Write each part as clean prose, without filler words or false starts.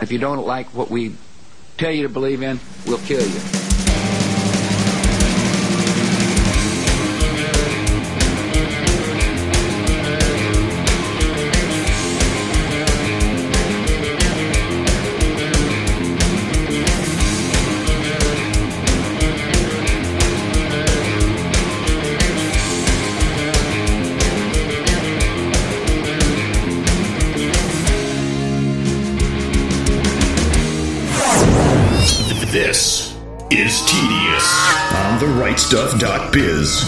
If you don't like what we tell you to believe in, we'll kill you. This is Tedious on therightstuff.biz.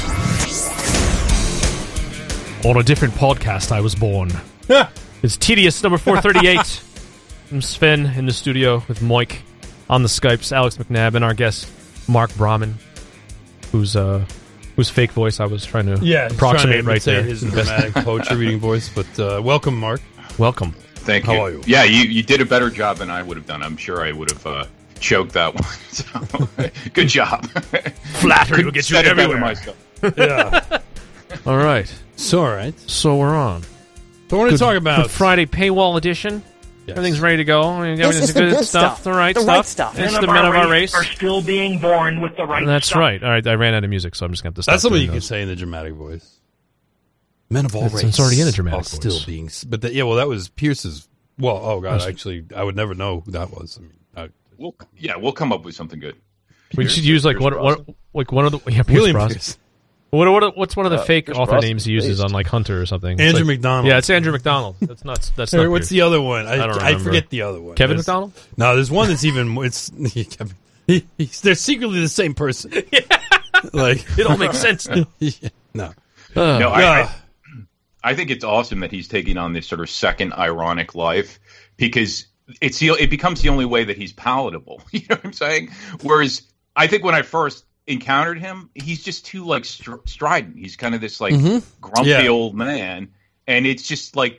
On a different podcast, I was born. It's Tedious number 438. I'm Sven in the studio with Mike on the Skypes, Alex McNabb, and our guest, Mark Brahman, whose fake voice I was trying to approximate right there. His dramatic poetry reading voice, but welcome, Mark. Welcome. Thank you. How are you? Yeah, you did a better job than I would have done. I'm sure I would have choked that one. So, good job. Flattery will get you everywhere. Yeah. All right. So, all right. So we're on. So I want to talk Good about Friday paywall edition. Yes. Everything's ready to go. This is the good stuff. The right The stuff. right stuff. It's the men of our race. Are still being born with the right That's stuff. right. All right, I ran out of music, so I'm just going to stop. That's something doing you can those. say in the dramatic voice. Men of all races. It's already in the dramatic are still voice. being. But that was Pierce's. Well, oh god, actually, I would never know who that was. I mean, We'll come up with something good. We should use like one of the Pierce William Brosnan. Pierce. What's one of the fake Pierce author Brosnan names he uses on like Hunter or something? It's Andrew like- McDonald. Yeah, it's Andrew McDonald. That's nuts. That's Or not what's Pierce. the other one? don't I remember. forget the other one. Kevin There's- McDonald? No, there's one that's even. It's they're secretly the same person. Yeah. Like It all makes sense now. yeah, no. No, Yeah. I think it's awesome that he's taking on this sort of second ironic life because it becomes the only way that he's palatable. You know what I'm saying? Whereas I think when I first encountered him, he's just too like strident. He's kind of this like grumpy old man, and it's just like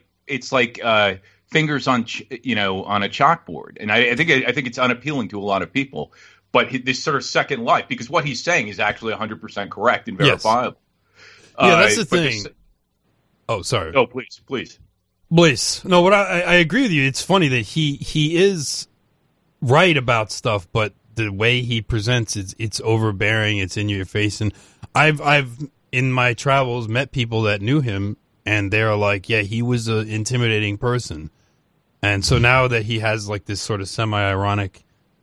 fingers on on a chalkboard. And I think it's unappealing to a lot of people. But this sort of second life, because what he's saying is actually 100% correct and verifiable. Yeah, that's the but thing. Oh, sorry. Oh, please. Bliss. No, what I agree with you. It's funny that he is right about stuff, but the way he presents it's overbearing. It's in your face, and I've in my travels met people that knew him, and they're like, yeah, he was an intimidating person, and so now that he has like this sort of semi-ironic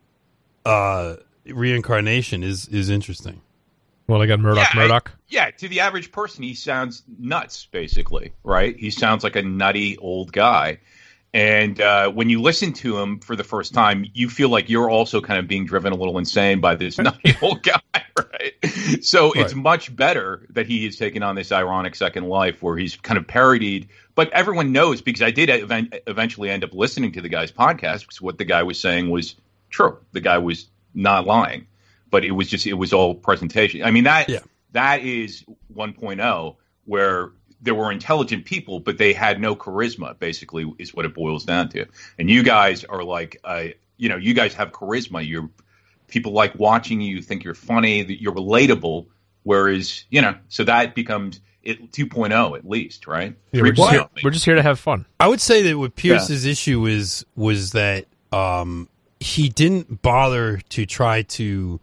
reincarnation is interesting. Well, I got Murdoch. Yeah, to the average person, he sounds nuts, basically, right? He sounds like a nutty old guy. And when you listen to him for the first time, you feel like you're also kind of being driven a little insane by this nutty old guy, right? So it's much better that he is taking on this ironic second life where he's kind of parodied. But everyone knows, because I did eventually end up listening to the guy's podcast, because what the guy was saying was true. The guy was not lying. But it was all presentation. I mean, that is 1.0, where there were intelligent people, but they had no charisma, basically, is what it boils down to. And you guys are like, you guys have charisma. People like watching you, think you're funny, that you're relatable. Whereas, so that becomes 2.0 at least, right? Yeah, we're just here to have fun. I would say that what Pierce's issue was that he didn't bother to try to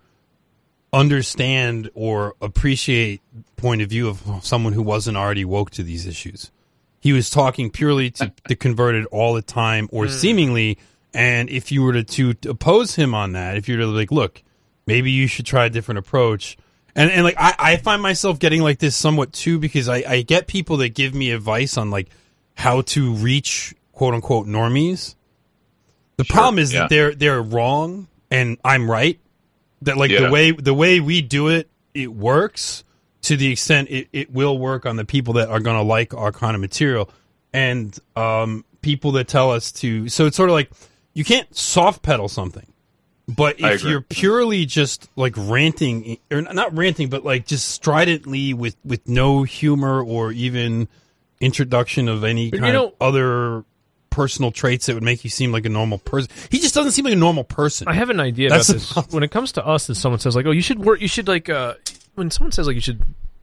understand or appreciate point of view of someone who wasn't already woke to these issues. He was talking purely to the converted all the time, or seemingly. And if you were to oppose him on that, if you were to like, look, maybe you should try a different approach. And like, I find myself getting like this somewhat too, because I get people that give me advice on like how to reach quote unquote normies. The problem is that they're wrong and I'm right. That like the way we do it, it works to the extent it will work on the people that are going to like our kind of material, and people that tell us to. So it's sort of like you can't soft pedal something, but if you're purely just like ranting, or not ranting, but like just stridently with no humor or even introduction of any kind of other personal traits that would make you seem like a normal person. He just doesn't seem like a normal person. I have an idea about this. When it comes to us, and someone says like, "Oh, you should work," you should like, when someone says like, you should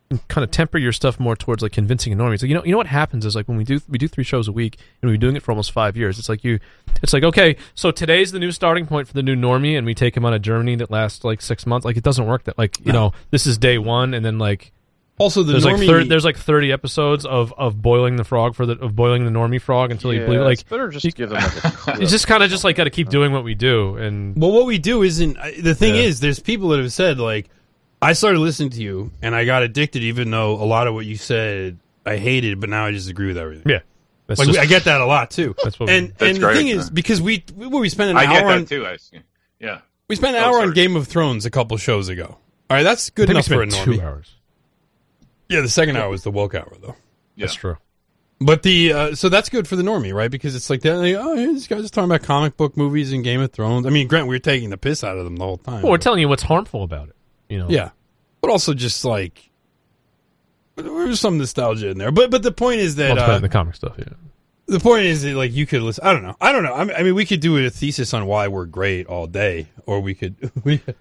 kind of temper your stuff more towards like convincing a normie. It's like, you know what happens is like when we do 3 shows a week and we've been doing it for almost 5 years. It's like okay, so today's the new starting point for the new normie, and we take him on a journey that lasts like 6 months. Like it doesn't work that this is day one, and then like also there's like 30 episodes of boiling the frog of boiling the normie frog until you believe. Like it's better just give them like a clip. It's just kind of just like got to keep doing what we do. And well, what we do isn't the thing. Is there's people that have said like, I started listening to you and I got addicted, even though a lot of what you said I hated, but now I just agree with everything. Yeah, like I get that a lot too. That's what and the thing is, because we spent an hour. I get that on, too. Yeah, we spent an hour on Game of Thrones a couple shows ago. All right, that's good enough for a normie. 2 hours. Yeah, the second hour was the woke hour though. That's true. But so that's good for the normie, right? Because it's like, these guys are talking about comic book movies and Game of Thrones. I mean, Grant, we were taking the piss out of them the whole time. Well, we're telling you what's harmful about it. Yeah, but also just like there's some nostalgia in there. But the point is that the comic stuff. Yeah. The point is that like you could listen. I don't know. I mean, we could do a thesis on why we're great all day, or we could we could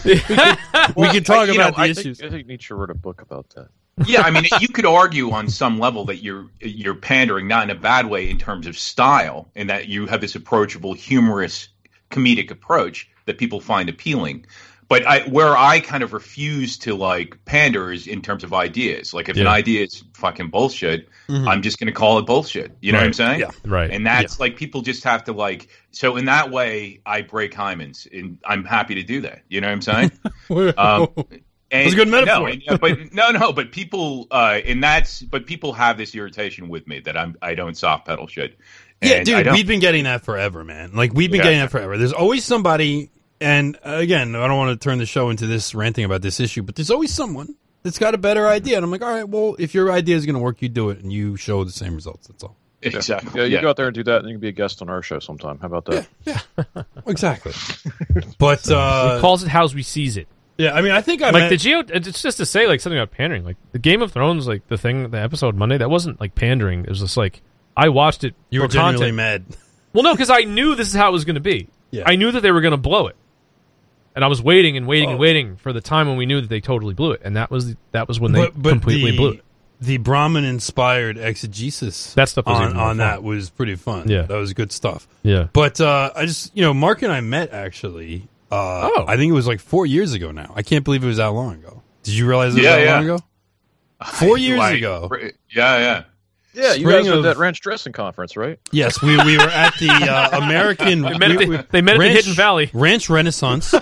talk about the issues. I think Nietzsche wrote a book about that. Yeah, I mean, you could argue on some level that you're pandering, not in a bad way in terms of style, and that you have this approachable, humorous, comedic approach that people find appealing. But where I kind of refuse to like pander is in terms of ideas. Like if an idea is fucking bullshit, I'm just going to call it bullshit. You know what I'm saying? Yeah. Right. And that's like people just have to like. So in that way, I break hymens, and I'm happy to do that. You know what I'm saying? That's a good metaphor. But people but people have this irritation with me that I don't soft pedal shit. And dude, we've been getting that forever, man. Like we've been getting that forever. There's always somebody. And again, I don't want to turn the show into this ranting about this issue, but there's always someone that's got a better idea. And I'm like, all right, well, if your idea is going to work, you do it, and you show the same results. That's all. Exactly. Yeah, you go out there and do that, and you can be a guest on our show sometime. How about that? Yeah. Exactly. But he calls it how we sees it. Yeah, I mean, I think it's just to say like something about pandering. Like the Game of Thrones, like the episode Monday, that wasn't like pandering. It was just like I watched it. You were genuinely mad. Well, no, because I knew this is how it was going to be. Yeah. I knew that they were going to blow it. And I was waiting and waiting for the time when we knew that they totally blew it, and that was when they completely blew it. The Brahmin-inspired exegesis that stuff was on that was pretty fun. Yeah, that was good stuff. Yeah, but I just Mark and I met actually. I think it was like 4 years ago now. I can't believe it was that long ago. Did you realize it was that long ago? 4 years ago. Yeah. Yeah, you guys were at that ranch dressing conference, right? Yes, we were at the American. They met at the Hidden Valley Ranch Renaissance.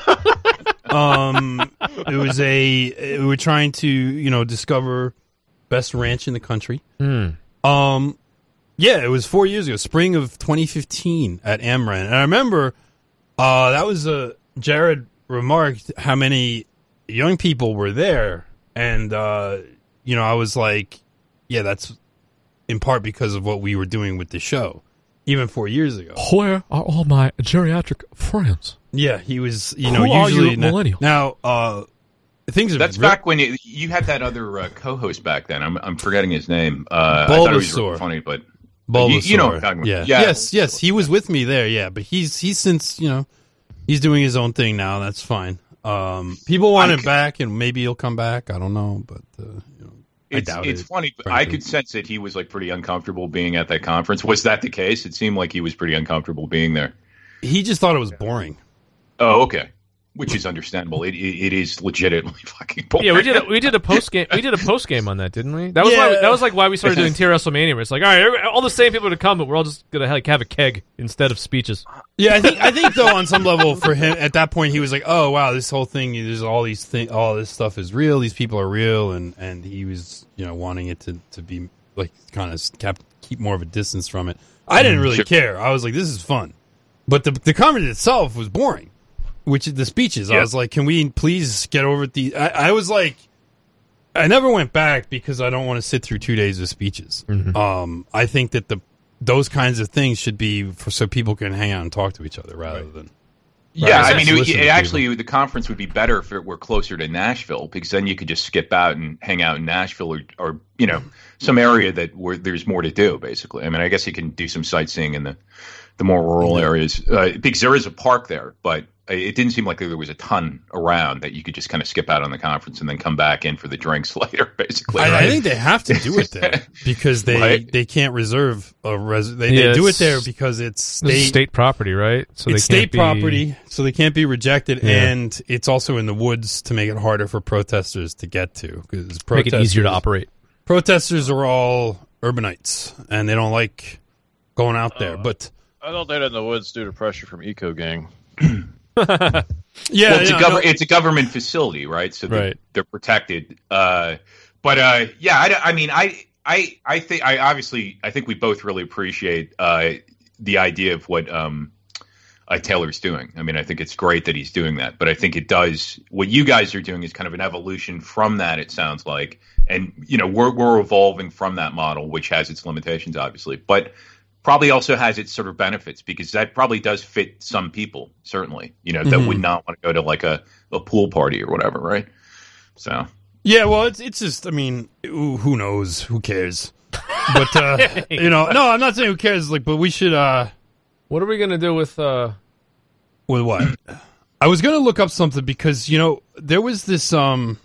It was we were trying to discover best ranch in the country. Mm. Yeah, it was 4 years ago, spring of 2015 at AmRen, and I remember that was Jared remarked how many young people were there, and I was like, yeah, that's. In part because of what we were doing with the show, even 4 years ago. Where are all my geriatric friends? Yeah, he was, Who usually are you, millennial? Now, things. That's back when you had that other co-host back then. I'm forgetting his name. Bulbasaur. I thought it was really funny, but Bulbasaur. You know what I'm talking about. Yeah. Yes, he was with me there. Yeah, but he's since he's doing his own thing now. That's fine. People want him back, and maybe he'll come back. I don't know, but. It's funny, but I could sense that he was like pretty uncomfortable being at that conference. Was that the case? It seemed like he was pretty uncomfortable being there. He just thought it was boring. Oh, okay. Which is understandable. It is legitimately fucking boring. Yeah, we did a post game. We did a post game on that, didn't we? That was why we started doing Tier WrestleMania. Where it's like, all right, all the same people to come, but we're all just gonna have a keg instead of speeches. Yeah, I think though on some level for him at that point he was like, oh wow, this whole thing, there's all these all this stuff is real. These people are real, and he was wanting it to be like kind of keep more of a distance from it. I didn't really care. I was like, this is fun, but the conference itself was boring. Which is the speeches. Yeah. I was like, can we please get over the... I was like... I never went back because I don't want to sit through 2 days of speeches. Mm-hmm. I think that those kinds of things should be so people can hang out and talk to each other rather than... Yeah, I mean, the conference would be better if it were closer to Nashville, because then you could just skip out and hang out in Nashville or some area where there's more to do, basically. I mean, I guess you can do some sightseeing in the more rural areas, because there is a park there, but it didn't seem like there was a ton around that you could just kind of skip out on the conference and then come back in for the drinks later, basically. I think they have to do it there because they can't reserve a they do it there because it's state property, right? So it's state property, so they can't be rejected, and it's also in the woods to make it harder for protesters to get to. Make it easier to operate. Protesters are all urbanites, and they don't like going out there. But I thought they did in the woods due to pressure from Eco Gang. It's a government facility, right? So they're protected. I think we both really appreciate the idea of what Taylor's doing. I mean, I think it's great that he's doing that, but I think what you guys are doing is kind of an evolution from that, it sounds like. And, we're evolving from that model, which has its limitations, obviously, but probably also has its sort of benefits, because that probably does fit some people, certainly, that would not want to go to like a pool party or whatever, right? So. Yeah, well, it's just, I mean, who knows? Who cares? But, no, I'm not saying who cares, but we should, what are we going to do with what? I was going to look up something because, there was this,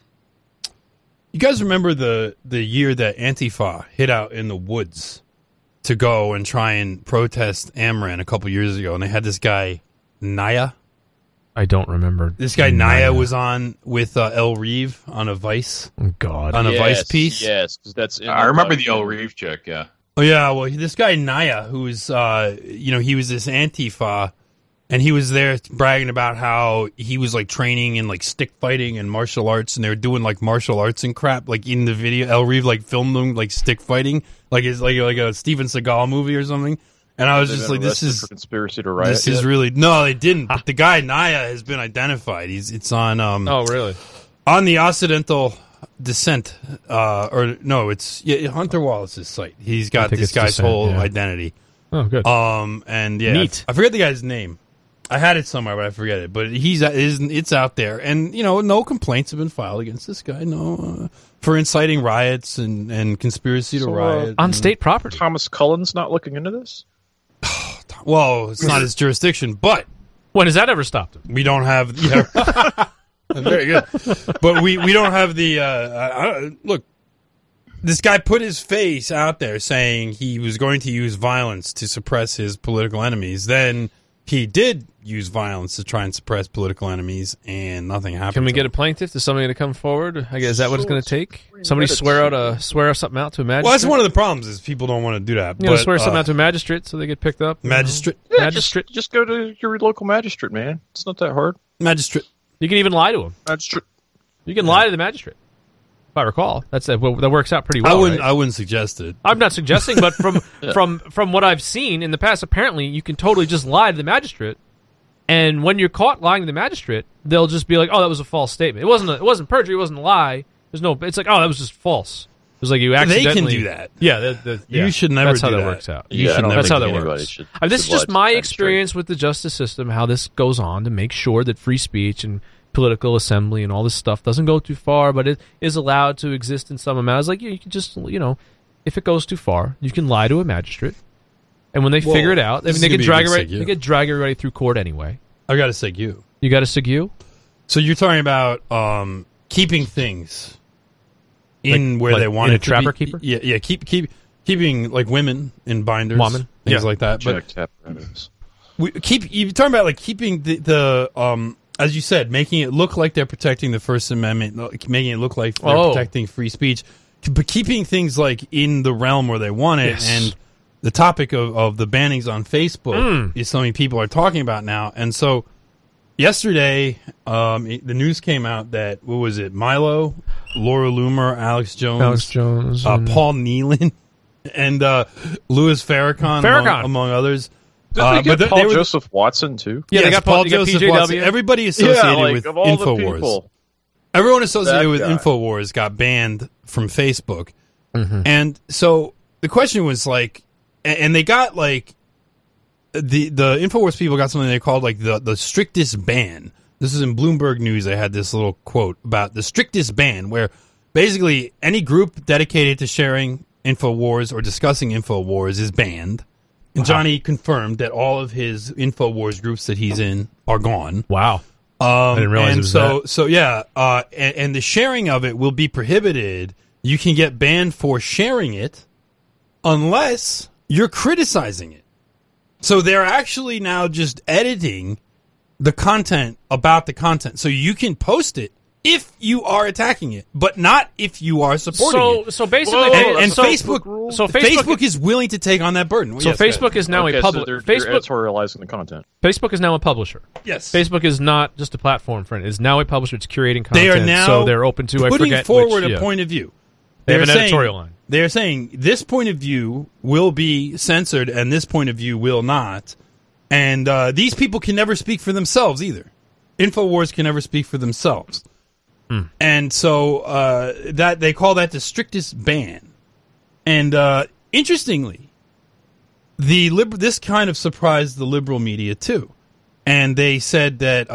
you guys remember the year that Antifa hid out in the woods to go and try and protest Amran a couple years ago, and they had this guy, Naya? I don't remember. This guy, Naya, was on with El Reeve on a Vice. Oh, God. On a Vice piece? Yes, that's I remember the El Reeve chick, yeah. Oh, yeah, well, this guy, Naya, who's, he was this Antifa, and he was there bragging about how he was, training in, stick fighting and martial arts, and they were doing, martial arts and crap, in the video. El Reeve, filmed them, stick fighting, it's like a Steven Seagal movie or something. And I was just like, this is... for conspiracy to riot. This is really... No, they didn't, but the guy, Naya, has been identified. It's on... oh, really? On the Occidental Descent, it's Hunter Wallace's site. He's got this guy's whole identity. Oh, good. And yeah, neat. I forget the guy's name. I had it somewhere, but I forget it. But it's out there, and no complaints have been filed against this guy. No, for inciting riots and conspiracy to riot on state property. Thomas Cullen's not looking into this. Well, it's not his jurisdiction, but when has that ever stopped him? We don't have. Yeah, very good. But we don't have the look. This guy put his face out there saying he was going to use violence to suppress his political enemies. Then he did use violence to try and suppress political enemies, and nothing happened. Can we get a plaintiff? Is somebody going to come forward? I guess is that what it's going to take? Somebody swear something out to a magistrate. Well, that's one of the problems is people don't want to do that. Swear something out to a magistrate so they get picked up. Magistrate, magistrate. Just go to your local magistrate, man. It's not that hard. Magistrate. You can even lie to him. Magistrate. You can lie to the magistrate. If I recall, that works out pretty well. I wouldn't suggest it. I'm not suggesting, but from what I've seen in the past, apparently you can totally just lie to the magistrate. And when you're caught lying to the magistrate, they'll just be like, "Oh, that was a false statement. It wasn't perjury. It wasn't a lie. It's like, oh, that was just false. It was like you accidentally." They can do that. Yeah, you should never. That's do how that works out. That's how that works. This is just my experience with the justice system. How this goes on to make sure that free speech and political assembly and all this stuff doesn't go too far, but it is allowed to exist in some amount. It's like you can just if it goes too far, you can lie to a magistrate. And when they figure it out, they can drag everybody through court anyway. I got a SIG-U. You got a SIG-U? So you're talking about keeping things in where they want it to trapper be. Keeper? Yeah, keeping women in binders, things like that. But you're talking about keeping the as you said, making it look like they're protecting the First Amendment, making it look like they're protecting free speech, but keeping things in the realm where they want it. Yes. And the topic of the bannings on Facebook is something people are talking about now. And so yesterday, the news came out that, what was it, Milo, Laura Loomer, Alex Jones, Paul Nealon, and Louis Farrakhan. Among others. Did they get Paul Joseph Watson, too? Yeah, they got Paul Joseph PJW. Watson. Everybody associated with of all InfoWars. Everyone associated with InfoWars got banned from Facebook. Mm-hmm. And so the question was and they got the InfoWars people got something they called the strictest ban. This is in Bloomberg News. They had this little quote about the strictest ban, where basically any group dedicated to sharing InfoWars or discussing InfoWars is banned. And Johnny confirmed that all of his InfoWars groups that he's in are gone. Wow. I didn't realize it was that. So yeah, and the sharing of it will be prohibited. You can get banned for sharing it unless you're criticizing it. So they're actually now just editing the content about the content. So you can post it if you are attacking it, but not if you are supporting it. So basically, Facebook is willing to take on that burden. So Facebook is now a public. They're Facebook editorializing the content. Facebook is now a publisher. Yes. Facebook is not just a platform for it. It's now a publisher. It's curating content. They are now so they're open to putting forward a point of view. They have an editorial line. They're saying this point of view will be censored and this point of view will not. And these people can never speak for themselves either. InfoWars can never speak for themselves. And so that they call that the strictest ban. And interestingly, this kind of surprised the liberal media too. And they said that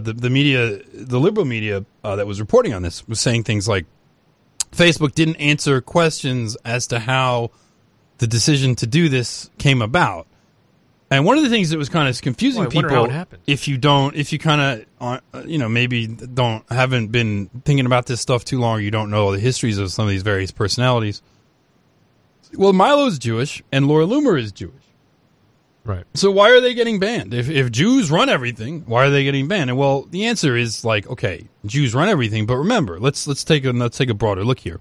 the liberal media that was reporting on this was saying things like Facebook didn't answer questions as to how the decision to do this came about. And one of the things that was kind of confusing people, if you kind of, maybe haven't been thinking about this stuff too long, or you don't know the histories of some of these various personalities. Well, Milo's Jewish and Laura Loomer is Jewish. Right. So why are they getting banned? If Jews run everything, why are they getting banned? And well, the answer is like, okay, Jews run everything, but remember, let's take a broader look here.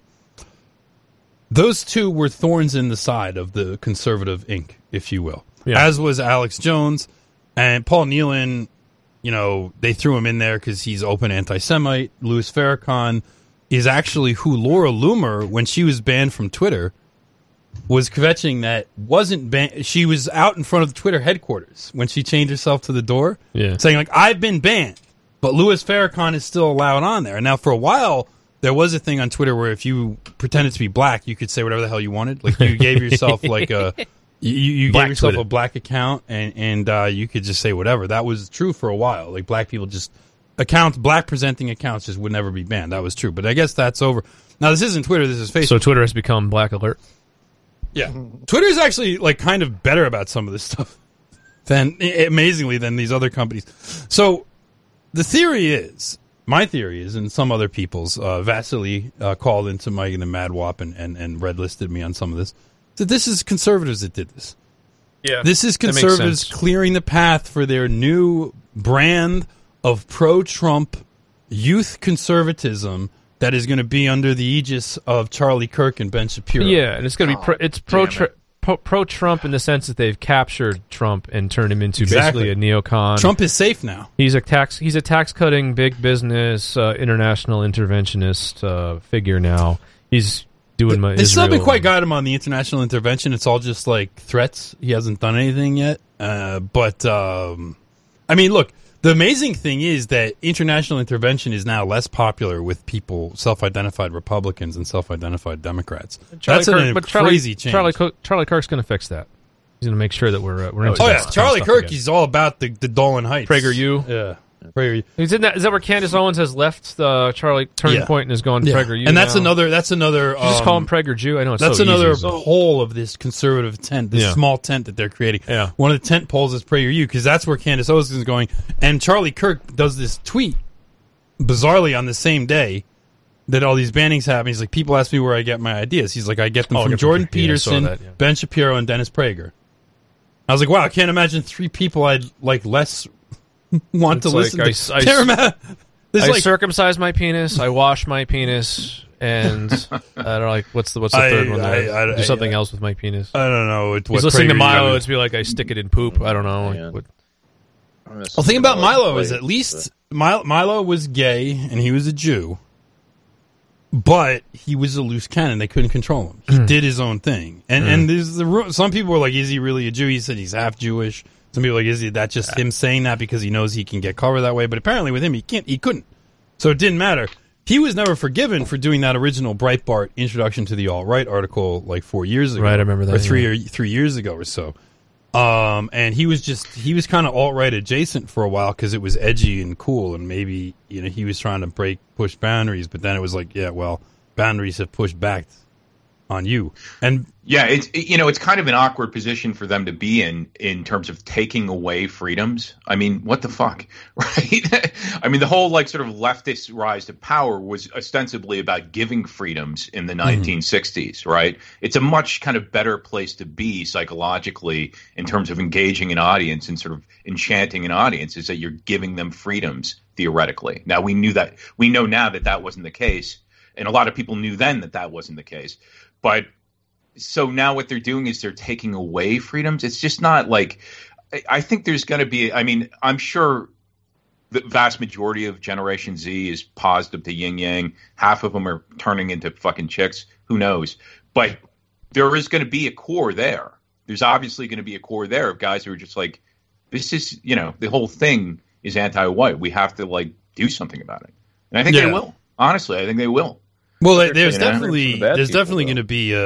Those two were thorns in the side of the conservative ink, if you will. Yeah. As was Alex Jones and Paul Nehlen. They threw him in there because he's open anti-Semite. Louis Farrakhan is actually who Laura Loomer, when she was banned from Twitter, was kvetching that wasn't banned. She was out in front of the Twitter headquarters when she changed herself to the door, saying like, "I've been banned," but Louis Farrakhan is still allowed on there. Now, for a while, there was a thing on Twitter where if you pretended to be black, you could say whatever the hell you wanted. Like you gave yourself like a. You gave yourself Twitter. A black account, and you could just say whatever. That was true for a while. Like black people black presenting accounts just would never be banned. That was true. But I guess that's over. Now, this isn't Twitter. This is Facebook. So Twitter has become black alert? Yeah. Twitter is actually like kind of better about some of this stuff amazingly than these other companies. So my theory is, and some other people's, Vasily called into Mike and the Mad Wop and red listed me on some of this, that this is conservatives that did this. Yeah, this is conservatives clearing the path for their new brand of pro-Trump youth conservatism that is going to be under the aegis of Charlie Kirk and Ben Shapiro. Yeah, and it's going to be pro-Trump in the sense that they've captured Trump and turned him into basically a neocon. Trump is safe now. He's a tax-cutting, big business, international interventionist figure now. He's doing they still haven't quite got him on the international intervention. It's all just like threats. He hasn't done anything yet. But I mean, look, the amazing thing is that international intervention is now less popular with people, self-identified Republicans and self-identified Democrats. That's a crazy change. Charlie Kirk's going to fix that. He's going to make sure that we're into Oh, yeah. Charlie Kirk, he's all about the Dolan Heights. PragerU. Yeah. Is that where Candace Owens has left the Charlie Turning Point and has gone PragerU? And that's another. Just call him PragerU. I know it's that's so another easy. pole of this conservative tent, this small tent that they're creating. Yeah. One of the tent poles is PragerU because that's where Candace Owens is going. And Charlie Kirk does this tweet bizarrely on the same day that all these bannings happen. He's like, people ask me where I get my ideas. He's like, I get them from Jordan Peterson, Ben Shapiro, and Dennis Prager. I was like, wow, I can't imagine three people I'd like less want to listen to. I circumcise my penis, I wash my penis, and I don't know, like what's the third one there? I do something else with my penis. I don't know. He's listening to Milo. It's be like I stick it in poop. I don't know. The thing about Milo is at least Milo was gay and he was a Jew, but he was a loose cannon. They couldn't control him. He did his own thing. And there's some people were like, is he really a Jew? He said he's half Jewish. Some people are like, is that just him saying that because he knows he can get cover that way? But apparently with him, he couldn't. So it didn't matter. He was never forgiven for doing that original Breitbart Introduction to the Alt-Right article like 4 years ago. Right, I remember that. Or 3 years ago or so. And he was kind of alt-right adjacent for a while because it was edgy and cool, and maybe he was trying to push boundaries, but then it was like, boundaries have pushed back on you. And yeah, it's kind of an awkward position for them to be in terms of taking away freedoms. I mean, what the fuck, right? I mean, the whole like sort of leftist rise to power was ostensibly about giving freedoms in the 1960s, right? It's a much kind of better place to be psychologically in terms of engaging an audience and sort of enchanting an audience, is that you're giving them freedoms theoretically. Now we know now that wasn't the case, and a lot of people knew then that wasn't the case, but. So now what they're doing is they're taking away freedoms. It's just not like – I think there's going to be – I mean, I'm sure the vast majority of Generation Z is positive to yin-yang. Half of them are turning into fucking chicks. Who knows? But there is going to be a core there. There's obviously going to be a core there of guys who are just like, this is – the whole thing is anti-white. We have to like do something about it. And I think they will. Honestly, I think they will. Well, there's definitely going to be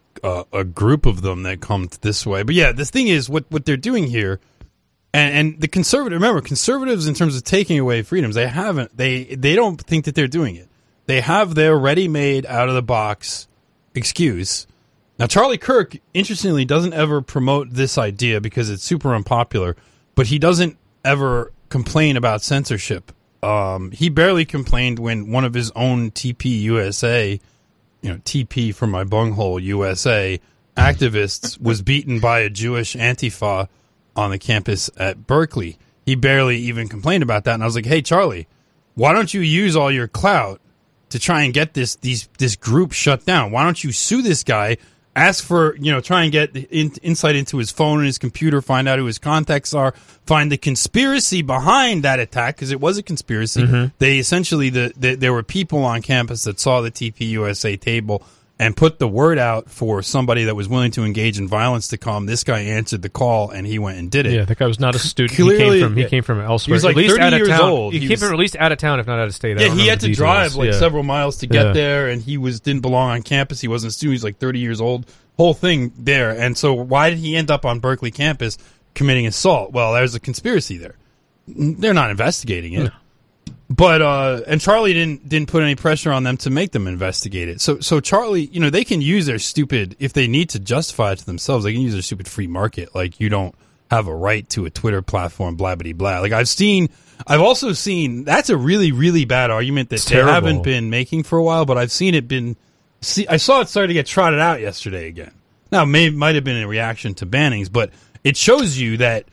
a group of them that come this way. But yeah, the thing is what they're doing here, and the conservatives in terms of taking away freedoms, they don't think that they're doing it. They have their ready-made out of the box excuse. Now, Charlie Kirk, interestingly, doesn't ever promote this idea because it's super unpopular, but he doesn't ever complain about censorship. He barely complained when one of his own TP USA, TP for my bunghole USA, activists was beaten by a Jewish Antifa on the campus at Berkeley. He barely even complained about that. And I was like, hey, Charlie, why don't you use all your clout to try and get this group shut down? Why don't you sue this guy? Ask for, try and get insight into his phone and his computer, find out who his contacts are, find the conspiracy behind that attack, because it was a conspiracy. Mm-hmm. They essentially, there were people on campus that saw the TPUSA table and put the word out for somebody that was willing to engage in violence to come. This guy answered the call, and he went and did it. Yeah, that guy was not a student. Clearly, he came from elsewhere. He was like 30 years old. He came from at least out of town, if not out of state. Yeah, he had to drive several miles to get there, and he didn't belong on campus. He wasn't a student. He was like 30 years old. Whole thing there. And so why did he end up on Berkeley campus committing assault? Well, there's a conspiracy there. They're not investigating it. No. But and Charlie didn't put any pressure on them to make them investigate it. So Charlie, they can use their stupid, if they need to justify it to themselves, they can use their stupid free market. Like, you don't have a right to a Twitter platform, blah blah blah. Like I've also seen that's a really really bad argument that they haven't been making for a while, but I've seen it been. I saw it started to get trotted out yesterday again. Now, it might have been in reaction to bannings, but it shows you that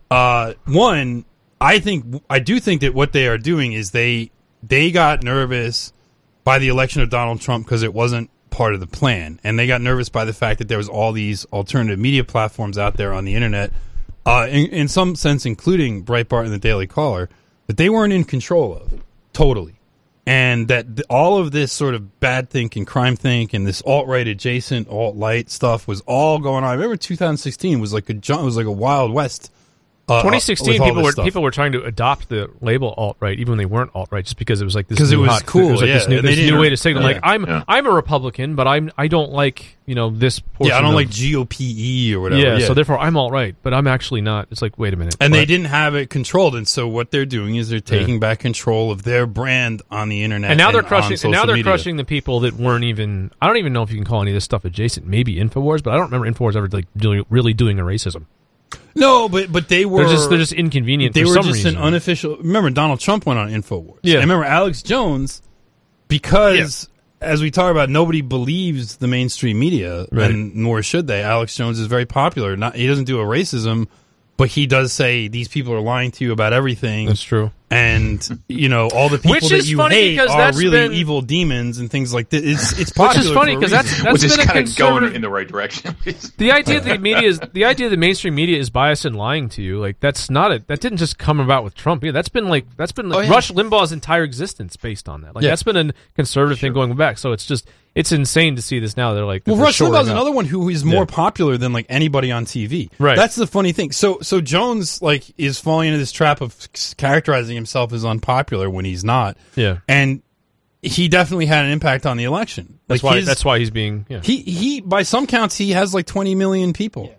one. I do think that what they are doing is they got nervous by the election of Donald Trump because it wasn't part of the plan, and they got nervous by the fact that there was all these alternative media platforms out there on the internet, in some sense, including Breitbart and the Daily Caller, that they weren't in control of totally, and that all of this sort of bad think and crime think and this alt-right adjacent alt-light stuff was all going on. I remember 2016 was like a Wild West. 2016, people were trying to adopt the label alt-right, even when they weren't alt-right, just because it was like this. Because it was cool. It was like this new way to signal. Like I'm a Republican, but I don't like this portion. Yeah, I don't like GOPE or whatever. Yeah, so therefore I'm alt-right, but I'm actually not. It's like, wait a minute. And they didn't have it controlled, and so what they're doing is they're taking back control of their brand on the internet. And now they're crushing. And now they're crushing the people that weren't even. I don't even know if you can call any of this stuff adjacent. Maybe Infowars, but I don't remember Infowars ever really doing a racism. No, but they were... They're just inconvenient for some reason. They were just an unofficial... Remember, Donald Trump went on Infowars. Yeah. I remember Alex Jones, because, as we talk about, nobody believes the mainstream media, and nor should they. Alex Jones is very popular. He doesn't do a racism, but he does say, these people are lying to you about everything. That's true. And, all the people that you hate are really evil demons and things like this. It's popular. Which is funny because that's which been is a kind of going conservative... in the right direction. The idea that the mainstream media is biased and lying to you, like that's not it. That didn't just come about with Trump. Yeah, that's been Rush Limbaugh's entire existence based on that. Like that's been a conservative thing going back. So it's insane to see this now. They're like, well, Rush Limbaugh's another one who is more popular than like anybody on TV. Right. That's the funny thing. So Jones is falling into this trap of characterizing himself as unpopular when he's not. Yeah. And he definitely had an impact on the election. That's why he's being. Yeah. He by some counts he has like 20 million people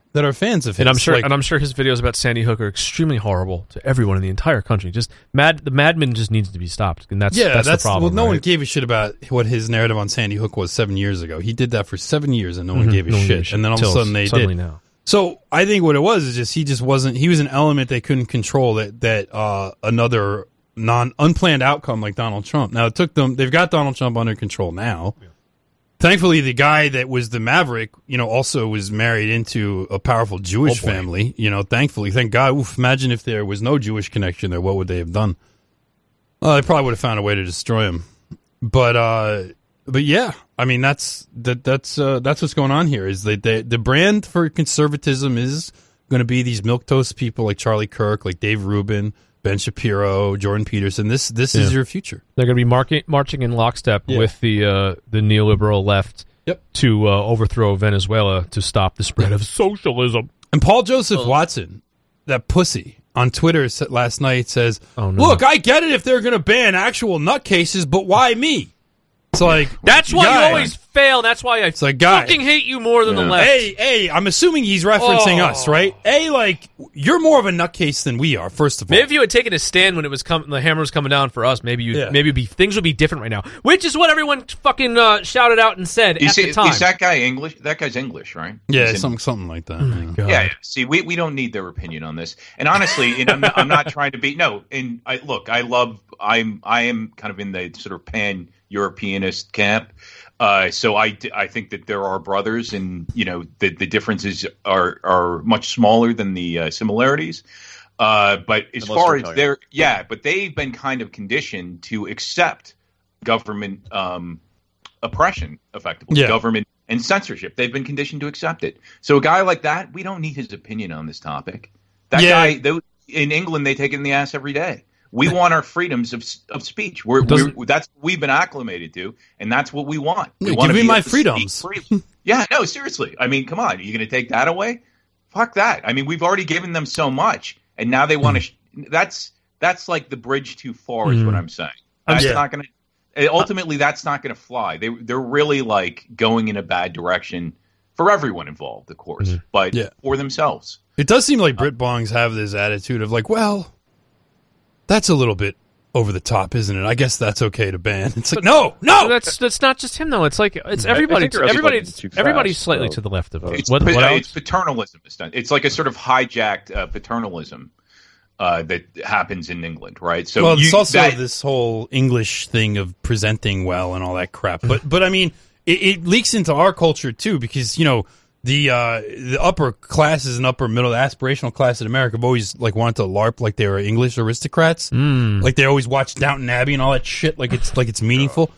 that are fans of his. And I'm sure his videos about Sandy Hook are extremely horrible to everyone in the entire country. Just the madman just needs to be stopped, and that's the problem. Well, no right? one gave a shit about what his narrative on Sandy Hook was 7 years ago. He did that for 7 years, and no one gave a shit. And then all of a sudden they did. Now. So I think what it was is just he just wasn't. He was an element they couldn't control. That another unplanned outcome like Donald Trump. Now it took them. They've got Donald Trump under control now. Yeah. Thankfully, the guy that was the maverick, also was married into a powerful Jewish family. Thankfully, thank God. Oof, imagine if there was no Jewish connection there. What would they have done? They probably would have found a way to destroy him. But yeah, I mean that's what's going on here. Is that the brand for conservatism is going to be these milquetoast people like Charlie Kirk, like Dave Rubin, Ben Shapiro, Jordan Peterson. This is your future. They're going to be marching in lockstep with the neoliberal left to overthrow Venezuela to stop the spread of socialism. And Paul Joseph Watson, that pussy, on Twitter last night says, "Look, I get it if they're going to ban actual nutcases, but why me?" It's like that's why you always fail. That's why I fucking hate you more than the left. Hey, I'm assuming he's referencing us, right? You're more of a nutcase than we are. First of all, maybe if you had taken a stand when it was the hammer was coming down for us, maybe things would be different right now. Which is what everyone fucking shouted out and said at the time. Is that guy English? That guy's English, right? Yeah, something like that. Oh yeah. See, we don't need their opinion on this. And honestly, I'm not trying to be I am kind of in the sort of pan-Europeanist camp. So I think that there are brothers, and the differences are much smaller than the similarities. But as far as but they've been kind of conditioned to accept government oppression, effectively, government and censorship. They've been conditioned to accept it. So a guy like that, we don't need his opinion on this topic. That guy, in England, they take it in the ass every day. We want our freedoms of speech. That's what we've been acclimated to, and that's what we want. We want give me my freedoms. Yeah, no, seriously. I mean, come on. Are you going to take that away? Fuck that. I mean, we've already given them so much, and now they want to. That's like the bridge too far, is what I'm saying. That's not going to. Ultimately, that's not going to fly. They're really like going in a bad direction for everyone involved, of course, but for themselves. It does seem like Brit Bongs have this attitude of like, well, that's a little bit over the top, isn't it? I guess that's okay to ban. It's like, no. That's not just him though. It's like it's everybody. Everybody's slightly to the left of it. It's paternalism. It's like a sort of hijacked paternalism that happens in England, right? So it's also this whole English thing of presenting well and all that crap. But I mean, it leaks into our culture too, because the upper classes and upper middle, the aspirational class in America have always like wanted to LARP like they were English aristocrats. Like they always watched Downton Abbey and all that shit. Like it's meaningful.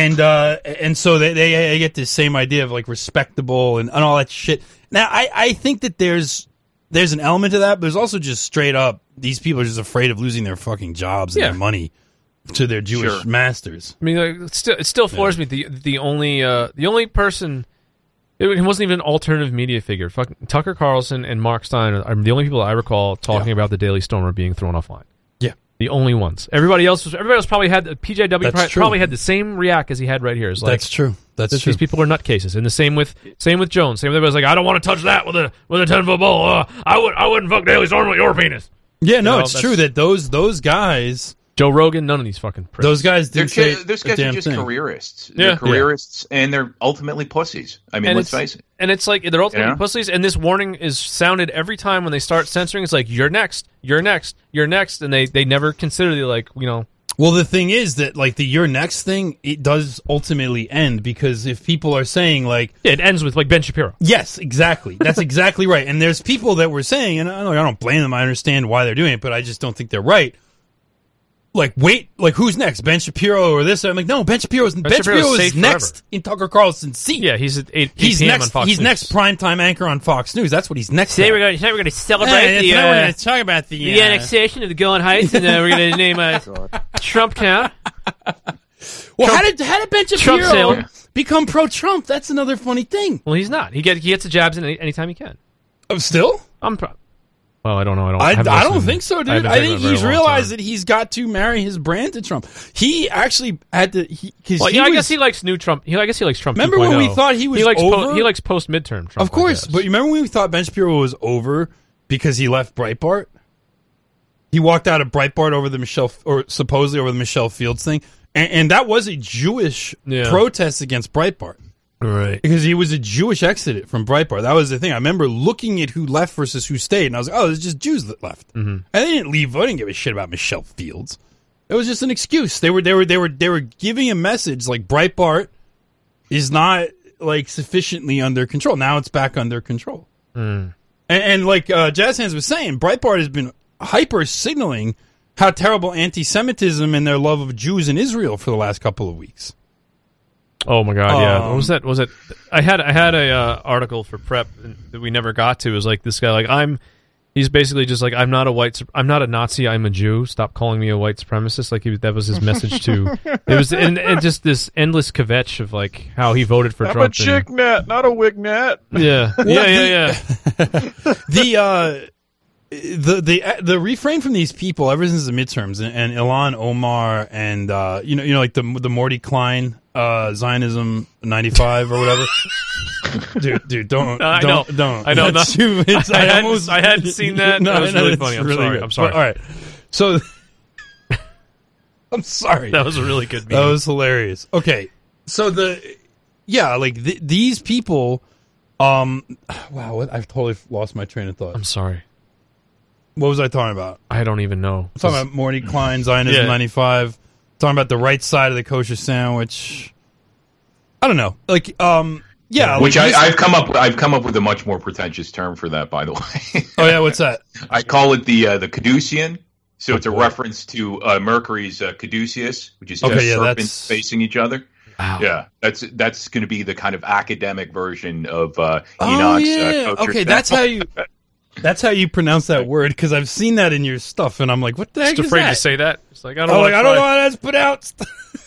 And so they get this same idea of like respectable and all that shit. Now I think that there's an element to that, but there's also just straight up these people are just afraid of losing their fucking jobs and their money to their Jewish masters. I mean, it still floors me. The only person. It wasn't even an alternative media figure. Fucking Tucker Carlson and Mark Stein are the only people I recall talking about the Daily Stormer being thrown offline. Yeah, the only ones. Everybody else probably had PJW probably had the same react as he had right here. It's like, that's true. That's true. These people are nutcases, and the same with Jones. Same with everybody's like, I don't want to touch that with a 10-foot pole. I wouldn't fuck Daily Stormer with your penis. Yeah, no, it's true that those guys. Joe Rogan, none of these fucking pricks. Those guys those guys are just careerists. They're careerists, and they're ultimately pussies. I mean, let's face it. And it's like they're ultimately pussies, and this warning is sounded every time when they start censoring. It's like, you're next, you're next, you're next, and they never consider Well, the thing is that like the "you're next" thing, it does ultimately end, because if people are saying like, it ends with like Ben Shapiro. Yes, exactly. That's exactly right. And there's people that were saying, and I don't blame them. I understand why they're doing it, but I just don't think they're right. Like, wait, like who's next? Ben Shapiro or this? I'm like, no, Ben Shapiro is next in Tucker Carlson's seat. Yeah, he's at 8 he's p.m. next, on Fox He's News. Next primetime anchor on Fox News. That's what he's next. Today we're going to celebrate we're going to talk about the annexation of the Golan Heights, and we're going to name a Trump count. Well, how did Ben Shapiro become pro-Trump? That's another funny thing. Well, he's not. He gets the jabs in anytime he can. Oh, still? Well, I don't know. I don't think so, dude. I think he's realized that he's got to marry his brand to Trump. He actually had to. I guess he likes new Trump. I guess he likes Trump. Remember 2.0. when we thought he was over? He likes post midterm Trump. Of course, but you remember when we thought Ben Shapiro was over because he left Breitbart? He walked out of Breitbart supposedly over the Michelle Fields thing, and that was a Jewish protest against Breitbart. Right. Because he was a Jewish exit from Breitbart. That was the thing. I remember looking at who left versus who stayed, and I was like, oh, it's just Jews that left. Mm-hmm. And they didn't leave. I didn't give a shit about Michelle Fields. It was just an excuse. They were giving a message like Breitbart is not like sufficiently under control. Now it's back under control. Mm. And like Jazz Hands was saying, Breitbart has been hyper signaling how terrible anti-Semitism and their love of Jews in Israel for the last couple of weeks. Oh my God! Yeah, what was that? Was it? I had a article for prep that we never got to. It was like this guy, like he's basically just like I'm not a Nazi, I'm a Jew. Stop calling me a white supremacist. Like that was his message to. It was and just this endless kvetch of like how he voted for Trump. I'm a chick nat, not a wig nat. Yeah, yeah. The refrain from these people ever since the midterms and Ilhan Omar and like the Morty Klein Zionism 95 or whatever. dude, don't. I know. I hadn't seen that. That was really funny. I'm sorry. All right. So I'm sorry. That was a really good meme. That was hilarious. Okay. So these people wow, I've totally lost my train of thought. I'm sorry. What was I talking about? I don't even know. I'm talking about Morty Klein, Zionism 95. Talking about the right side of the kosher sandwich. I don't know. Like, yeah. Which I've come up with a much more pretentious term for that, by the way. Oh yeah, what's that? I call it the caducean. So it's a reference to Mercury's caduceus, which is just serpents facing each other. Wow. Yeah, that's going to be the kind of academic version of Enoch's. Okay, that's how you pronounce that word, because I've seen that in your stuff, and I'm like, what the heck is that? Just afraid to say that. It's like I don't know how that's pronounced.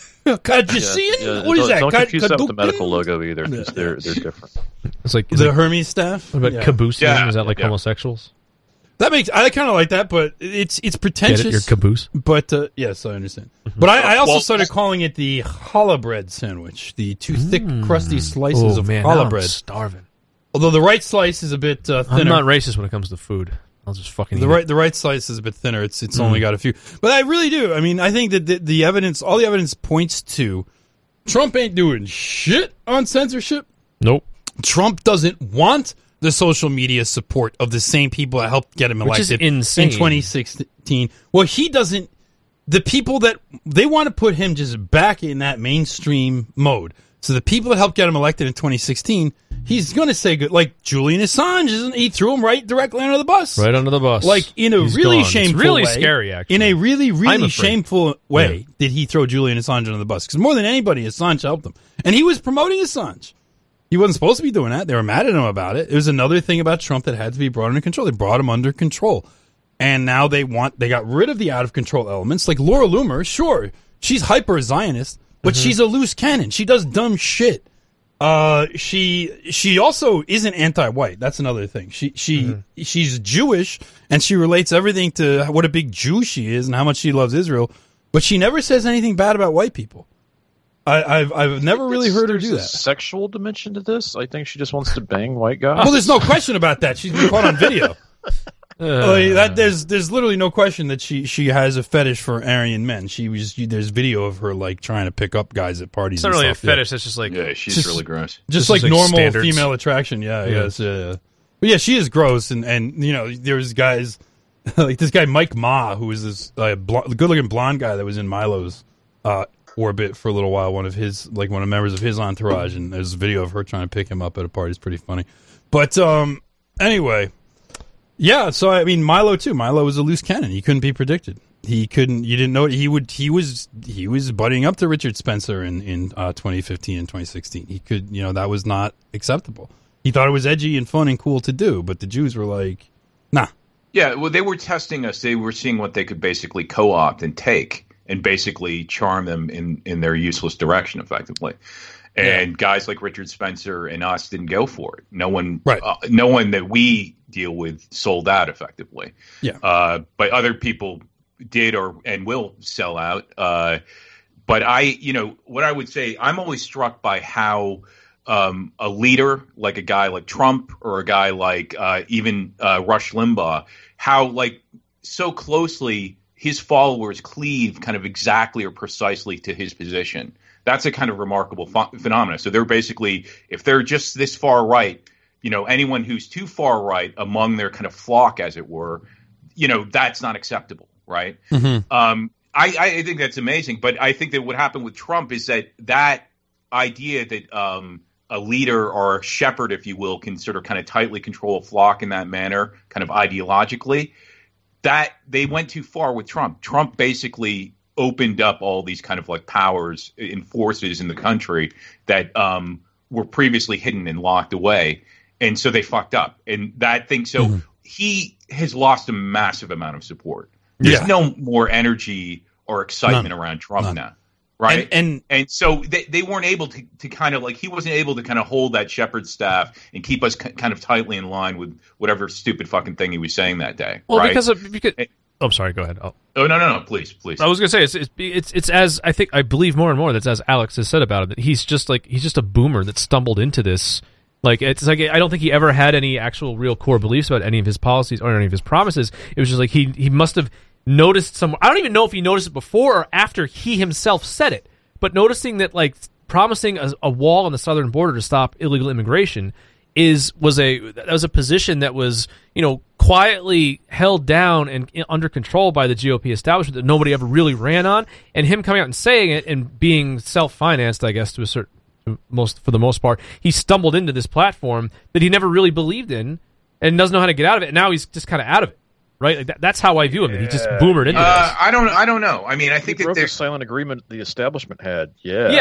Caducean? What is that? Don't confuse that with the medical logo either, because they're different. It's like the Hermes staff. What about caboose? Is that like homosexuals? That I kind of like that, but it's pretentious. Get it? Your caboose? But yes, I understand. Mm-hmm. But I also started calling it the challah bread sandwich, the two thick, crusty slices of challah bread. I'm starving. Although the right slice is a bit thinner. I'm not racist when it comes to food. I'll just fucking eat the right slice is a bit thinner. It's only got a few. But I really do. I mean, I think that the evidence, all the evidence points to Trump ain't doing shit on censorship. Nope. Trump doesn't want the social media support of the same people that helped get him elected which is insane. In 2016. Well, he doesn't. The people that they want to put him just back in that mainstream mode. So the people that helped get him elected in 2016, he's going to say good. Like Julian Assange, he threw him directly under the bus. Right under the bus. Like in a really shameful way. It's really scary, actually. In a really shameful way did he throw Julian Assange under the bus. Because more than anybody, Assange helped him. And he was promoting Assange. He wasn't supposed to be doing that. They were mad at him about it. It was another thing about Trump that had to be brought under control. They brought him under control. And now they got rid of the out-of-control elements. Like Laura Loomer, sure, she's hyper-Zionist. But she's a loose cannon. She does dumb shit. She also isn't anti-white. That's another thing. She's Jewish, and she relates everything to what a big Jew she is and how much she loves Israel. But she never says anything bad about white people. I've never really heard her do that. There's a sexual dimension to this. I think she just wants to bang white guys. Well, there's no question about that. She's been caught on video. There's literally no question that she has a fetish for Aryan men. There's video of her like trying to pick up guys at parties. It's not really a fetish. It's just like she's really gross. Just like normal standards. Female attraction. Yes. But yeah, she is gross. And there's guys like this guy Mike Ma, who was this good-looking blonde guy that was in Milo's orbit for a little while. One of members of his entourage, and there's a video of her trying to pick him up at a party. It's pretty funny. But anyway. Yeah, so I mean Milo too. Milo was a loose cannon. He couldn't be predicted. You didn't know he was buddying up to Richard Spencer in 2015 and 2016. He could, that was not acceptable. He thought it was edgy and fun and cool to do, but the Jews were like, nah. Yeah, well, they were testing us. They were seeing what they could basically co-opt and take and basically charm them in their useless direction effectively. And guys like Richard Spencer and us didn't go for it. No one that we deal with sold out effectively. Yeah. But other people did and will sell out. But what I would say, I'm always struck by how a leader like a guy like Trump or a guy like even Rush Limbaugh, how like so closely his followers cleave kind of exactly or precisely to his position. That's a kind of remarkable phenomenon. So they're basically, if they're just this far right, anyone who's too far right among their kind of flock, as it were, that's not acceptable, right? Mm-hmm. I think that's amazing. But I think that what happened with Trump is that idea that a leader or a shepherd, if you will, can sort of kind of tightly control a flock in that manner, kind of ideologically, that they went too far with Trump. Trump basically opened up all these kind of like powers and forces in the country that were previously hidden and locked away. And so they fucked up. And that thing, so he has lost a massive amount of support. There's no more energy or excitement around Trump now. Right. And so they weren't able to kind of like, he wasn't able to kind of hold that shepherd staff and keep us kind of tightly in line with whatever stupid fucking thing he was saying that day. Well, right? because I'm sorry, go ahead. Oh, no, please. I was going to say, it's as I believe more and more that's as Alex has said about it, that he's just a boomer that stumbled into this. Like, it's like, I don't think he ever had any actual real core beliefs about any of his policies or any of his promises. It was just like, he must have noticed some, I don't even know if he noticed it before or after he himself said it, but noticing that, like, promising a wall on the southern border to stop illegal immigration was a position that was, quietly held down and under control by the GOP establishment that nobody ever really ran on, and him coming out and saying it and being self-financed, I guess, for the most part, he stumbled into this platform that he never really believed in and doesn't know how to get out of it, and now he's just kind of out of it. Right, like that's how I view him. He just boomered into this. I don't know. I mean, I think that there's a silent agreement the establishment had.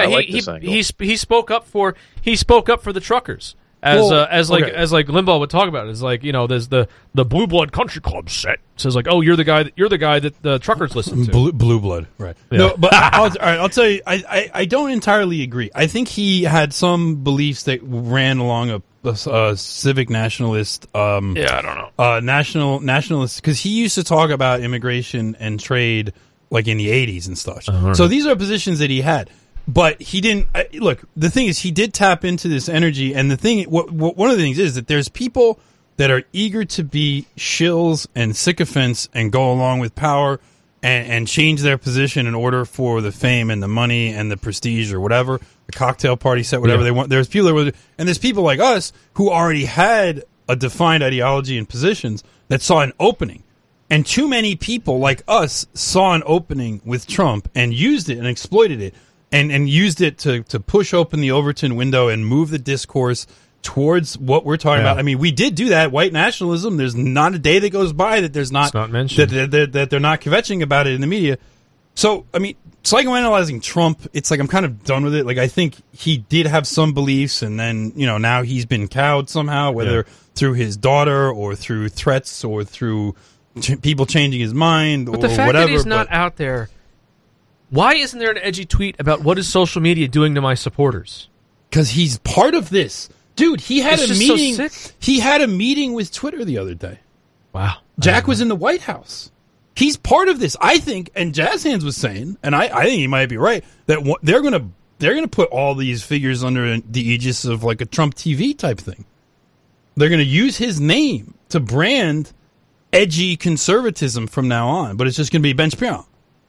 He spoke up for the truckers as Limbaugh would talk about it. It's like, there's the Blue Blood Country Club set. It says like, oh, you're the guy that the truckers listen to. Blue Blood, right? Yeah. No, but I'll tell you, I don't entirely agree. I think he had some beliefs that ran along a civic nationalist. I don't know. Nationalist, because he used to talk about immigration and trade like in the 80s and stuff. So these are positions that he had, but he didn't. Look, the thing is, he did tap into this energy, and the thing, one of the things is that there's people that are eager to be shills and sycophants and go along with power and change their position in order for the fame and the money and the prestige or whatever, the cocktail party set, whatever they want. There's people and there's people like us who already had a defined ideology and positions that saw an opening. And too many people like us saw an opening with Trump and used it and exploited it and used it to push open the Overton window and move the discourse towards what we're talking about. I mean, we did do that. White nationalism. There's not a day that goes by that there's not mentioned that they're not kvetching about it in the media. So, I mean, psychoanalyzing Trump, it's like I'm kind of done with it. Like, I think he did have some beliefs, and then now he's been cowed somehow, whether through his daughter or through threats or through people changing his mind or whatever. But the fact that he's not out there, why isn't there an edgy tweet about what is social media doing to my supporters? Because he's part of this. Dude, he had a meeting. So sick. He had a meeting with Twitter the other day. Wow. Jack was in the White House. He's part of this, I think. And Jazz Hands was saying, and I think he might be right, that they're gonna put all these figures under the aegis of like a Trump TV type thing. They're gonna use his name to brand edgy conservatism from now on, but it's just gonna be Ben Shapiro.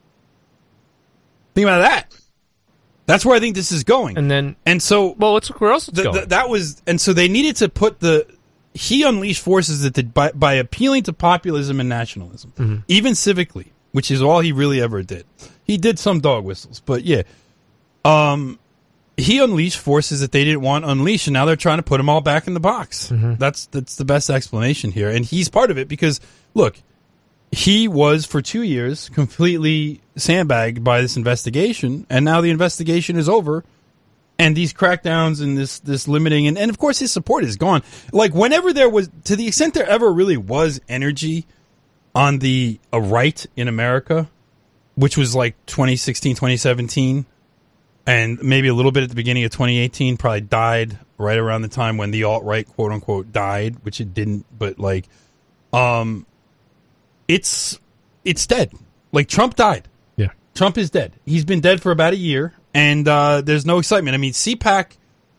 Think about that. That's where I think this is going. And so where else it's going? That was, and so they needed to put he unleashed forces that by appealing to populism and nationalism, even civically, which is all he really ever did. He did some dog whistles, but yeah. He unleashed forces that they didn't want unleashed, and now they're trying to put them all back in the box. That's the best explanation here. And he's part of it because, look, he was for 2 years completely sandbagged by this investigation, and now the investigation is over, and these crackdowns and this limiting, and of course his support is gone. Like, whenever there was, to the extent there ever really was energy on a right in America, which was like 2016, 2017, and maybe a little bit at the beginning of 2018. Probably died right around the time when the alt-right, quote unquote, died, which it didn't. But like, it's dead. Like Trump died. Yeah, Trump is dead. He's been dead for about a year, and there's no excitement. I mean, CPAC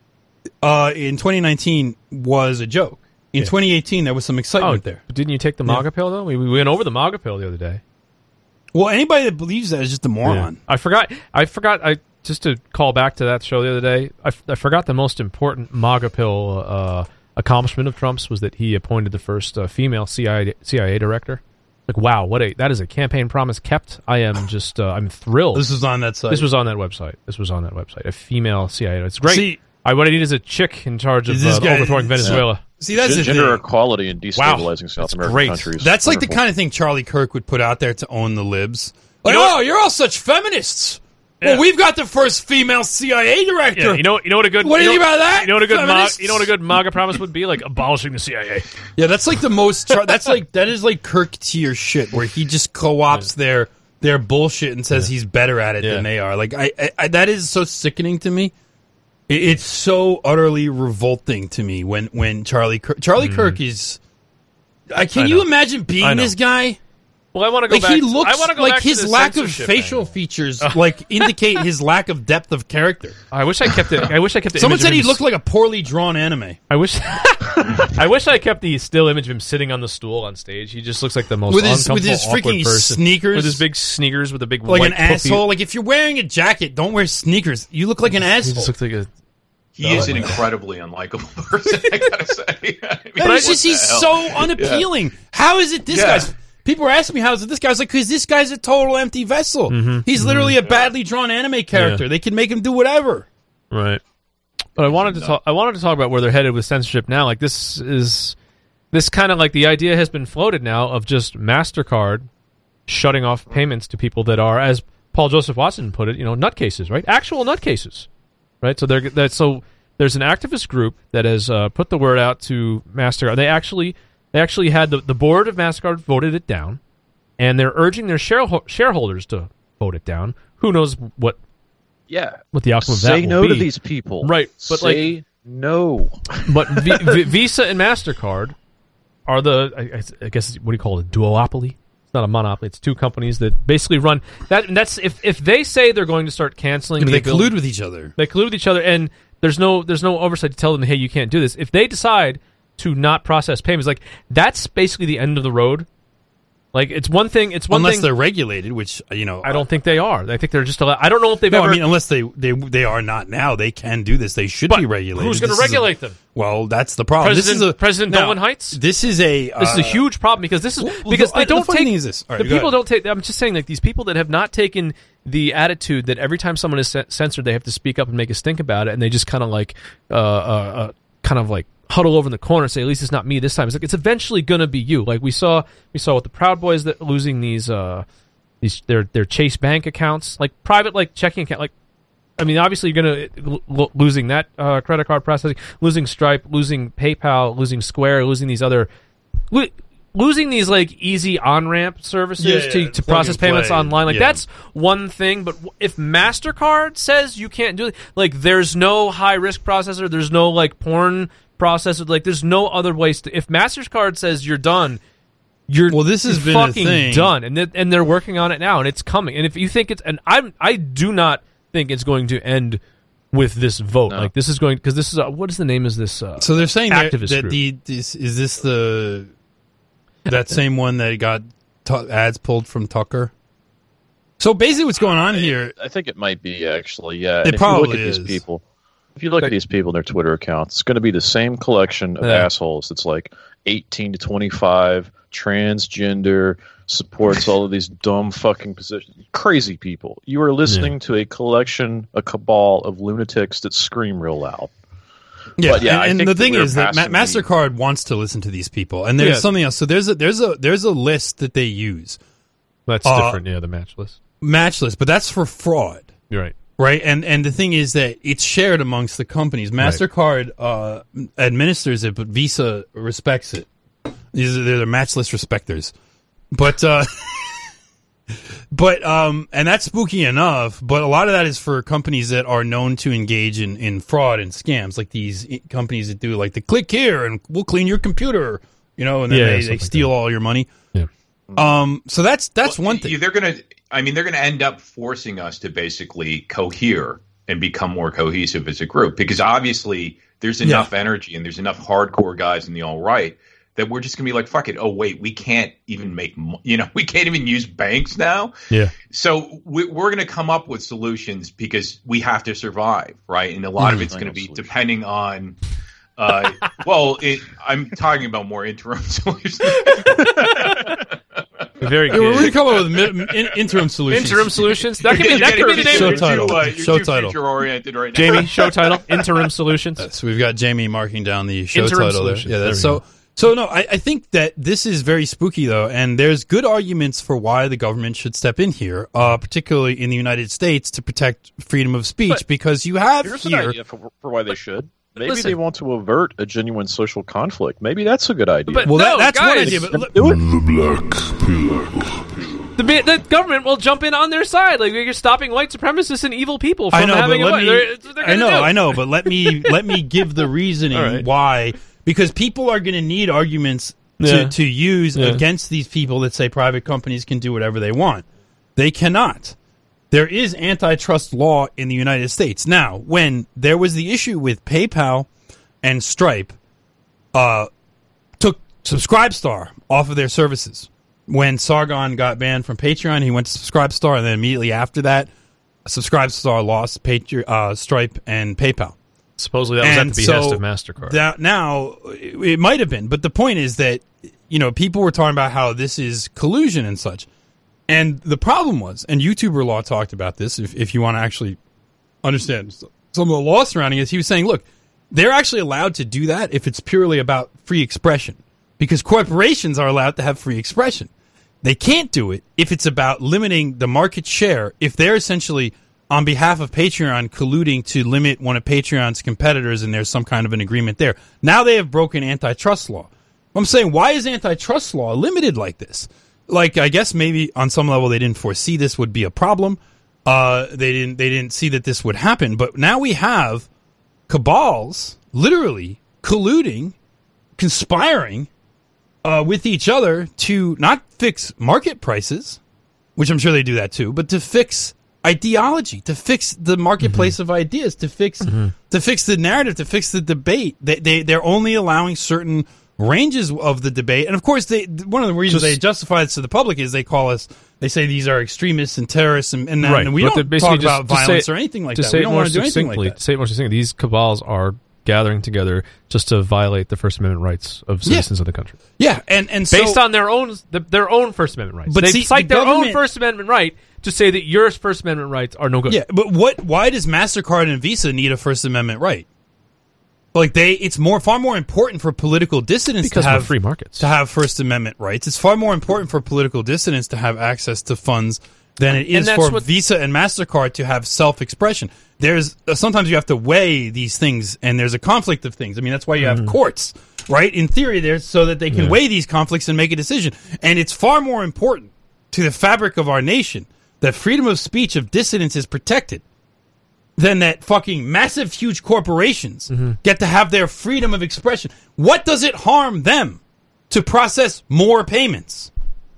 in 2019 was a joke. In 2018, there was some excitement there. Didn't you take the MAGA pill, though? We went over the MAGA pill the other day. Well, anybody that believes that is just a moron. Yeah. I forgot. Just to call back to that show the other day, I forgot the most important MAGA pill accomplishment of Trump's was that he appointed the first female CIA director. Like, wow, that is a campaign promise kept. I am just, I'm thrilled. This was on that site. This was on that website. A female CIA. It's great. See, what I need is a chick in charge of overthrowing Venezuela. See, that's gender equality and destabilizing South American countries. That's like the kind of thing Charlie Kirk would put out there to own the libs. Like, you're all such feminists. Yeah. Well, we've got the first female CIA director. Yeah, you know what a good. What do you think about that? You know what a good MAGA promise would be? Like abolishing the CIA. Yeah, that's like the most. That is like Kirk tier shit, where he just co-ops their bullshit and says he's better at it than they are. Like I that is so sickening to me. It's so utterly revolting to me when Charlie Kirk is. Can you imagine being this guy? Well, I want to go back. He looks I want to go like back his to the lack of facial features indicate his lack of depth of character. I wish I kept it. Someone said he looked like a poorly drawn anime. I wish I kept the still image of him sitting on the stool on stage. He just looks like the most uncomfortable, with his freaking person. Sneakers, with his big sneakers, with a big like white an asshole. Like if you're wearing a jacket, don't wear sneakers. You look like an asshole. He just looks like a. He is an incredibly unlikable person, I gotta say. He's so unappealing. Yeah. How is it this guy's? People are asking me, how is it this guy? I was like, because this guy's a total empty vessel. Mm-hmm. He's literally a badly drawn anime character. Yeah. They can make him do whatever. Right. But I wanted to talk about where they're headed with censorship now. Like this kind of like the idea has been floated now of just MasterCard shutting off payments to people that are, as Paul Joseph Watson put it, nutcases, right? Actual nutcases. Right, so there's an activist group that has put the word out to MasterCard. They actually had the board of MasterCard voted it down, and they're urging their shareholders to vote it down. Who knows what the outcome of that will be? Say no to these people, right? But say no. But Visa and MasterCard are I guess what do you call it? A duopoly. It's not a monopoly. It's two companies that basically run that. And that's if they say they're going to start canceling, they collude with each other. They collude with each other, and there's no oversight to tell them, hey, you can't do this. If they decide to not process payments, like that's basically the end of the road. Like it's one thing. Unless they're regulated, which I don't think they are. I think they're just allowed. I don't know if they've ever. I mean, unless they are not now. They can do this. They should be regulated. Who's going to regulate them? Well, that's the problem. President Dolan Heights. This is a huge problem because they don't take. Thing is this. Right, the people don't take. I'm just saying, like these people that have not taken the attitude that every time someone is censored, they have to speak up and make a stink about it, and they just kind of like huddle over in the corner and say, at least it's not me this time. It's like it's eventually gonna be you. Like we saw with the Proud Boys that losing these their Chase Bank accounts, like private like checking account. Like I mean, obviously you're gonna losing that credit card processing, losing Stripe, losing PayPal, losing Square, losing these other. Losing these like easy on-ramp services to process payments online, like that's one thing. But if MasterCard says you can't do it, like there's no high-risk processor, there's no like porn processor, like there's no other ways to. If MasterCard says you're done, this has been fucking a thing. Done, and they're working on it now, and it's coming. And if you think it's, and I do not think it's going to end with this vote. No. Like this is going because this is what is the name of this? So they're saying activist group. That same one that got ads pulled from Tucker. So basically, what's going on here? I think it might be actually. Yeah, it probably is. If you look at these people and their Twitter accounts, it's going to be the same collection of assholes. It's like 18 to 25, transgender, supports all of these dumb fucking positions. Crazy people. You are listening to a cabal of lunatics that scream real loud. Yeah, but and the thing is that MasterCard wants to listen to these people, and there's something else. So there's a list that they use. That's different, the match list. Match list, but that's for fraud. You're right. Right, and the thing is that it's shared amongst the companies. MasterCard administers it, but Visa respects it. They're the match list respecters. But But and that's spooky enough, but a lot of that is for companies that are known to engage in fraud and scams, like these companies that do like the click here and we'll clean your computer, and then they steal all your money. Yeah. So that's one thing. They're gonna end up forcing us to basically cohere and become more cohesive as a group, because obviously there's enough energy and there's enough hardcore guys in the alt-right that we're just going to be like, fuck it. Oh, wait, we can't even we can't even use banks now. Yeah. So we're going to come up with solutions because we have to survive, right? And a lot of it's going to be depending on, I'm talking about more interim solutions. Very good. We're going to come up with interim solutions. Interim solutions? That could be the name show of title. Show title. Future-oriented right now. Jamie, show title, interim solutions. So we've got Jamie marking down the show interim title there. Solutions. Yeah, that's So no, I think that this is very spooky though, and there's good arguments for why the government should step in here, particularly in the United States, to protect freedom of speech, because you have Here's here. an idea for why they should. Maybe Listen. they want to avert a genuine social conflict. Maybe that's a good idea. But Well, no, that's one guys, idea, but do it. the government will jump in on their side. Like you're stopping white supremacists and evil people from having a I know, but let me give the reasoning why, because people are going to need arguments to use against these people that say private companies can do whatever they want. They cannot. There is antitrust law in the United States. Now, when there was the issue with PayPal and Stripe, took SubscribeStar off of their services. When Sargon got banned from Patreon, he went to SubscribeStar, and then immediately after that, SubscribeStar lost Stripe and PayPal. Supposedly that was at the behest of MasterCard. Now, it might have been, but the point is that people were talking about how this is collusion and such. And the problem was, and YouTuber Law talked about this, if you want to actually understand some of the law surrounding it, he was saying, look, they're actually allowed to do that if it's purely about free expression, because corporations are allowed to have free expression. They can't do it if it's about limiting the market share, if they're essentially, on behalf of Patreon, colluding to limit one of Patreon's competitors and there's some kind of an agreement there. Now they have broken antitrust law. I'm saying, why is antitrust law limited like this? Like, I guess maybe on some level they didn't foresee this would be a problem. They didn't see that this would happen. But now we have cabals literally colluding, conspiring with each other to not fix market prices, which I'm sure they do that too, but to fix ideology, to fix the marketplace of ideas, to fix the narrative, to fix the debate. They're only allowing certain ranges of the debate, and of course, one of the reasons they justify this to the public is they say these are extremists and terrorists, and we don't talk about violence or anything like that. We don't want to do anything like that. To say it more succinctly, these cabals are gathering together just to violate the First Amendment rights of citizens of the country. Yeah, and so, based on their own First Amendment rights. But they cite their own First Amendment right to say that your First Amendment rights are no good. Yeah, but why does MasterCard and Visa need a First Amendment right? Like it's far more important for political dissidents because to have we're free markets, to have First Amendment rights. It's far more important for political dissidents to have access to funds than it is for Visa and MasterCard to have self-expression. There's sometimes you have to weigh these things, and there's a conflict of things. I mean, that's why you have courts, right? In theory, there's so that they can weigh these conflicts and make a decision. And it's far more important to the fabric of our nation that freedom of speech of dissidents is protected than that fucking massive, huge corporations get to have their freedom of expression. What does it harm them to process more payments?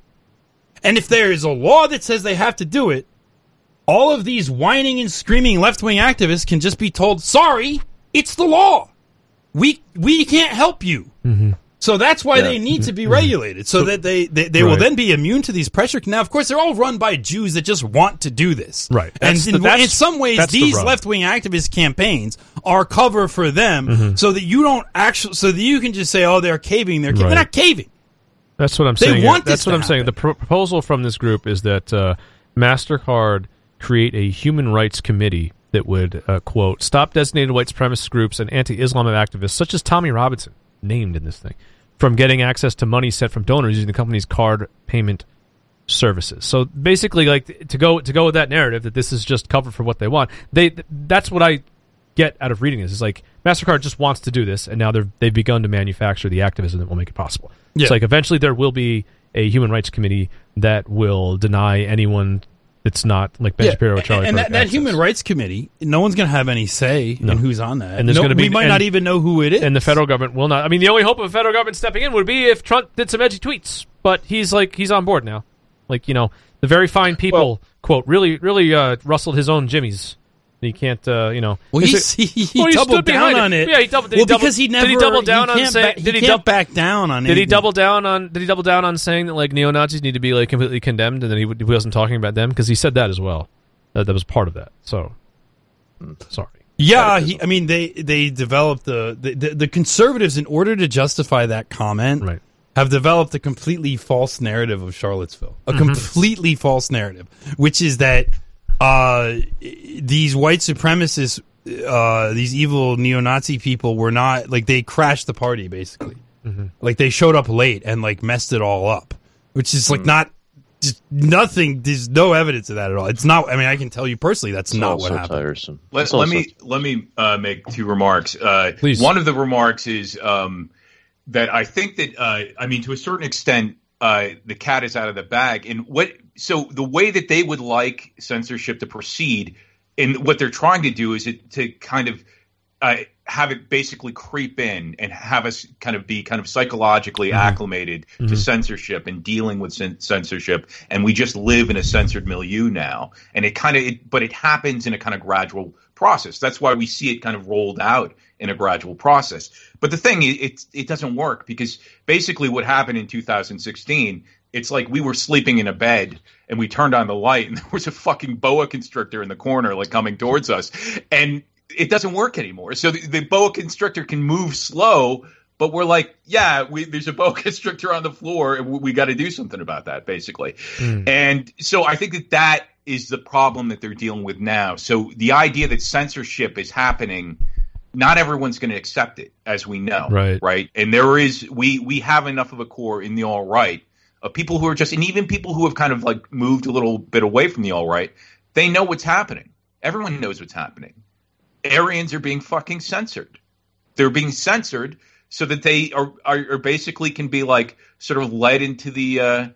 And if there is a law that says they have to do it, all of these whining and screaming left-wing activists can just be told, sorry, it's the law. We can't help you. So that's why they need to be regulated, so that they will then be immune to these pressures. Now, of course, they're all run by Jews that just want to do this. Right. And in some ways, these left-wing activist campaigns are cover for them, so that you don't actually, so that you can just say, oh, they're caving. They're not caving. That's what I'm saying. That's what I'm saying. The proposal from this group is that MasterCard create a human rights committee that would, quote, stop designated white supremacist groups and anti-Islamic activists, such as Tommy Robinson, named in this thing, from getting access to money sent from donors using the company's card payment services. So basically, like to go with that narrative that this is just cover for what they want. That's what I get out of reading this. It's like MasterCard just wants to do this, and now they've begun to manufacture the activism that will make it possible. Yeah. It's like eventually there will be a human rights committee that will deny anyone that's not like Ben Shapiro or Charlie and Kirk that human rights committee, no one's going to have any say in who's on that. And there's going to be, we might not even know who it is. And the federal government will not. I mean, the only hope of the federal government stepping in would be if Trump did some edgy tweets. But he's on board now. Like, the very fine people, quote, really rustled his own jimmies. He can't, Well, he doubled down on it. Yeah, he doubled. Because he never. Did he double down on saying? Did he back down on it? Did he double down on saying that like neo-Nazis need to be like completely condemned, and then he wasn't talking about them because he said that as well. That was part of that. So, sorry. Yeah, they developed the conservatives in order to justify that comment. Right. Have developed a completely false narrative of Charlottesville. A completely false narrative, which is that these white supremacists, these evil neo-Nazi people were not, like, they crashed the party, basically. Like, they showed up late and, like, messed it all up. Which is, like, not, just nothing, there's no evidence of that at all. It's not, I mean, I can tell you personally, that's not what happened. Tiresome. Let me make two remarks. Please. One of the remarks is that I think that to a certain extent, the cat is out of the bag. And so the way that they would like censorship to proceed, and what they're trying to do is to kind of have it basically creep in and have us kind of be psychologically acclimated to censorship and dealing with censorship. And we just live in a censored milieu now. And but it happens in a kind of gradual process. That's why we see it kind of rolled out in a gradual process. But the thing, it doesn't work, because basically what happened in 2016, it's like we were sleeping in a bed and we turned on the light and there was a fucking boa constrictor in the corner, like, coming towards us. And it doesn't work anymore. So the boa constrictor can move slow, but we're like, there's a boa constrictor on the floor and we got to do something about that, basically. And so I think that is the problem that they're dealing with now. So the idea that censorship is happening, not everyone's going to accept it, as we know. Right. And we have enough of a core in the alt-right of people who are just, and even people who have kind of like moved a little bit away from the alt-right, they know what's happening. Everyone knows what's happening. Aryans are being fucking censored. They're being censored so that they are basically can be like sort of led into the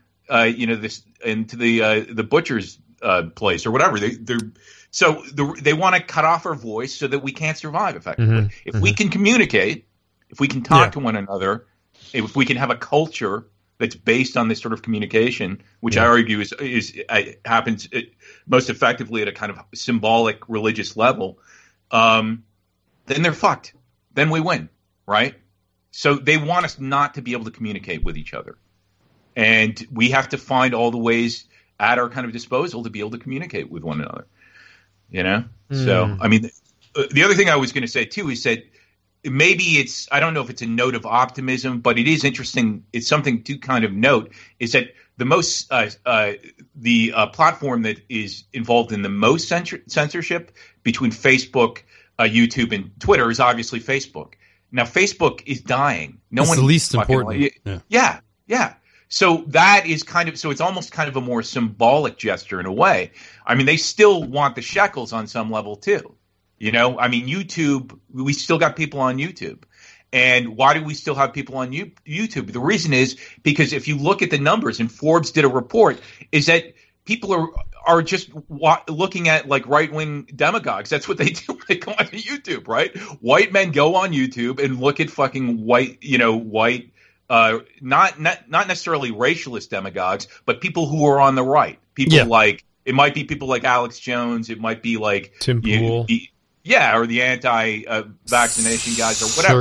the butcher's place or whatever. They want to cut off our voice so that we can't survive effectively. If we can communicate, if we can talk to one another, if we can have a culture that's based on this sort of communication, which I argue is happens most effectively at a kind of symbolic religious level, then they're fucked. Then we win, right? So they want us not to be able to communicate with each other. And we have to find all the ways at our kind of disposal to be able to communicate with one another. So, I mean, the other thing I was going to say, too, is that maybe I don't know if it's a note of optimism, but it is interesting. It's something to kind of note is that the most the platform that is involved in the most censorship between Facebook, YouTube, and Twitter is obviously Facebook. Now, Facebook is dying. It's the least important. Yeah. So that is so it's almost kind of a more symbolic gesture in a way. I mean, they still want the shekels on some level too. I mean, YouTube, we still got people on YouTube. And why do we still have people on YouTube? The reason is because if you look at the numbers, and Forbes did a report, is that people are just looking at like right-wing demagogues. That's what they do. They go on YouTube, right? White men go on YouTube and look at fucking white, not necessarily racialist demagogues, but people who are on the right. People like, it might be people like Alex Jones. It might be like Tim Pool. Or the anti-vaccination guys or whatever.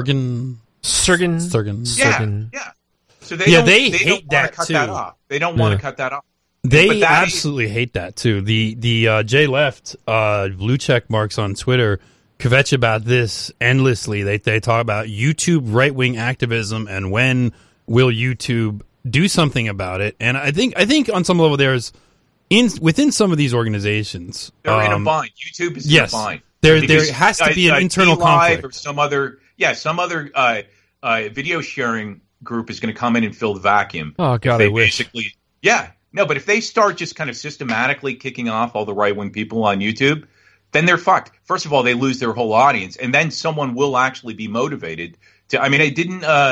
Sergen. Yeah. So they hate that cut too. that off. They don't want to cut that off. They absolutely hate that too. The J Left blue check marks on Twitter kvetch about this endlessly. They talk about YouTube right wing activism and when will YouTube do something about it. And I think on some level there's within some of these organizations they're in a bind. YouTube is in a bind. There has to be an internal conflict or some other video sharing group is going to come in and fill the vacuum. Oh God, I wish. Basically, but if they start just kind of systematically kicking off all the right-wing people on YouTube, then they're fucked. First of all, they lose their whole audience, and then someone will actually be motivated to. I mean,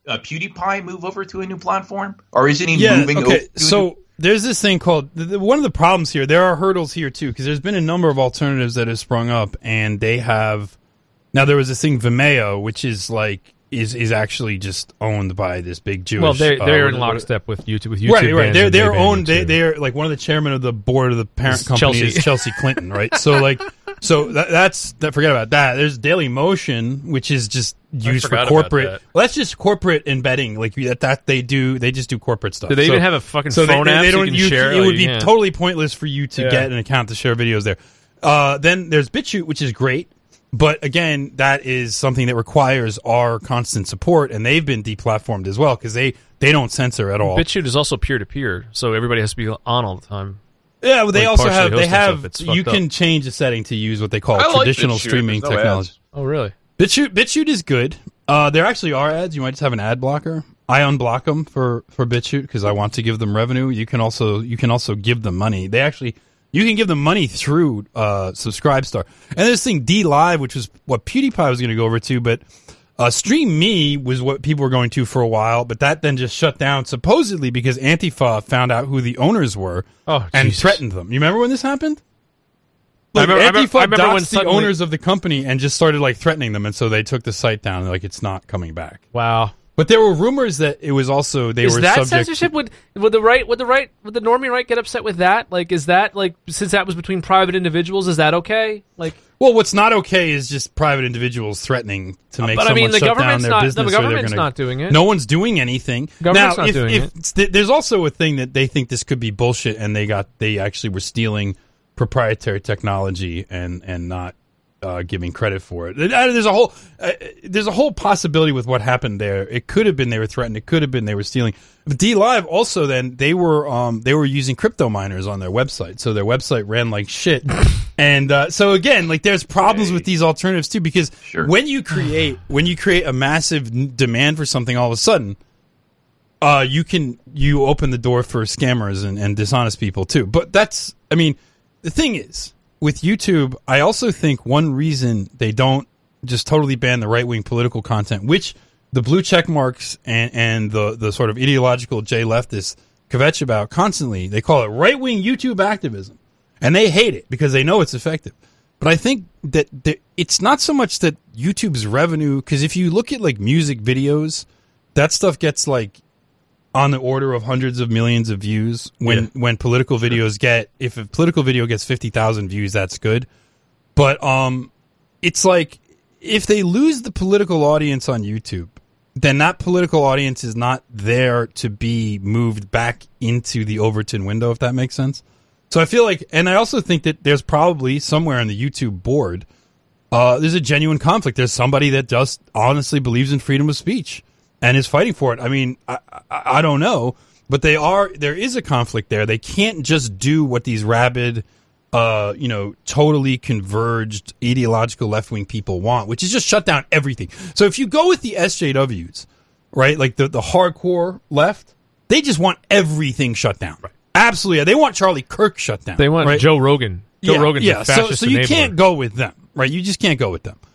PewDiePie move over to a new platform, or isn't he moving? Okay, so there's this thing called one of the problems here. There are hurdles here too, because there's been a number of alternatives that have sprung up, and they have. Now there was this thing Vimeo, which is like is actually just owned by this big Jewish. Well, they're in lockstep with YouTube. Right. They're owned. They're like one of the chairmen of the board of the parent company is Chelsea Clinton, right? So like, that's forget about that. There's Dailymotion, which is just used for corporate. Well, that's just corporate embedding. Like that they do. They just do corporate stuff. Do they even have a fucking phone app? They so don't. You can share? It would be totally pointless for you to get an account to share videos there. Then there's BitChute, which is great. But again, that is something that requires our constant support, and they've been deplatformed as well because they don't censor at all. BitChute is also peer-to-peer, so everybody has to be on all the time. Yeah, well, they also have. You can change the setting to use what they call traditional streaming technology. Ads. Oh, really? BitChute is good. There actually are ads. You might just have an ad blocker. I unblock them for BitChute because I want to give them revenue. You can also give them money. You can give them money through Subscribestar. And this thing, DLive, which was what PewDiePie was going to go over to, but Stream Me was what people were going to for a while, but that then just shut down, supposedly because Antifa found out who the owners were and threatened them. You remember when this happened? Like, Antifa doxed the owners of the company and just started like threatening them, and so they took the site down. Like, it's not coming back. Wow. But there were rumors that it was also were subject. Is that censorship? Would the normie right get upset with that? Like, is that like since that was between private individuals, is that okay? Like, well, what's not okay is just private individuals threatening to make someone shut down their business. The government's not doing it. No one's doing anything. Government's not doing it. There's also a thing that they think this could be bullshit, and they actually were stealing proprietary technology and not giving credit for it. There's a whole possibility with what happened there. It could have been they were threatened. It could have been they were stealing. But DLive also then they were using crypto miners on their website, so their website ran like shit. And so again, like there's problems with these alternatives too, because when you create a massive demand for something, all of a sudden, you open the door for scammers and dishonest people too. But the thing is, with YouTube, I also think one reason they don't just totally ban the right-wing political content, which the blue check marks and the sort of ideological J-leftists kvetch about constantly, they call it right-wing YouTube activism. And they hate it because they know it's effective. But I think that it's not so much that YouTube's revenue, because if you look at like music videos, that stuff gets like on the order of hundreds of millions of views when political videos if a political video gets 50,000 views, that's good. But it's like if they lose the political audience on YouTube, then that political audience is not there to be moved back into the Overton window, if that makes sense. So I feel like, and I also think that there's probably somewhere in the YouTube board, there's a genuine conflict. There's somebody that just honestly believes in freedom of speech and is fighting for it. I mean, I don't know, but there is a conflict there. They can't just do what these rabid, totally converged ideological left-wing people want, which is just shut down everything. So if you go with the SJWs, right, like the hardcore left, they just want everything shut down. Right. Absolutely. They want Charlie Kirk shut down. They want Joe Rogan. Joe Rogan's a fascist so you can't go with them, right? You just can't go with them.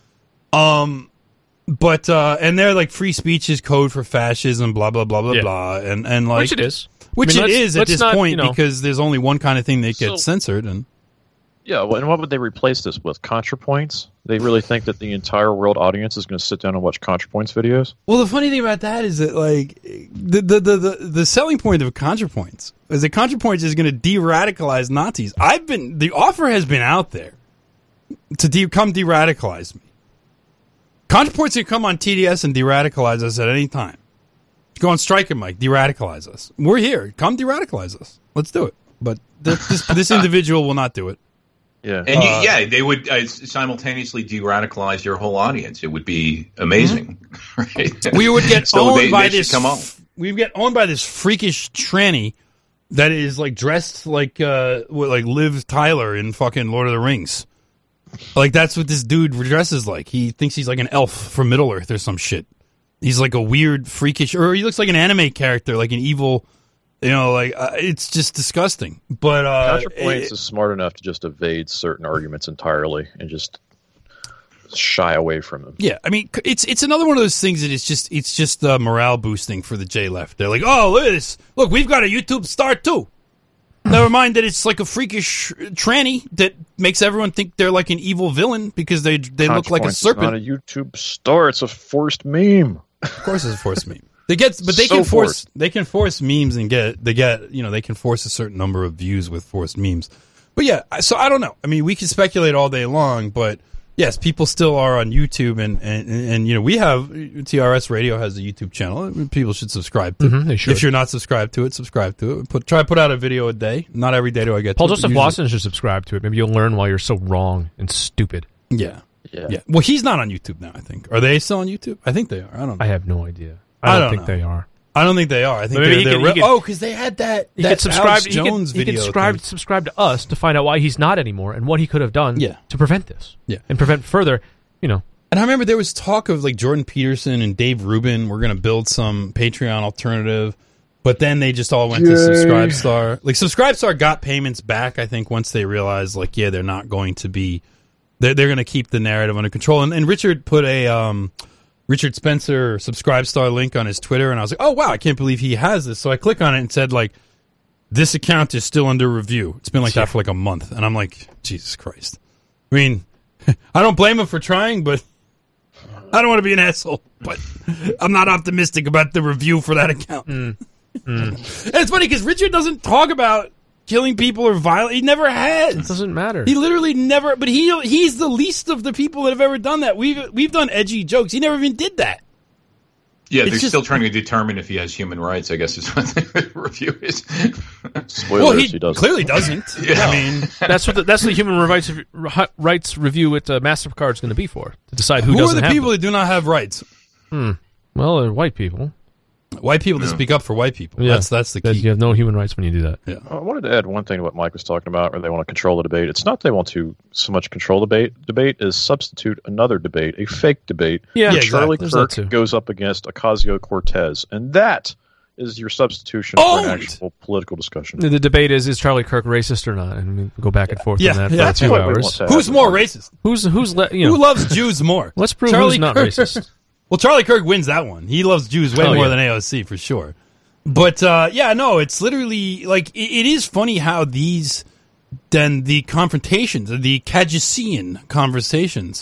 But and they're like free speech is code for fascism, blah blah blah blah blah, and like which it is, at this point because there's only one kind of thing that gets censored. And and what would they replace this with? ContraPoints? They really think that the entire world audience is going to sit down and watch ContraPoints videos? Well, the funny thing about that is that like the selling point of ContraPoints is that ContraPoints is going to de-radicalize Nazis. The offer has been out there to come de-radicalize me. ContraPoints can come on TDS and de-radicalize us at any time. Go on Strike and Mike, de-radicalize us. We're here. Come de-radicalize us. Let's do it. But this individual will not do it. Yeah, and they would simultaneously de-radicalize your whole audience. It would be amazing, right? We would get owned by this. We would get owned by this freakish tranny that is like dressed like Liv Tyler in fucking Lord of the Rings. Like that's what this dude dresses like. He thinks he's like an elf from Middle Earth or some shit. He's like a weird, freakish, or he looks like an anime character, like an evil. It's just disgusting. But ContraPoints is smart enough to just evade certain arguments entirely and just shy away from him. Yeah, I mean, it's another one of those things that it's just morale boosting for the J left. They're like, oh, look at this. Look, we've got a YouTube star too. Never mind that it's like a freakish tranny that makes everyone think they're like an evil villain because they look like a serpent. It's not a YouTube star; it's a forced meme. Of course, it's a forced meme. They can force memes and they can force a certain number of views with forced memes. But yeah, so I don't know. I mean, we can speculate all day long, but yes, people still are on YouTube, and we have TRS Radio has a YouTube channel. People should subscribe to. They should. If you're not subscribed to it, subscribe to it. Try to put out a video a day. Not every day do I get. Paul to Joseph Watson should subscribe to it. Maybe you'll learn why you're so wrong and stupid. Yeah. Well, he's not on YouTube now. I think. Are they still on YouTube? I think they are. I don't know. I have no idea. I don't think they are. I don't think they are. I think they're because they had that Alex Jones video. He could subscribe to us to find out why he's not anymore and what he could have done to prevent this. Yeah. And prevent further, And I remember there was talk of like Jordan Peterson and Dave Rubin were going to build some Patreon alternative, but then they just all went to Subscribestar. Like Subscribestar got payments back, I think, once they realized like, they're not going to be, they're going to keep the narrative under control. And Richard put a, Richard Spencer Subscribestar link on his Twitter, and I was like, oh, wow, I can't believe he has this. So I click on it and said, like, this account is still under review. It's been like that for like a month. And I'm like, Jesus Christ. I mean, I don't blame him for trying, but I don't want to be an asshole. But I'm not optimistic about the review for that account. And it's funny because Richard doesn't talk about killing people or violence. He never has. It doesn't matter. He literally never. But he's the least of the people that have ever done that. We've done edgy jokes. He never even did that. Yeah, they're still trying to determine if he has human rights, I guess is what the review is. Spoilers, he doesn't. Clearly doesn't. Yeah. I mean, that's the human rights review at MasterCard's going to be for, to decide who doesn't have Who are the people that do not have rights? Well, they're white people. White people to speak up for white people. Yeah. That's the key. You have no human rights when you do that. Yeah. I wanted to add one thing to what Mike was talking about, where they want to control the debate. It's not they want to so much control the debate. Debate is substitute another debate, a fake debate. Yeah, Charlie exactly. Kirk goes up against Ocasio-Cortez, and that is your substitution for an actual political discussion. The debate is Charlie Kirk racist or not? And we go back and forth on that for 2 hours. Who's more racist? Who loves Jews more? Let's prove who's not racist. Well, Charlie Kirk wins that one. He loves Jews way more than AOC, for sure. But, it's literally, like, it is funny how the confrontations, the Caducean conversations,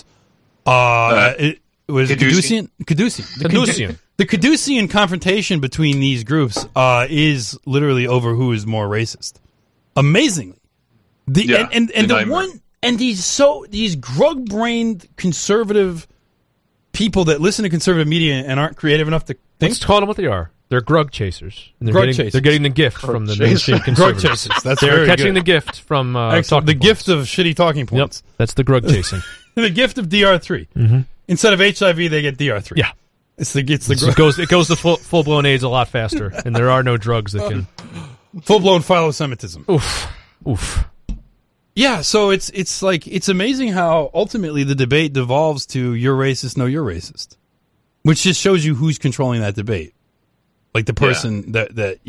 it was Caducean? Caducean. The Caducean confrontation between these groups is literally over who is more racist. Amazingly. These grug-brained conservative people that listen to conservative media and aren't creative enough to think. Let's call them what they are. They're grug chasers. And chasers. They're getting the gift from the mainstream conservatives. Grug chasers. That's They're very catching good. the gift from the gift of shitty talking points. Yep, that's the grug chasing. The gift of DR3. Mm-hmm. Instead of HIV, they get DR3. Yeah. It goes to full blown AIDS a lot faster, and there are no drugs that can full blown philo-Semitism. Oof. Yeah, so it's like it's amazing how ultimately the debate devolves to you're racist, no, you're racist, which just shows you who's controlling that debate, like the person that.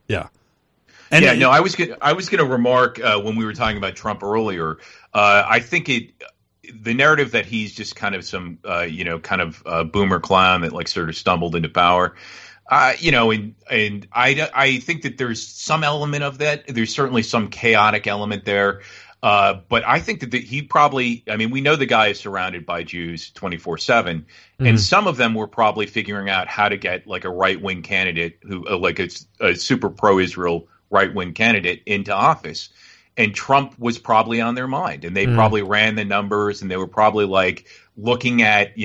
And I was gonna remark when we were talking about Trump earlier. I think the narrative that he's just kind of some boomer clown that like sort of stumbled into power. And I think that there's some element of that. There's certainly some chaotic element there. But I think that he probably, we know the guy is surrounded by Jews 24/7, and some of them were probably figuring out how to get like a right-wing candidate who, like a super pro-Israel right-wing candidate into office. And Trump was probably on their mind, and they probably ran the numbers, and they were probably like looking at,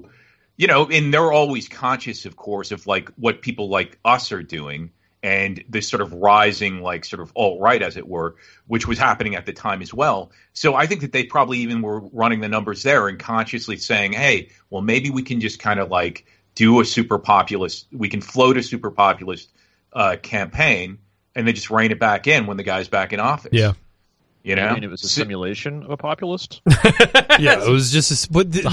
and they're always conscious, of course, of like what people like us are doing. And this sort of rising, like sort of alt-right, as it were, which was happening at the time as well. So I think that they probably even were running the numbers there and consciously saying, hey, well, maybe we can just kind of like do a super populist, we can float a super populist campaign and then just rein it back in when the guy's back in office. Yeah. You know? I mean, it was a simulation of a populist? Yeah, it was just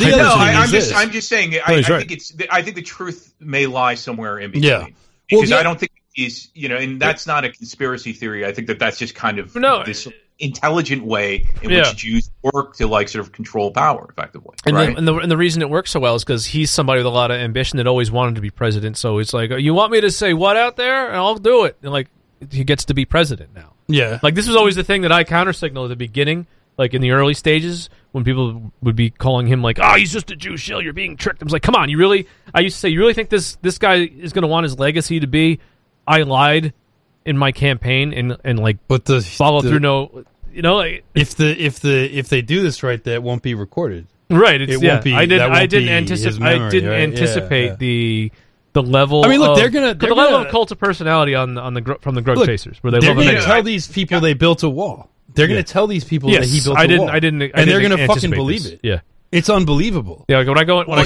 I'm just saying, I think the truth may lie somewhere in between. Yeah. Because I don't think and that's not a conspiracy theory. I think that's just kind of intelligent way in which Jews work to like sort of control power effectively. Right? And the reason it works so well is because he's somebody with a lot of ambition that always wanted to be president. So it's like, you want me to say what out there, and I'll do it. And like, he gets to be president now. Yeah, like this was always the thing that I countersignaled at the beginning, like in the early stages when people would be calling him like, "Oh, he's just a Jew shill. You're being tricked." I was like, "Come on, you really?" I used to say, "You really think this guy is going to want his legacy to be, I lied in my campaign and like follow through?" No, you know, like, if they do this right, that won't be recorded. Right. It won't be. I didn't anticipate the level. I mean, look, they're the level of cult of personality from the Grug Chasers, where they're going to tell these people they built a wall. They're going to tell these people that he built a wall. And they're going to fucking believe it. Yeah, it's unbelievable. Yeah, when I go in,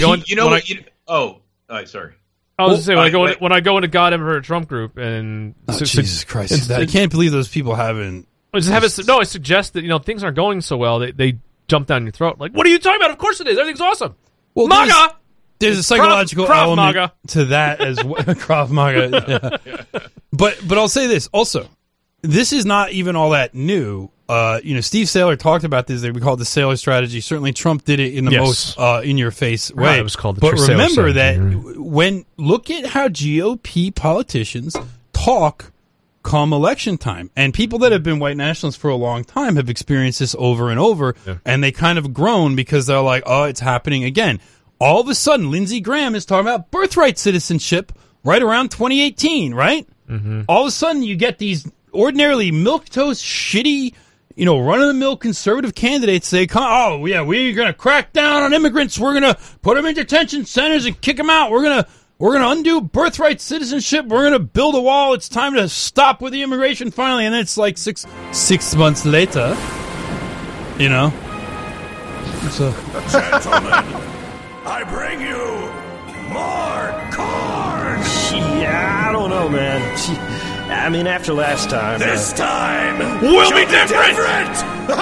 sorry. I was going to say when I go into God Emperor Trump group and Jesus Christ, I can't believe those people haven't. I suggest that things aren't going so well. They jump down your throat. Like, what are you talking about? Of course it is. Everything's awesome. Well, MAGA. There's a psychological Krav element Maga. to that as well. Krav Maga. Yeah. But I'll say this also. This is not even all that new. Steve Saylor talked about this. We call it the Saylor strategy. Certainly, Trump did it in the most in-your-face way. It was called the but remember that look at how GOP politicians talk come election time, and people that have been white nationalists for a long time have experienced this over and over, and they kind of groan because they're like, "Oh, it's happening again." All of a sudden, Lindsey Graham is talking about birthright citizenship right around 2018, right? Mm-hmm. All of a sudden, you get these ordinarily milquetoast, shitty, run-of-the-mill conservative candidates say, "Oh, yeah, we're going to crack down on immigrants. We're going to put them in detention centers and kick them out. We're going to undo birthright citizenship. We're going to build a wall. It's time to stop with the immigration finally." And then it's like six months later, So, gentlemen, I bring you more corn! Yeah, I don't know, man. I mean, after last time... This time, we'll be different!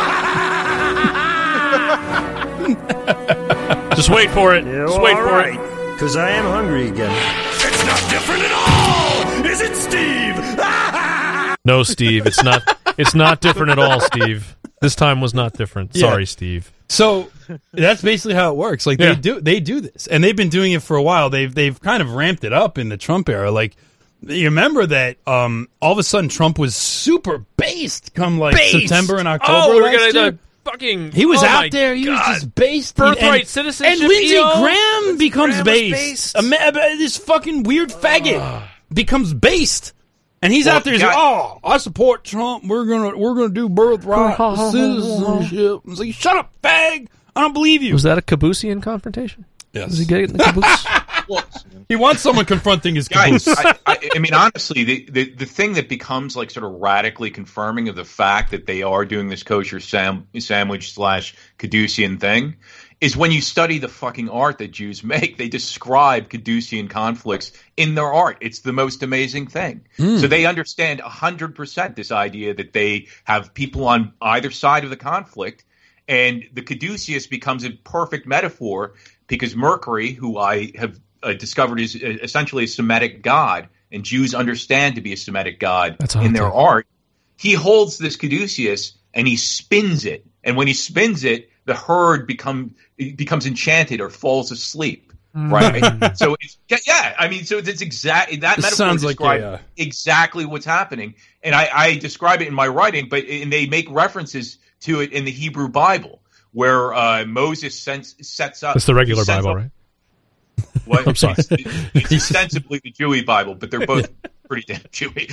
Just wait for it. Yeah, Just wait for it. Because I am hungry again. It's not different at all! Is it, Steve? No, Steve, it's not. It's not different at all, Steve. This time was not different. Sorry, Steve. So that's basically how it works. Like they do this, and they've been doing it for a while. They've kind of ramped it up in the Trump era. Like you remember that all of a sudden Trump was super based come September and October last year. Fucking, he was out there. He was just based. Birthright citizenship. And Lindsey Graham becomes based. This fucking weird faggot becomes based. And he's out there saying, I support Trump. We're gonna do birthright citizenship. It's like, shut up, fag. I don't believe you. Was that a Caboosian confrontation? Yes. Was he getting the caboose? Well, he wants someone confronting his caboose. Guys, I mean, honestly, the thing that becomes like sort of radically confirming of the fact that they are doing this kosher sandwich / Caducean thing is when you study the fucking art that Jews make. They describe Caducean conflicts in their art. It's the most amazing thing. So they understand 100% this idea that they have people on either side of the conflict, and the Caduceus becomes a perfect metaphor because Mercury, who I have discovered is essentially a Semitic god, and Jews understand to be a Semitic god in their art, he holds this Caduceus and he spins it. And when he spins it, the herd becomes enchanted or falls asleep, right? So it's exactly that metaphor describes exactly what's happening, and I describe it in my writing. And they make references to it in the Hebrew Bible, where Moses sets up. It's the regular Bible, right? What? I'm sorry. It's ostensibly the Jewy Bible, but they're both pretty damn Jewy.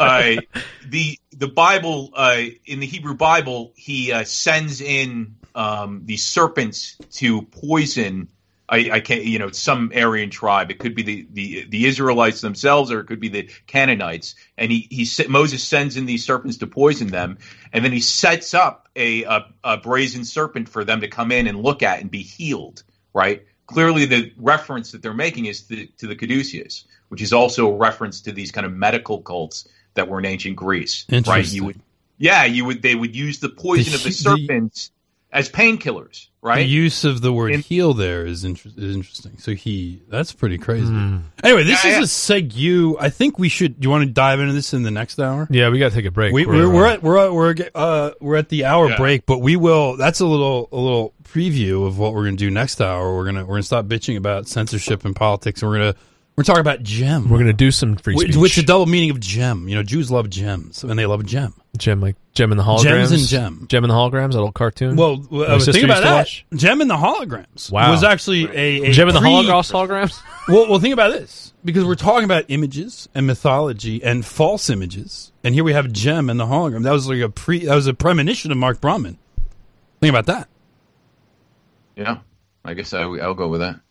The Bible in the Hebrew Bible, he sends in these serpents to poison. I can't, some Aryan tribe. It could be the Israelites themselves, or it could be the Canaanites. And Moses sends in these serpents to poison them, and then he sets up a brazen serpent for them to come in and look at and be healed. Right. Clearly, the reference that they're making is to the Caduceus, which is also a reference to these kind of medical cults that were in ancient Greece. Right. They would use the poison of the serpents as painkillers, right? The use of the word heal there is interesting. So that's pretty crazy. Anyway, this is a segue. I think we should. Do you want to dive into this in the next hour? Yeah, we got to take a break. We're at the hour break, but we will. That's a little preview of what we're going to do next hour. We're gonna stop bitching about censorship and politics, and we're talking about gem. We're gonna do some free speech. Which is the double meaning of gem. You know, Jews love gems, and they love gem. Gem, like Gem and the Holograms. Gems and Gem. Gem and the Holograms, that old cartoon. Well, think about that. Gem and the Holograms was actually a Gem and the Holograms. Well, think about this, because we're talking about images and mythology and false images, and here we have Gem and the Hologram. That was like a premonition of Mark Brahman. Think about that. Yeah, I guess I'll go with that.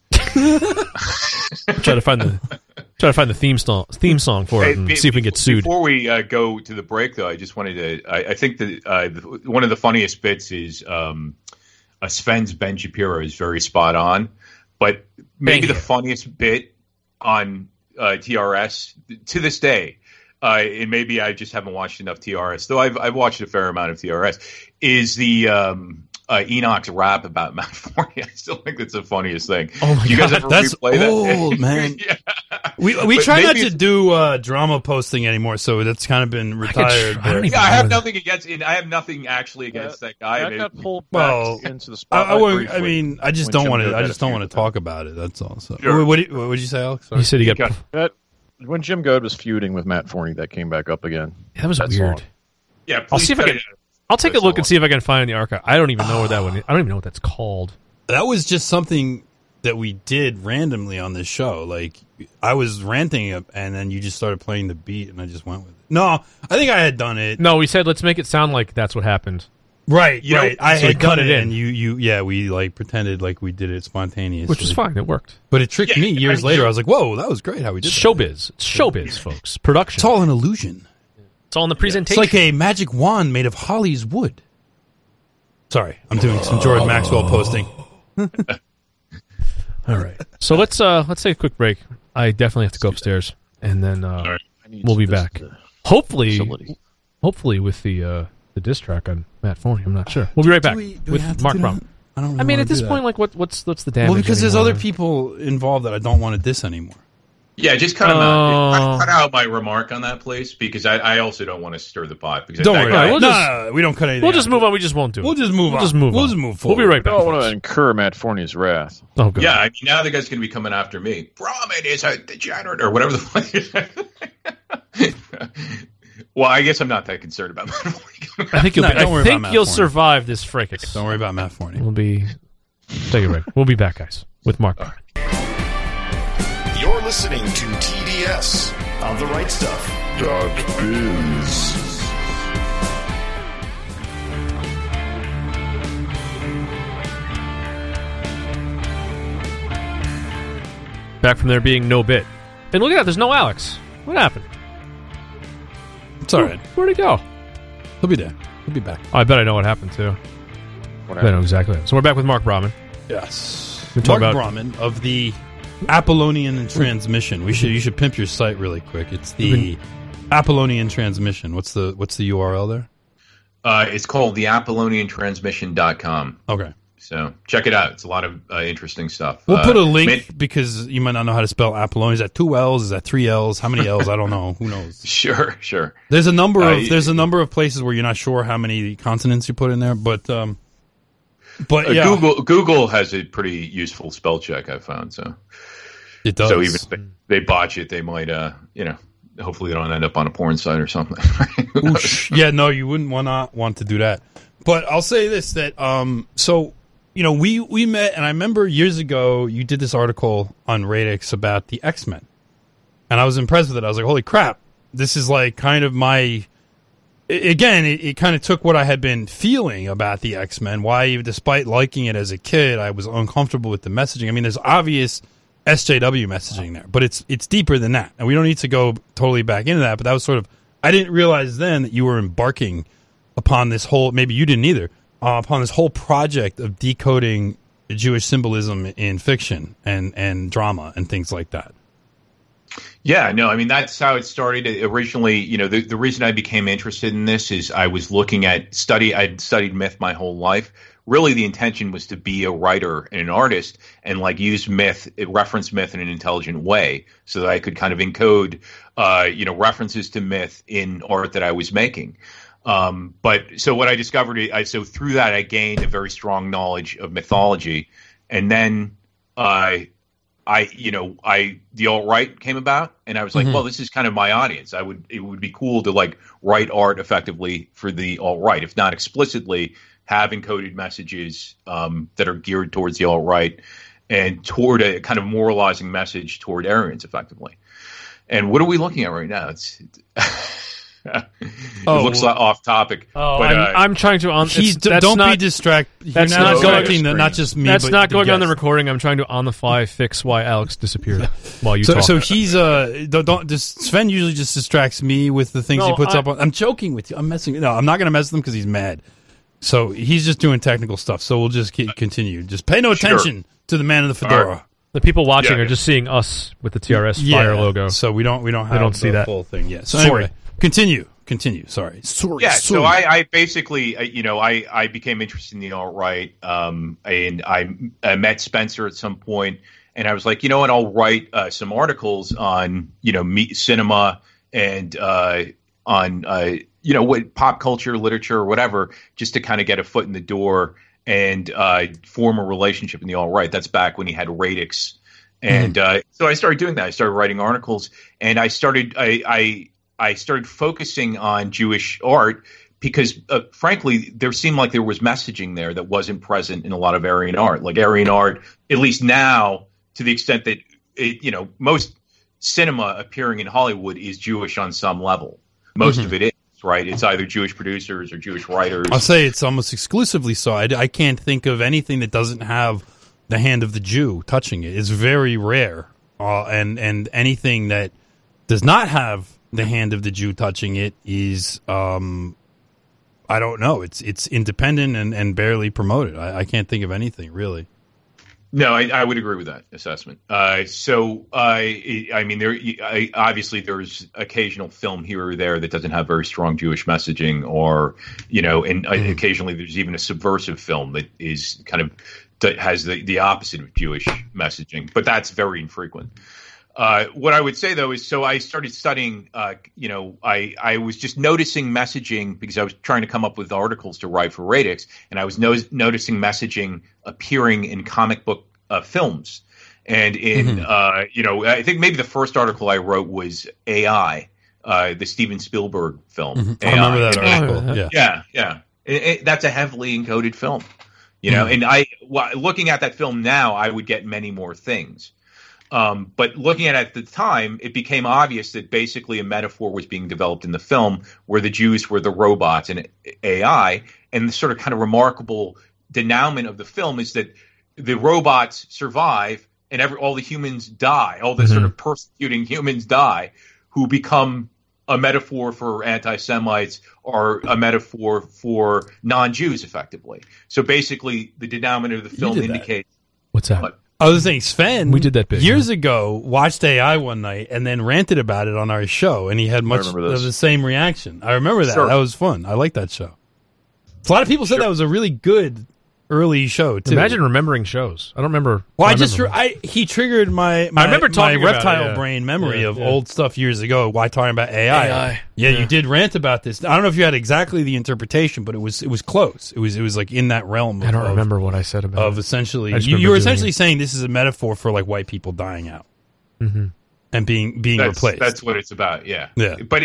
Try to find the theme song for it and see if we can get sued. Before we go to the break, though, I just wanted to. I think that one of the funniest bits is Sven's Ben Shapiro is very spot on, but maybe the funniest bit on TRS to this day, and maybe I just haven't watched enough TRS, though I've watched a fair amount of TRS, is the Enoch's rap about Matt Forney. I still think that's the funniest thing. Oh my you guys God, ever that's replay that? old, man. Yeah. We try not to do drama posting anymore, so that's kind of been retired. I have nothing against it. I have nothing actually against that guy. That got pulled back into the spotlight. I just don't want to. I just don't want to talk about it. That's all. So, sure. what did you say, Alex? Sorry. You said he got when Jim Goad was feuding with Matt Forney, that came back up again. Yeah, that was weird. Yeah, I'll see if I can. I'll take a look and see if I can find in the archive. I don't even know where that one is. I don't even know what that's called. That was just something that we did randomly on this show. Like, I was ranting, and then you just started playing the beat, and I just went with it. No, I think I had done it. No, we said let's make it sound like that's what happened. Right, right. I had cut done it in, and we like pretended like we did it spontaneously, which was fine. It worked, but it tricked me years later. I was like, "Whoa, that was great! How we did showbiz? It's showbiz, folks. Production. It's all an illusion. It's all in the presentation. It's like a magic wand made of Holly's wood." Sorry, I'm doing some Jordan Maxwell posting. All right, so let's take a quick break. I definitely have to go upstairs, and then we'll be back. Hopefully with the diss track on Matt Forney. I'm not sure. We'll be right back with Mark Brahman. I mean, at this point, like, what's the damage? Well, because there's other people involved that I don't want to diss anymore. Yeah, just cut him out. Cut out my remark on that, please, because I also don't want to stir the pot. Because don't worry. No, we don't cut anything. We'll just move on. We just won't do it. We'll just move on. We'll just move forward. We'll be right back. I don't want to incur Matt Forney's wrath. Oh, God. Yeah, I mean, now the guy's going to be coming after me. Brahman is a degenerate, or whatever the fuck. Well, I guess I'm not that concerned about Matt Forney. I think you'll survive this fracas. Don't worry about Matt Forney. Take a break. We'll be back, guys, with Mark. You're listening to TDS on The Right Stuff. .biz. Back from there being no bit. And look at that, there's no Alex. What happened? It's all right. Where'd he go? He'll be there. He'll be back. Oh, I bet I know what happened, too. I know exactly. So we're back with Mark Brahman. Yes. Mark Brahman of the Apollonian Transmission. You should pimp your site really quick. It's the Apollonian Transmission. What's the URL there? It's called theapolloniantransmission.com. Okay. So check it out. It's a lot of interesting stuff. We'll put a link because you might not know how to spell Apollonian. Is that 2 L's? Is that 3 L's? How many L's? I don't know. Who knows? Sure. There's a number of places where you're not sure how many consonants you put in there, but yeah. Google has a pretty useful spell check, I've found. So it does. So even if they botch it, they might hopefully they don't end up on a porn site or something. Yeah, no, you wouldn't want to do that. But I'll say this, that we met, and I remember years ago you did this article on Radix about the X-Men. And I was impressed with it. I was like, holy crap, this is like kind of my... Again, it kind of took what I had been feeling about the X-Men, why despite liking it as a kid, I was uncomfortable with the messaging. I mean, there's obvious SJW messaging there, but it's deeper than that. And we don't need to go totally back into that, but that was sort of... I didn't realize then that you were embarking upon this whole... Maybe you didn't either. Upon this whole project of decoding Jewish symbolism in fiction and drama and things like that. Yeah, no, I mean, that's how it started. Originally, the reason I became interested in this is I was looking at I'd studied myth my whole life, really the intention was to be a writer and an artist and like use reference myth in an intelligent way so that I could kind of encode, references to myth in art that I was making. But so what I discovered, so through that I gained a very strong knowledge of mythology, and then the alt-right came about, and I was like, well, this is kind of my audience. It would be cool to like write art effectively for the alt-right, if not explicitly, have encoded messages that are geared towards the alt-right and toward a kind of moralizing message toward Aryans effectively. And what are we looking at right now? It looks like off topic. Oh, but, I'm trying to. Be distracted. That's not distracting. Not just me. That's but not going on the recording. I'm trying to on the fly fix why Alex disappeared while you talk. So he's Sven usually just distracts me with the things he puts up on. I'm joking with you. I'm messing. No, I'm not going to mess with him because he's mad. So he's just doing technical stuff. So we'll just continue. Just pay no attention to the man in the fedora. Right. The people watching are just seeing us with the TRS Fire logo. So we don't see that full thing yet. So anyway, continue. Sorry. So I basically, I became interested in the alt-right, and I met Spencer at some point, and I was like, you know what, I'll write some articles on, cinema and on, what pop culture, literature, or whatever, just to kind of get a foot in the door and form a relationship in the alt-right. That's back when he had Radix. And so I started doing that. I started writing articles, and I started focusing on Jewish art because, frankly, there seemed like there was messaging there that wasn't present in a lot of Aryan art. Like Aryan art, at least now, to the extent that, most cinema appearing in Hollywood is Jewish on some level. Most of it is, right? It's either Jewish producers or Jewish writers. I'll say it's almost exclusively so. I can't think of anything that doesn't have the hand of the Jew touching it. It's very rare. And anything that does not have the hand of the Jew touching it is, I don't know. It's independent and barely promoted. I can't think of anything really. No, I would agree with that assessment. Obviously there's occasional film here or there that doesn't have very strong Jewish messaging, or and occasionally there's even a subversive film that is that has the opposite of Jewish messaging, but that's very infrequent. What I would say, though, is so I started studying, I was just noticing messaging because I was trying to come up with articles to write for Radix, and I was noticing messaging appearing in comic book films. And in, I think maybe the first article I wrote was AI, the Steven Spielberg film. I remember that article. Yeah. That's a heavily encoded film, and looking at that film now, I would get many more things. But looking at it at the time, it became obvious that basically a metaphor was being developed in the film where the Jews were the robots and AI. And the sort of kind of remarkable denouement of the film is that the robots survive and all the humans die, all the sort of persecuting humans die, who become a metaphor for anti-Semites or a metaphor for non-Jews, effectively. So basically, the denouement of the film indicates... What's that? I was saying, Sven, we did that big, years ago, watched AI one night and then ranted about it on our show, and he had much of the same reaction. I remember that. Sure. That was fun. I like that show. A lot of people said that was a really good early show, too. Imagine remembering shows. I don't remember. Well, he triggered my reptile brain memory of old stuff years ago. Why talking about AI? Yeah, you did rant about this. I don't know if you had exactly the interpretation, but it was close. It was like in that realm. I don't remember what I said about of essentially. You were essentially saying this is a metaphor for like white people dying out and being replaced. That's what it's about. Yeah. But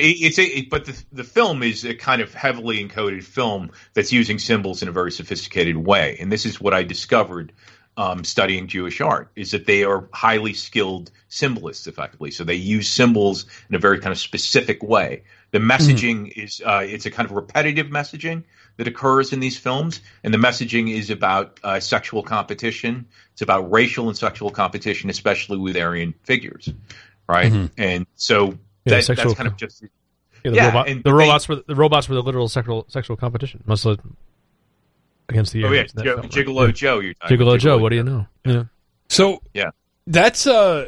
the film is a kind of heavily encoded film that's using symbols in a very sophisticated way, and this is what I discovered studying Jewish art, is that they are highly skilled symbolists, effectively. So they use symbols in a very kind of specific way. The messaging is it's a kind of repetitive messaging that occurs in these films, and the messaging is about sexual competition. It's about racial and sexual competition, especially with Aryan figures, right? And so that's kind of just the robots were the literal sexual competition. Must have against the Aryans. Gigolo Joe. You're Gigolo Joe. What do you know? Yeah. So that's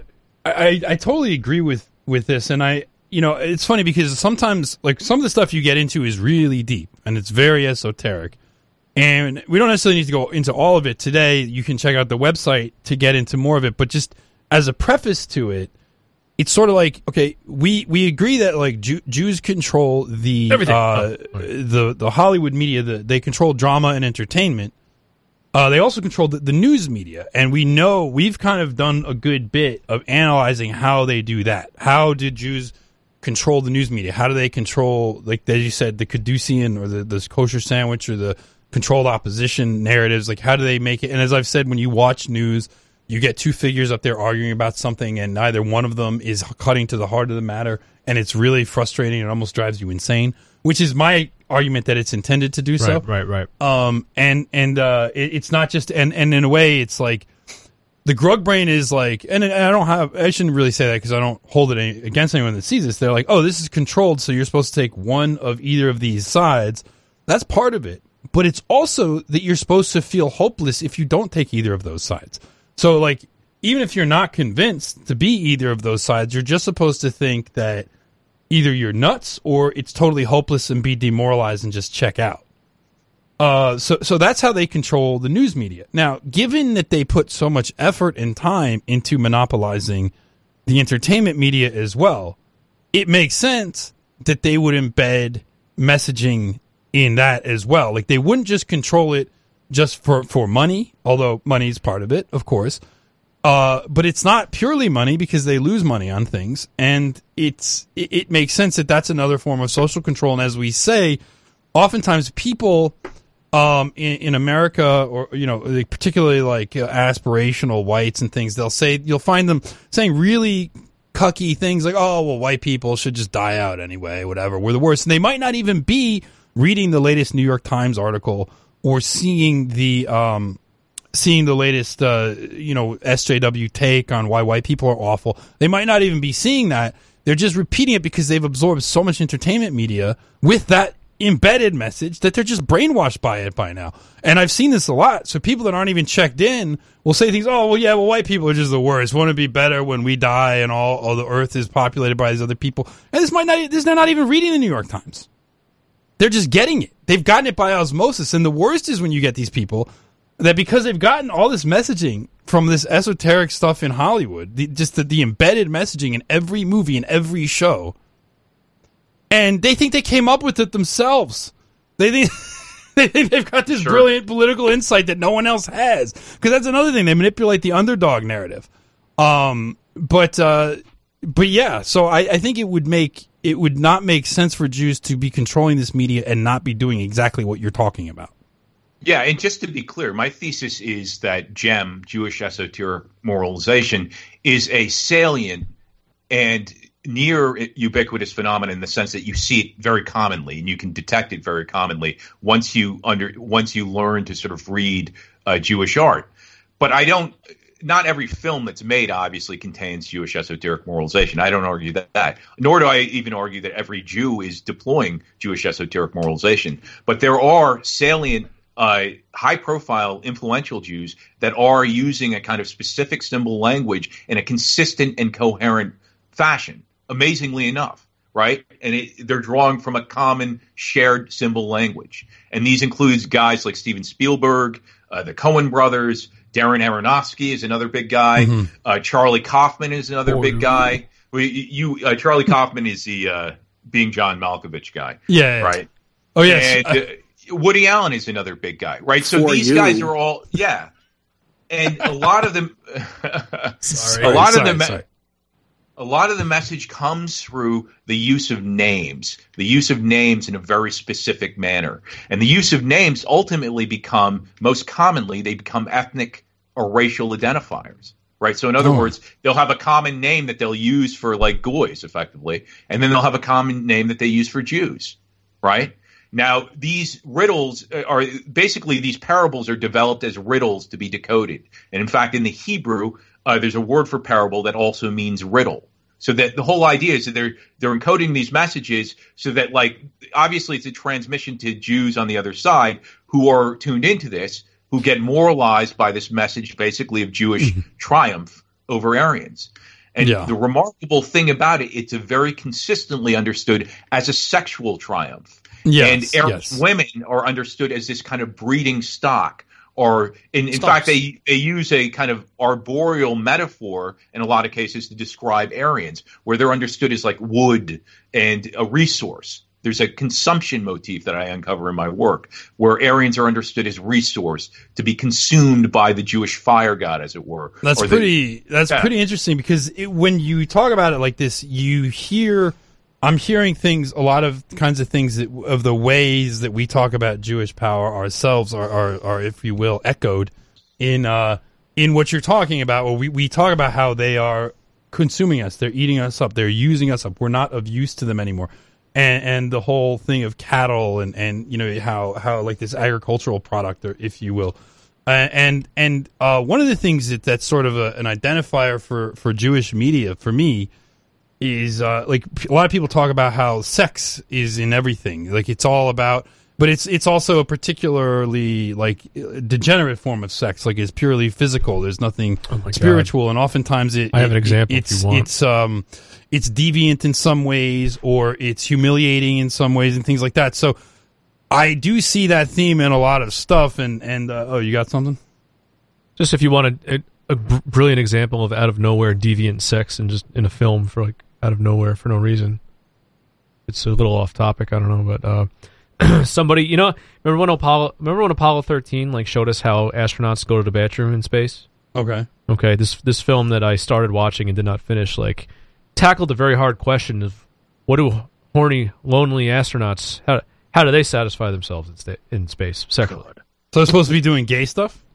I totally agree with this, and it's funny because sometimes like some of the stuff you get into is really deep and it's very esoteric, And we don't necessarily need to go into all of it today. You can check out the website to get into more of it. But just as a preface to it, it's sort of like, okay, we agree that like Jews control the the Hollywood media. They control drama and entertainment. They also control the news media, and we know we've kind of done a good bit of analyzing how they do that. How did Jews control the news media? How do they control, like as you said, the Caducean or the kosher sandwich or the controlled opposition narratives? Like, how do they make it? And as I've said, when you watch news, you get two figures up there arguing about something, and neither one of them is cutting to the heart of the matter, and it's really frustrating. It almost drives you insane, which is my argument that it's intended to do so. Right. It's not just, and in a way, it's like the Grug brain is like, and I shouldn't really say that because I don't hold it against anyone that sees this. They're like, oh, this is controlled, so you're supposed to take one of either of these sides. That's part of it, but it's also that you're supposed to feel hopeless if you don't take either of those sides. So, like, even if you're not convinced to be either of those sides, you're just supposed to think that either you're nuts or it's totally hopeless and be demoralized and just check out. So that's how they control the news media. Now, given that they put so much effort and time into monopolizing the entertainment media as well, it makes sense that they would embed messaging in that as well. Like, they wouldn't just control it just for money, although money is part of it, of course. But it's not purely money because they lose money on things, and it makes sense that that's another form of social control. And as we say, oftentimes people in America, or particularly like aspirational whites and things, you'll find them saying really cucky things like, "Oh, well, white people should just die out anyway, whatever. We're the worst." And they might not even be reading the latest New York Times article or seeing the latest, SJW take on why white people are awful. They might not even be seeing that. They're just repeating it because they've absorbed so much entertainment media with that embedded message that they're just brainwashed by it by now. And I've seen this a lot. So people that aren't even checked in will say things, oh, well, yeah, well, white people are just the worst. Won't it be better when we die and all the earth is populated by these other people? And they're not even reading the New York Times. They're just getting it. They've gotten it by osmosis. And the worst is when you get these people that, because they've gotten all this messaging from this esoteric stuff in Hollywood, the embedded messaging in every movie and every show, and they think they came up with it themselves. They think they've got this brilliant political insight that no one else has. Because that's another thing. They manipulate the underdog narrative. But yeah, so I think it would not make sense for Jews to be controlling this media and not be doing exactly what you're talking about. Yeah, and just to be clear, my thesis is that GEM, Jewish Esoteric Moralization, is a salient and near ubiquitous phenomenon in the sense that you see it very commonly and you can detect it very commonly once you learn to sort of read Jewish art. But not every film that's made obviously contains Jewish esoteric moralization. I don't argue that. Nor do I even argue that every Jew is deploying Jewish esoteric moralization. But there are salient, high-profile, influential Jews that are using a kind of specific symbol language in a consistent and coherent fashion, amazingly enough, right? And they're drawing from a common shared symbol language. And these includes guys like Steven Spielberg, the Coen brothers, Darren Aronofsky is another big guy. Mm-hmm. Charlie Kaufman is another big guy. Charlie Kaufman is the Being John Malkovich guy. Yeah. Right? Oh, yes. And Woody Allen is another big guy, right? So these guys are all, yeah. And a lot of them, a lot of the message comes through the use of names in a very specific manner. And the use of names ultimately most commonly, they become ethnic or racial identifiers, right? So in other words, they'll have a common name that they'll use for like goys effectively, and then they'll have a common name that they use for Jews, right? Now, these riddles are basically, these parables are developed as riddles to be decoded. And in fact, in the Hebrew, there's a word for parable that also means riddle. So that the whole idea is that they're encoding these messages so that, like, obviously it's a transmission to Jews on the other side who are tuned into this, who get moralized by this message basically of Jewish triumph over Aryans. And the remarkable thing about it, it's a very consistently understood as a sexual triumph. Yes, and Aryan women are understood as this kind of breeding stock. Or in fact, they use a kind of arboreal metaphor in a lot of cases to describe Aryans, where they're understood as like wood and a resource. There's a consumption motif that I uncover in my work, where Aryans are understood as resource to be consumed by the Jewish fire god, as it were. That's pretty interesting, because when you talk about it like this, I'm hearing a lot of kinds of things of the ways that we talk about Jewish power ourselves are, if you will, echoed in what you're talking about. Well, we talk about how they are consuming us, they're eating us up, they're using us up. We're not of use to them anymore, and the whole thing of cattle and you know how like this agricultural product, or if you will, and one of the things that's sort of an identifier for Jewish media for me. Is like a lot of people talk about how sex is in everything, like it's all about, but it's also a particularly like degenerate form of sex, like it's purely physical. There's nothing spiritual, and oftentimes I have an example. If you want. It's deviant in some ways, or it's humiliating in some ways, and things like that. So I do see that theme in a lot of stuff. And you got something? Just if you want a brilliant example of out of nowhere deviant sex, and just in a film for like out of nowhere for no reason. It's a little off topic, I don't know, but somebody, you know, remember when Apollo 13 like showed us how astronauts go to the bathroom in space? Okay. This film that I started watching and did not finish like tackled the very hard question of what do horny, lonely astronauts, how do they satisfy themselves in space sexually? So they're supposed to be doing gay stuff?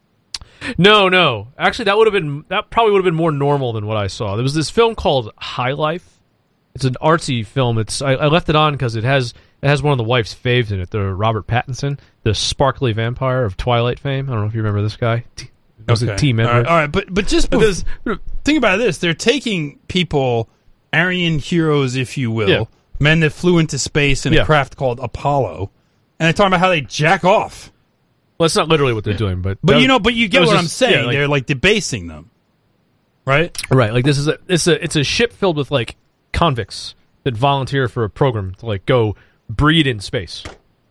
No. Actually, that probably would have been more normal than what I saw. There was this film called High Life. It's an artsy film. I left it on because it has one of the wife's faves in it. The Robert Pattinson, the sparkly vampire of Twilight fame. I don't know if you remember this guy. Was a team member. All right, but just think about this. They're taking people, Aryan heroes, if you will, men that flew into space in a craft called Apollo, and they're talking about how they jack off. Well, that's not literally what they're doing, but you get what I'm saying. They're like debasing them, right? Right. Like it's a ship filled with like convicts that volunteer for a program to like go breed in space,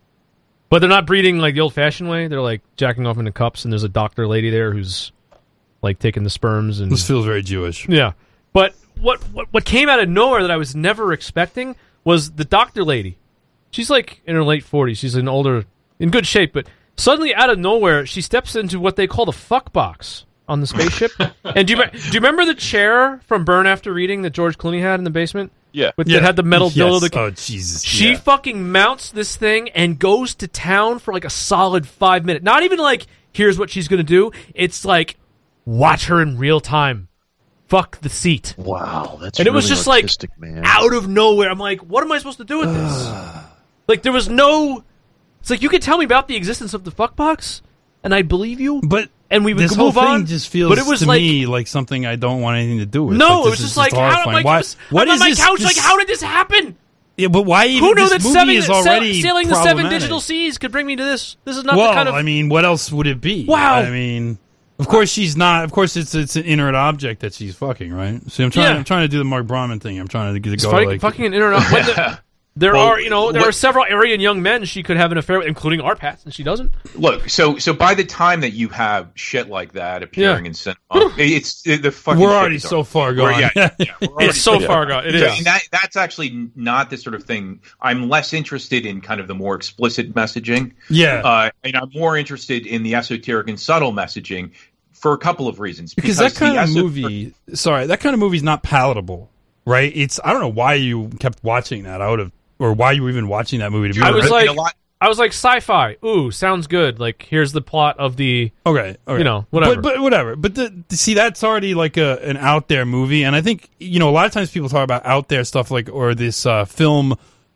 but they're not breeding like the old-fashioned way. They're like jacking off into cups, and there's a doctor lady there who's like taking the sperms. And this feels very Jewish. Yeah, but what came out of nowhere that I was never expecting was the doctor lady. She's like in her late 40s. She's in good shape, but suddenly, out of nowhere, she steps into what they call the fuck box on the spaceship. And do you remember the chair from Burn After Reading that George Clooney had in the basement? Yeah. That had the metal dildo. Oh, Jesus. She fucking mounts this thing and goes to town for like a solid 5 minutes. Not even like, here's what she's going to do. It's like, watch her in real time. Fuck the seat. Wow. That's and it was just like, man. Out of nowhere. I'm like, what am I supposed to do with this? Like, there was no... It's like, you could tell me about the existence of the fuck box, and I'd believe you. And we would this move whole thing on. Just feels but it was to like, me like something I don't want anything to do with. No, it was just like, how am I? I'm on my couch. Like, how did this happen? Yeah, but why even? Who knew this that movie is already sailing the 7 digital seas could bring me to this? This is not the kind of. I mean, what else would it be? Wow. I mean, of course she's not. Of course, it's an inert object that she's fucking, right? See, I'm trying to do the Mark Brahman thing. I'm trying to get it going. Fucking an inert object. There are several Aryan young men she could have an affair with, including Arpats, and she doesn't. Look, so by the time that you have shit like that appearing in cinema, it's the fucking. We're already so far gone. It's so far gone. It is. And that's actually not the sort of thing. I'm less interested in kind of the more explicit messaging. Yeah, and I'm more interested in the esoteric and subtle messaging for a couple of reasons. Because that kind of movie, that kind of movie is not palatable, right? I don't know why you kept watching that. I would have. Or why you were even watching that movie? I was like sci-fi. Ooh, sounds good. Like, here's the plot of the. Okay. You know, whatever. But whatever. But see, that's already like an out there movie, and I think a lot of times people talk about out there stuff like or this film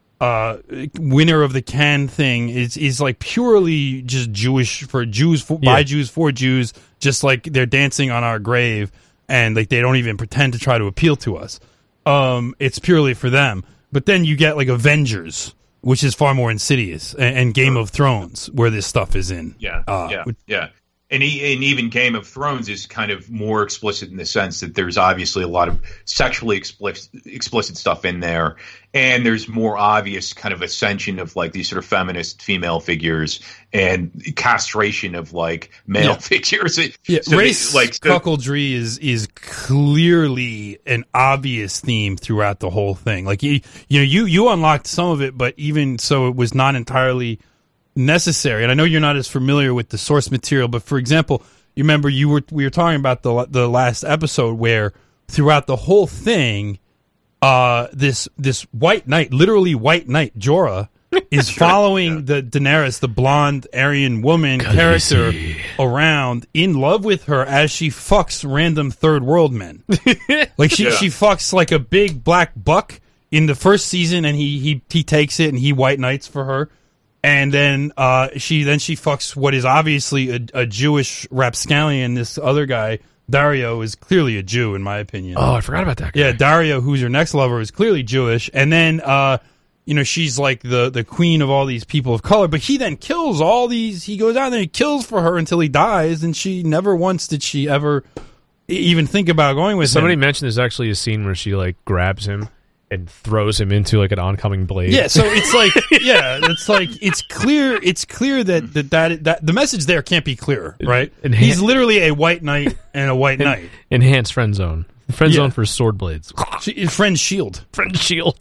winner of the Cannes thing is like purely just Jewish for Jews by Jews for Jews, just like they're dancing on our grave, and like they don't even pretend to try to appeal to us. It's purely for them. But then you get like Avengers, which is far more insidious, and Game of Thrones, where this stuff is in. Yeah. And even Game of Thrones is kind of more explicit in the sense that there's obviously a lot of sexually explicit stuff in there, and there's more obvious kind of ascension of like these sort of feminist female figures and castration of like male figures. So race cuckoldry is clearly an obvious theme throughout the whole thing. Like you unlocked some of it, but even so, it was not entirely necessary. And I know you're not as familiar with the source material, but for example, you remember we were talking about the last episode where throughout the whole thing, this white knight, literally white knight Jorah, is following the Daenerys, the blonde Aryan woman character, around, in love with her as she fucks random third world men. Like she fucks like a big black buck in the first season, and he takes it and he white knights for her. And then she fucks what is obviously a Jewish rapscallion. This other guy, Dario, is clearly a Jew, in my opinion. Oh, I forgot about that guy. Yeah, Dario, who's your next lover, is clearly Jewish. And then, she's like the queen of all these people of color. But he then kills all these. He goes out there and kills for her until he dies. And she never once did she ever even think about going with him. Somebody mentioned there's actually a scene where she like grabs him and throws him into like an oncoming blade. Yeah, so it's like, it's clear that the message there can't be clearer, right? He's literally a white knight and a white knight. Enhanced friend zone. Friend zone for sword blades. Friend shield. Friend shield.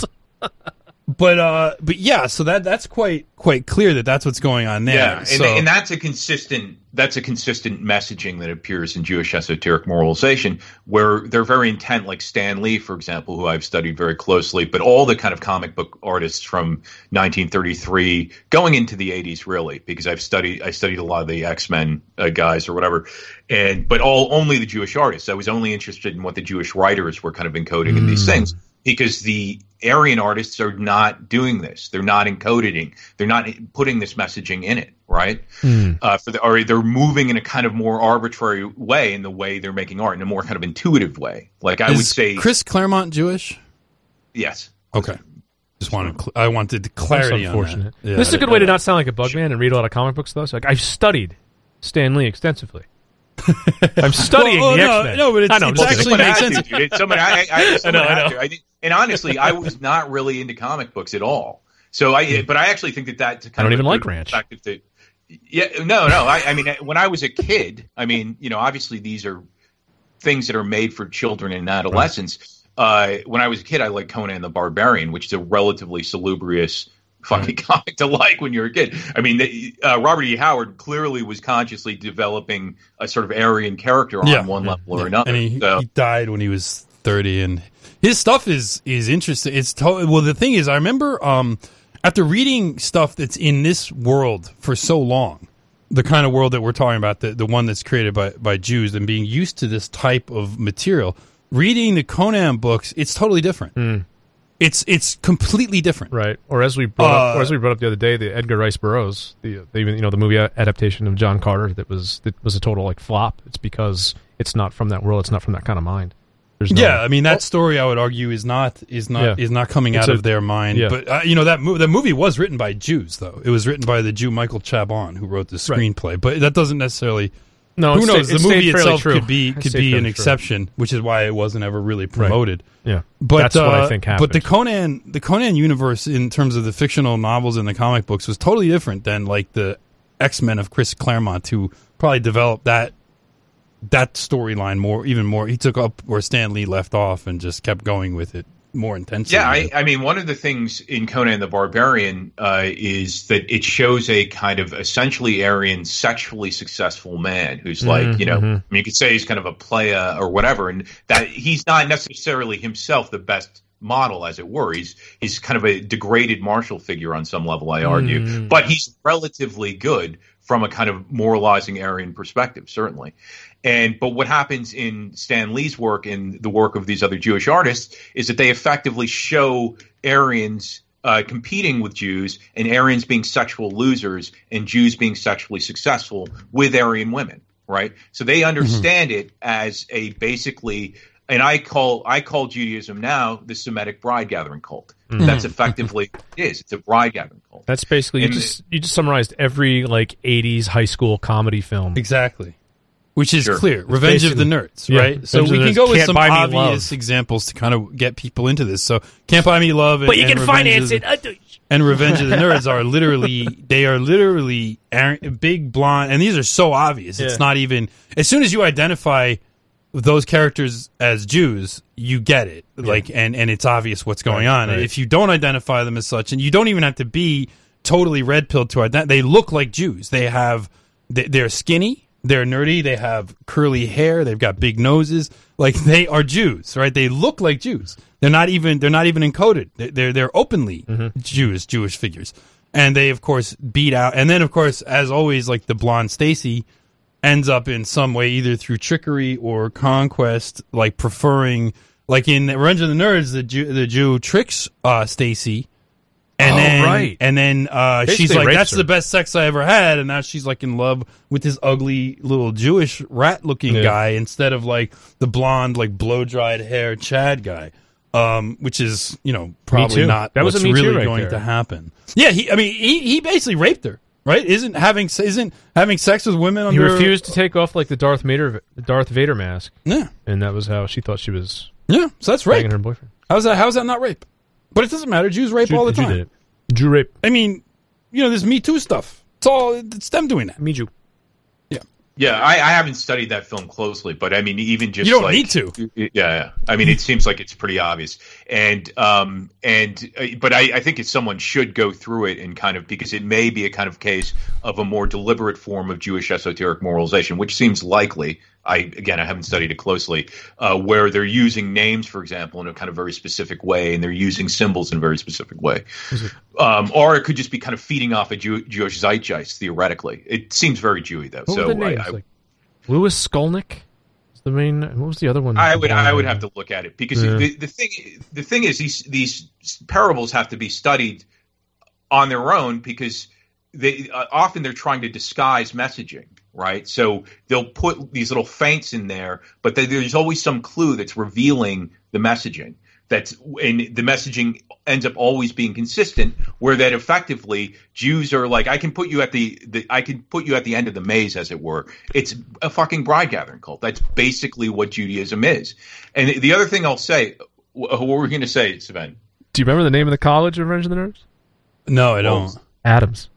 But yeah, so that's quite clear that that's what's going on there. Yeah, and that's a consistent messaging that appears in Jewish esoteric moralization, where they're very intent, like Stan Lee, for example, who I've studied very closely, but all the kind of comic book artists from 1933 going into the 80s, really, because I studied a lot of the X-Men guys or whatever, but only the Jewish artists. I was only interested in what the Jewish writers were kind of encoding in these things, because the Aryan artists are not doing this. They're not encoding. They're not putting this messaging in it, right? Or they're moving in a kind of more arbitrary way in the way they're making art, in a more kind of intuitive way. Like I would say, Chris Claremont Jewish? Yes. Okay. I wanted clarity on that. Yeah, this is a good way to not sound like a bug man and read a lot of comic books, though. So, like, I've studied Stan Lee extensively. I'm studying the X-Men. No, but it actually makes sense. I know. And honestly, I was not really into comic books at all. So but I actually think that I don't even like Ranch. I mean, when I was a kid, I mean, obviously these are things that are made for children and adolescents. Right. When I was a kid, I liked Conan the Barbarian, which is a relatively salubrious fucking comic to like when you're a kid. I mean, Robert E. Howard clearly was consciously developing a sort of Aryan character on one level or another. And he died when he was 30, and his stuff is interesting. Well, the thing is, I remember after reading stuff that's in this world for so long, the kind of world that we're talking about, the one that's created by Jews, and being used to this type of material, reading the Conan books, it's totally different. It's completely different, right? Or as we brought up the other day, the Edgar Rice Burroughs, the movie adaptation of John Carter that was a total like flop. It's because it's not from that world. It's not from that kind of mind. I mean that story, I would argue, is not coming out of their mind. Yeah. But that movie was written by Jews, though. It was written by the Jew Michael Chabon, who wrote the screenplay. Right. But that doesn't necessarily. No, who knows? The movie itself true. could be an exception, which is why it wasn't ever really promoted. Right. Yeah, but that's what I think happened. But the Conan universe, in terms of the fictional novels and the comic books, was totally different than like the X-Men of Chris Claremont, who probably developed that storyline even more. He took up where Stan Lee left off and just kept going with it more intensely. Yeah, I mean, one of the things in Conan the Barbarian is that it shows a kind of essentially Aryan, sexually successful man who's like, I mean, you could say he's kind of a playa or whatever, and that he's not necessarily himself the best model, as it were. He's kind of a degraded martial figure on some level, I argue, but he's relatively good from a kind of moralizing Aryan perspective, certainly. But what happens in Stan Lee's work and the work of these other Jewish artists is that they effectively show Aryans competing with Jews, and Aryans being sexual losers and Jews being sexually successful with Aryan women, right? So they understand it as a basically And I call Judaism now the Semitic bride gathering cult. That's effectively what it is. It's a bride gathering cult. That's basically you just summarized every like 80s high school comedy film. Exactly. Which is Sure. clear. Revenge of the Nerds, Yeah, right? So Revenge we of the can Nerds. go with Can't some Buy Me obvious Love. examples to kind of get people into this. So Can't Buy Me Love and, But you and can Revenge finance of it. and Revenge of the Nerds are literally big blonde, and these are so obvious. It's Yeah. not even as soon as you identify those characters as Jews, you get it. Like and it's obvious what's going on. And if you don't identify them as such, and you don't even have to be totally red pilled to identify, they look like Jews. They're skinny, they're nerdy, they have curly hair, they've got big noses. Like they are Jews, right? They look like Jews. They're not even encoded. They're openly Jewish figures. And they of course beat out, and then of course, as always, like the blonde Stacy ends up in some way either through trickery or conquest, like preferring, like in Revenge of the Nerds, the Jew tricks Stacy, and then she's like, "That's the best sex I ever had," and now she's like in love with this ugly little Jewish rat-looking guy instead of like the blonde, like blow-dried hair Chad guy. Which is, probably not That was what's a Me Too really right going there. to happen. Yeah, he basically raped her. Right? Isn't having sex with women He under... refused to take off like the Darth Vader mask. Yeah. And that was how she thought she was Yeah, so that's rape. banging her boyfriend. How's that not rape? But it doesn't matter. Jews rape all the time. Did it. Jew rape. I mean, this Me Too stuff. It's them doing that. Me Jew. Yeah, I haven't studied that film closely, but I mean, even just You don't need to. Yeah. I mean, it seems like it's pretty obvious, but I think someone should go through it and kind of, because it may be a kind of case of a more deliberate form of Jewish esoteric moralization, which seems likely. I haven't studied it closely, where they're using names, for example, in a kind of very specific way, and they're using symbols in a very specific way. Or it could just be kind of feeding off a Jewish zeitgeist, theoretically. It seems very Jewy, though. What were the names? Like Louis Skolnick is the main. What was the other one? I would have to look at it, because the thing is these parables have to be studied on their own, because they often they're trying to disguise messaging, right? So they'll put these little feints in there, but there's always some clue that's revealing the messaging. And the messaging ends up always being consistent, where that effectively Jews are like, I can put you at the end of the maze, as it were. It's a fucking bride gathering cult. That's basically what Judaism is. And the other thing I'll say, what were we going to say, Sven? Do you remember the name of the college of Revenge of the Nerds? No, I don't. Adams.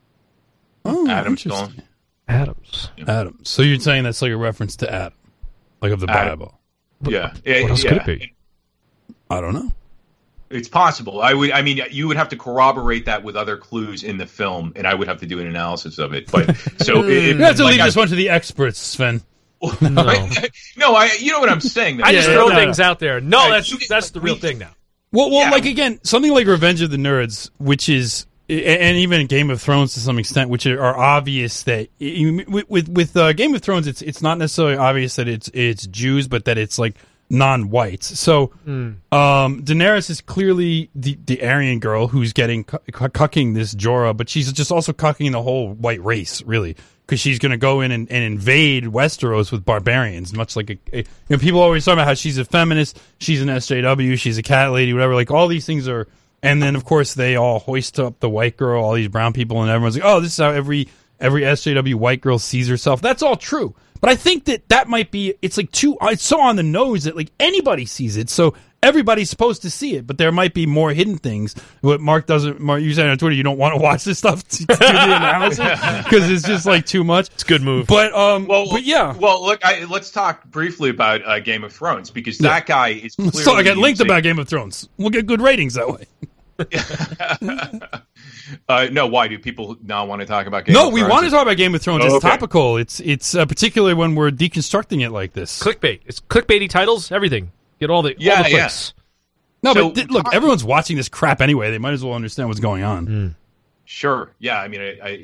Oh, Adam's interesting. Adams. Adam. So you're saying that's like a reference to Adam, like of the Adam. Bible? Yeah. What else could it be? I don't know. It's possible. You would have to corroborate that with other clues in the film, and I would have to do an analysis of it. But so You have to leave this one to the experts, Sven. No, you know what I'm saying. Though. I just throw no. things out there. No, Right, that's the real thing now. Well, Yeah. like again, something like Revenge of the Nerds, which is, and even Game of Thrones to some extent, which are obvious that with Game of Thrones, it's not necessarily obvious that it's Jews, but that it's like non-whites. So Daenerys is clearly the Aryan girl who's getting cucking this Jorah, but she's just also cucking the whole white race, really, because she's going to go in and invade Westeros with barbarians, much like people always talk about how she's a feminist, she's an SJW, she's a cat lady, whatever. Like all these things are, and then of course they all hoist up the white girl, all these brown people, and everyone's like, oh, this is how every SJW white girl sees herself. That's all true. But I think that might be, it's so on the nose that like anybody sees it. So everybody's supposed to see it, but there might be more hidden things. What Mark, you said on Twitter, you don't want to watch this stuff to do the analysis because it's just like too much. It's a good move. But, but yeah. Well, look, let's talk briefly about Game of Thrones, because that guy is clearly So I got linked about Game of Thrones. We'll get good ratings that way. No, why do people now want to talk about Game No, of we Thrones? want to talk about Game of Thrones. Oh, It's okay. topical. It's particularly when we're deconstructing it like this. Clickbait. It's clickbaity titles, everything. Get all the clicks. No, So, but look, everyone's watching this crap anyway. They might as well understand what's going on. Sure. Yeah. I mean,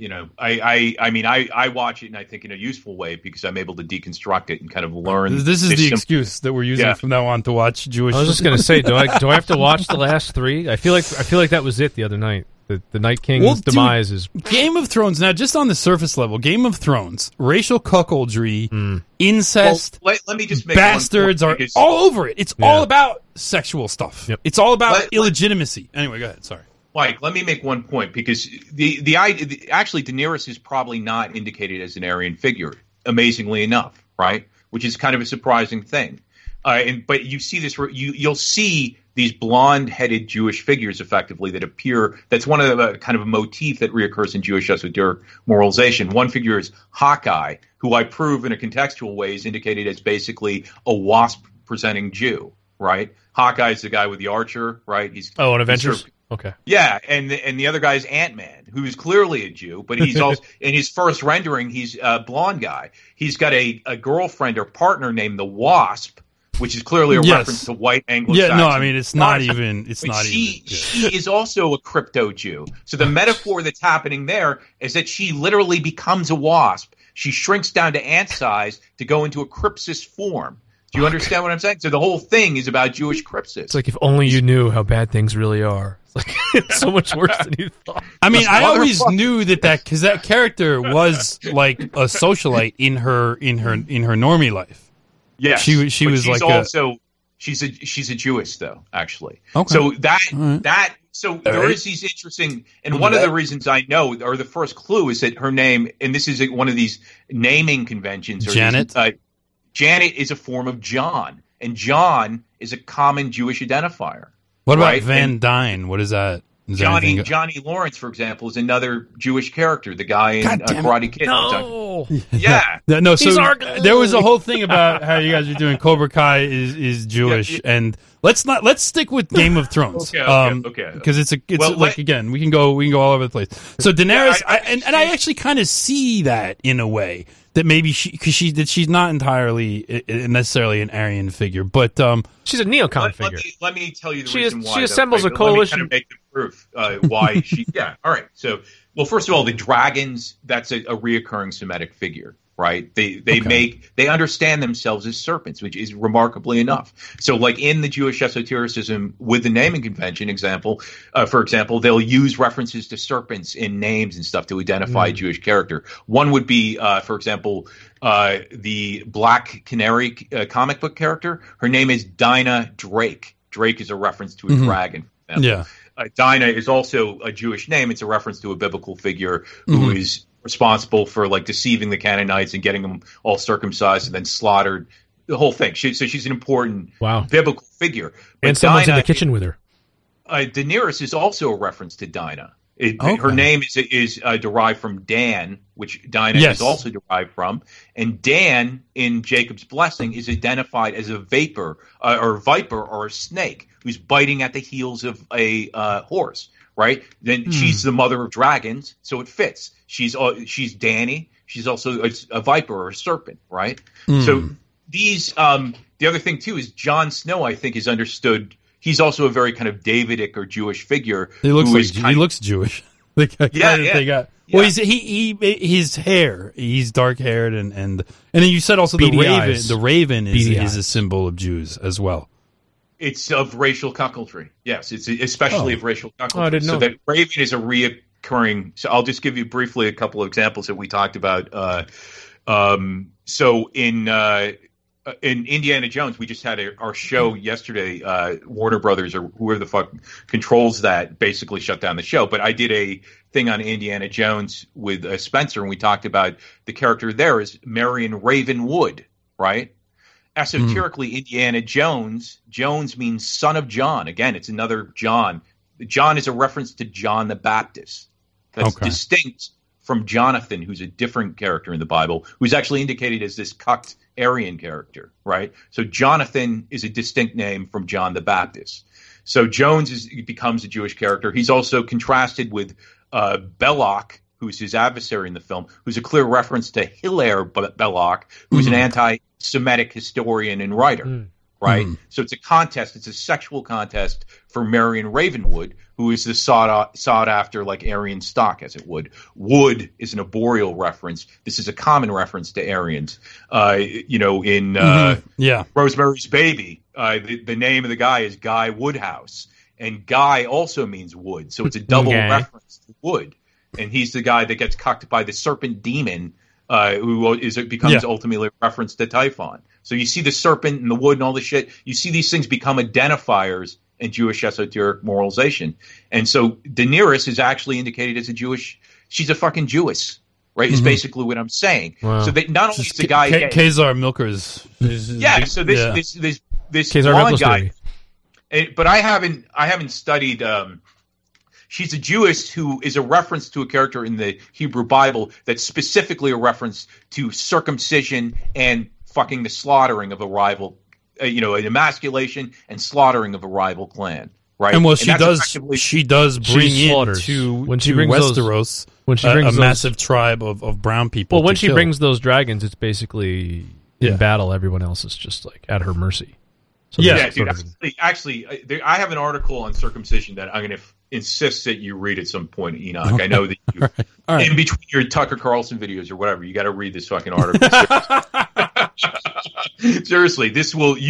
I watch it, and I think in a useful way, because I'm able to deconstruct it and kind of learn. This is the excuse that we're using from now on to watch Jewish. I was just gonna say, do I have to watch the last three? I feel like that was it the other night. The Night King's demise is Game of Thrones. Now, just on the surface level, Game of Thrones, racial cuckoldry, incest, let me just make bastards are all over it. It's all about sexual stuff. Yep. It's all about illegitimacy. Anyway, go ahead. Sorry. Mike, let me make one point, because actually Daenerys is probably not indicated as an Aryan figure, amazingly enough, right? Which is kind of a surprising thing. But you see this, you'll see these blonde-headed Jewish figures, effectively, that appear. That's one of the kind of a motif that reoccurs in Jewish esoteric moralization. One figure is Hawkeye, who I prove in a contextual way is indicated as basically a wasp-presenting Jew, right? Hawkeye's the guy with the archer, right? He's on Avengers. Okay. Yeah, and the other guy is Ant-Man, who's clearly a Jew, but he's also in his first rendering, he's a blonde guy. He's got a girlfriend or partner named the Wasp, which is clearly a reference to white Anglo-Saxon. Yeah, no, I mean it's not even. She is also a crypto Jew. So the metaphor that's happening there is that she literally becomes a wasp. She shrinks down to ant size to go into a crypsis form. Do you understand what I'm saying? So the whole thing is about Jewish crypsis. It's like if only you knew how bad things really are. It's like it's so much worse than you thought. I mean, I always knew that because that character was like a socialite in her normie life. Yeah, she was like also she's a Jewess though, actually. Okay. So there is these interesting, and one of the reasons I know, or the first clue, is that her name, and this is one of these naming conventions. Janet. Janet is a form of John, and John is a common Jewish identifier. What about Van Dyne? What is that? Johnny Lawrence, for example, is another Jewish character, the guy in Karate Kid. No. Yeah. No, so there was a whole thing about how you guys are doing Cobra Kai is Jewish, and let's stick with Game of Thrones. Okay. Because it's again, we can go all over the place. So Daenerys, I actually kind of see that in a way. That maybe she's not entirely necessarily an Aryan figure, but she's a neocon figure. Let me tell you the reason why. She assembles a coalition. Let me kind of make the proof why she. Yeah, all right. So, well, first of all, the dragons. That's a reoccurring Semitic figure, right? They understand themselves as serpents, which is remarkably enough. So, like in the Jewish esotericism with the naming convention example, for example, they'll use references to serpents in names and stuff to identify a Jewish character. One would be, for example, the Black Canary comic book character. Her name is Dinah Drake. Drake is a reference to a dragon. Yeah. Dinah is also a Jewish name. It's a reference to a biblical figure who is responsible for like deceiving the Canaanites and getting them all circumcised and then slaughtered. The whole thing. So she's an important biblical figure. But and someone's in the kitchen with her. Daenerys is also a reference to Dinah. Her name is derived from Dan, which Dinah is also derived from. And Dan in Jacob's blessing is identified as a viper or a snake who's biting at the heels of a horse. Right? Then she's the mother of dragons, so it fits. She's Dany. She's also a viper or a serpent. Right? So these the other thing too is Jon Snow, I think, is understood. He's also a very kind of Davidic or Jewish figure. He looks Jewish. Well, his hair. He's dark haired, and then you said also the raven is a symbol of Jews as well. It's of racial cuckoldry. Yes, it's especially of racicial cuckoldry. I didn't know. So that raven is a reoccurring. So I'll just give you briefly a couple of examples that we talked about. So in Indiana Jones, we just had our show yesterday. Warner Brothers or whoever the fuck controls that basically shut down the show. But I did a thing on Indiana Jones with Spencer, and we talked about the character there is Marion Ravenwood, right? Esoterically, Indiana Jones means son of John. Again, it's another John. John is a reference to John the Baptist. That's distinct from Jonathan, who's a different character in the Bible, who's actually indicated as this cucked Aryan character, right? So Jonathan is a distinct name from John the Baptist. So Jones becomes a Jewish character. He's also contrasted with Belloc, who's his adversary in the film, who's a clear reference to Hilaire Belloc, who's an anti-Semitic historian and writer, right? So it's a contest. It's a sexual contest for Marion Ravenwood, who is the sought after like Aryan stock, as it would. Wood is an arboreal reference. This is a common reference to Aryans. In Rosemary's Baby, the name of the guy is Guy Woodhouse. and Guy also means wood, so it's a double Okay. reference to wood. And he's the guy that gets cucked by the serpent demon, who becomes ultimately a reference to Typhon. So you see the serpent and the wood and all this shit. You see these things become identifiers in Jewish esoteric moralization. And so Daenerys is actually indicated as a Jewish. She's a fucking Jewess, right? Is basically what I'm saying. Wow. So that not only is the guy Khazar Milkers. yeah. So this Khazar blonde Milkers guy. theory. But I haven't studied. She's a Jewess who is a reference to a character in the Hebrew Bible that's specifically a reference to circumcision and fucking the slaughtering of a rival, an emasculation and slaughtering of a rival clan, right? And well, that's she does bring She in slaughters. to When she to brings those- Westeros when she brings a those- massive tribe of brown people. Well, when to she kill. brings those dragons, it's basically in Yeah. battle. Everyone else is just like at her mercy. So Yeah. there's dude. sort of- Actually, I have an article on circumcision that I'm going to insist that you read at some point, Enoch. I know that you, All right. in between your Tucker Carlson videos or whatever, you got to read this fucking article. Seriously, this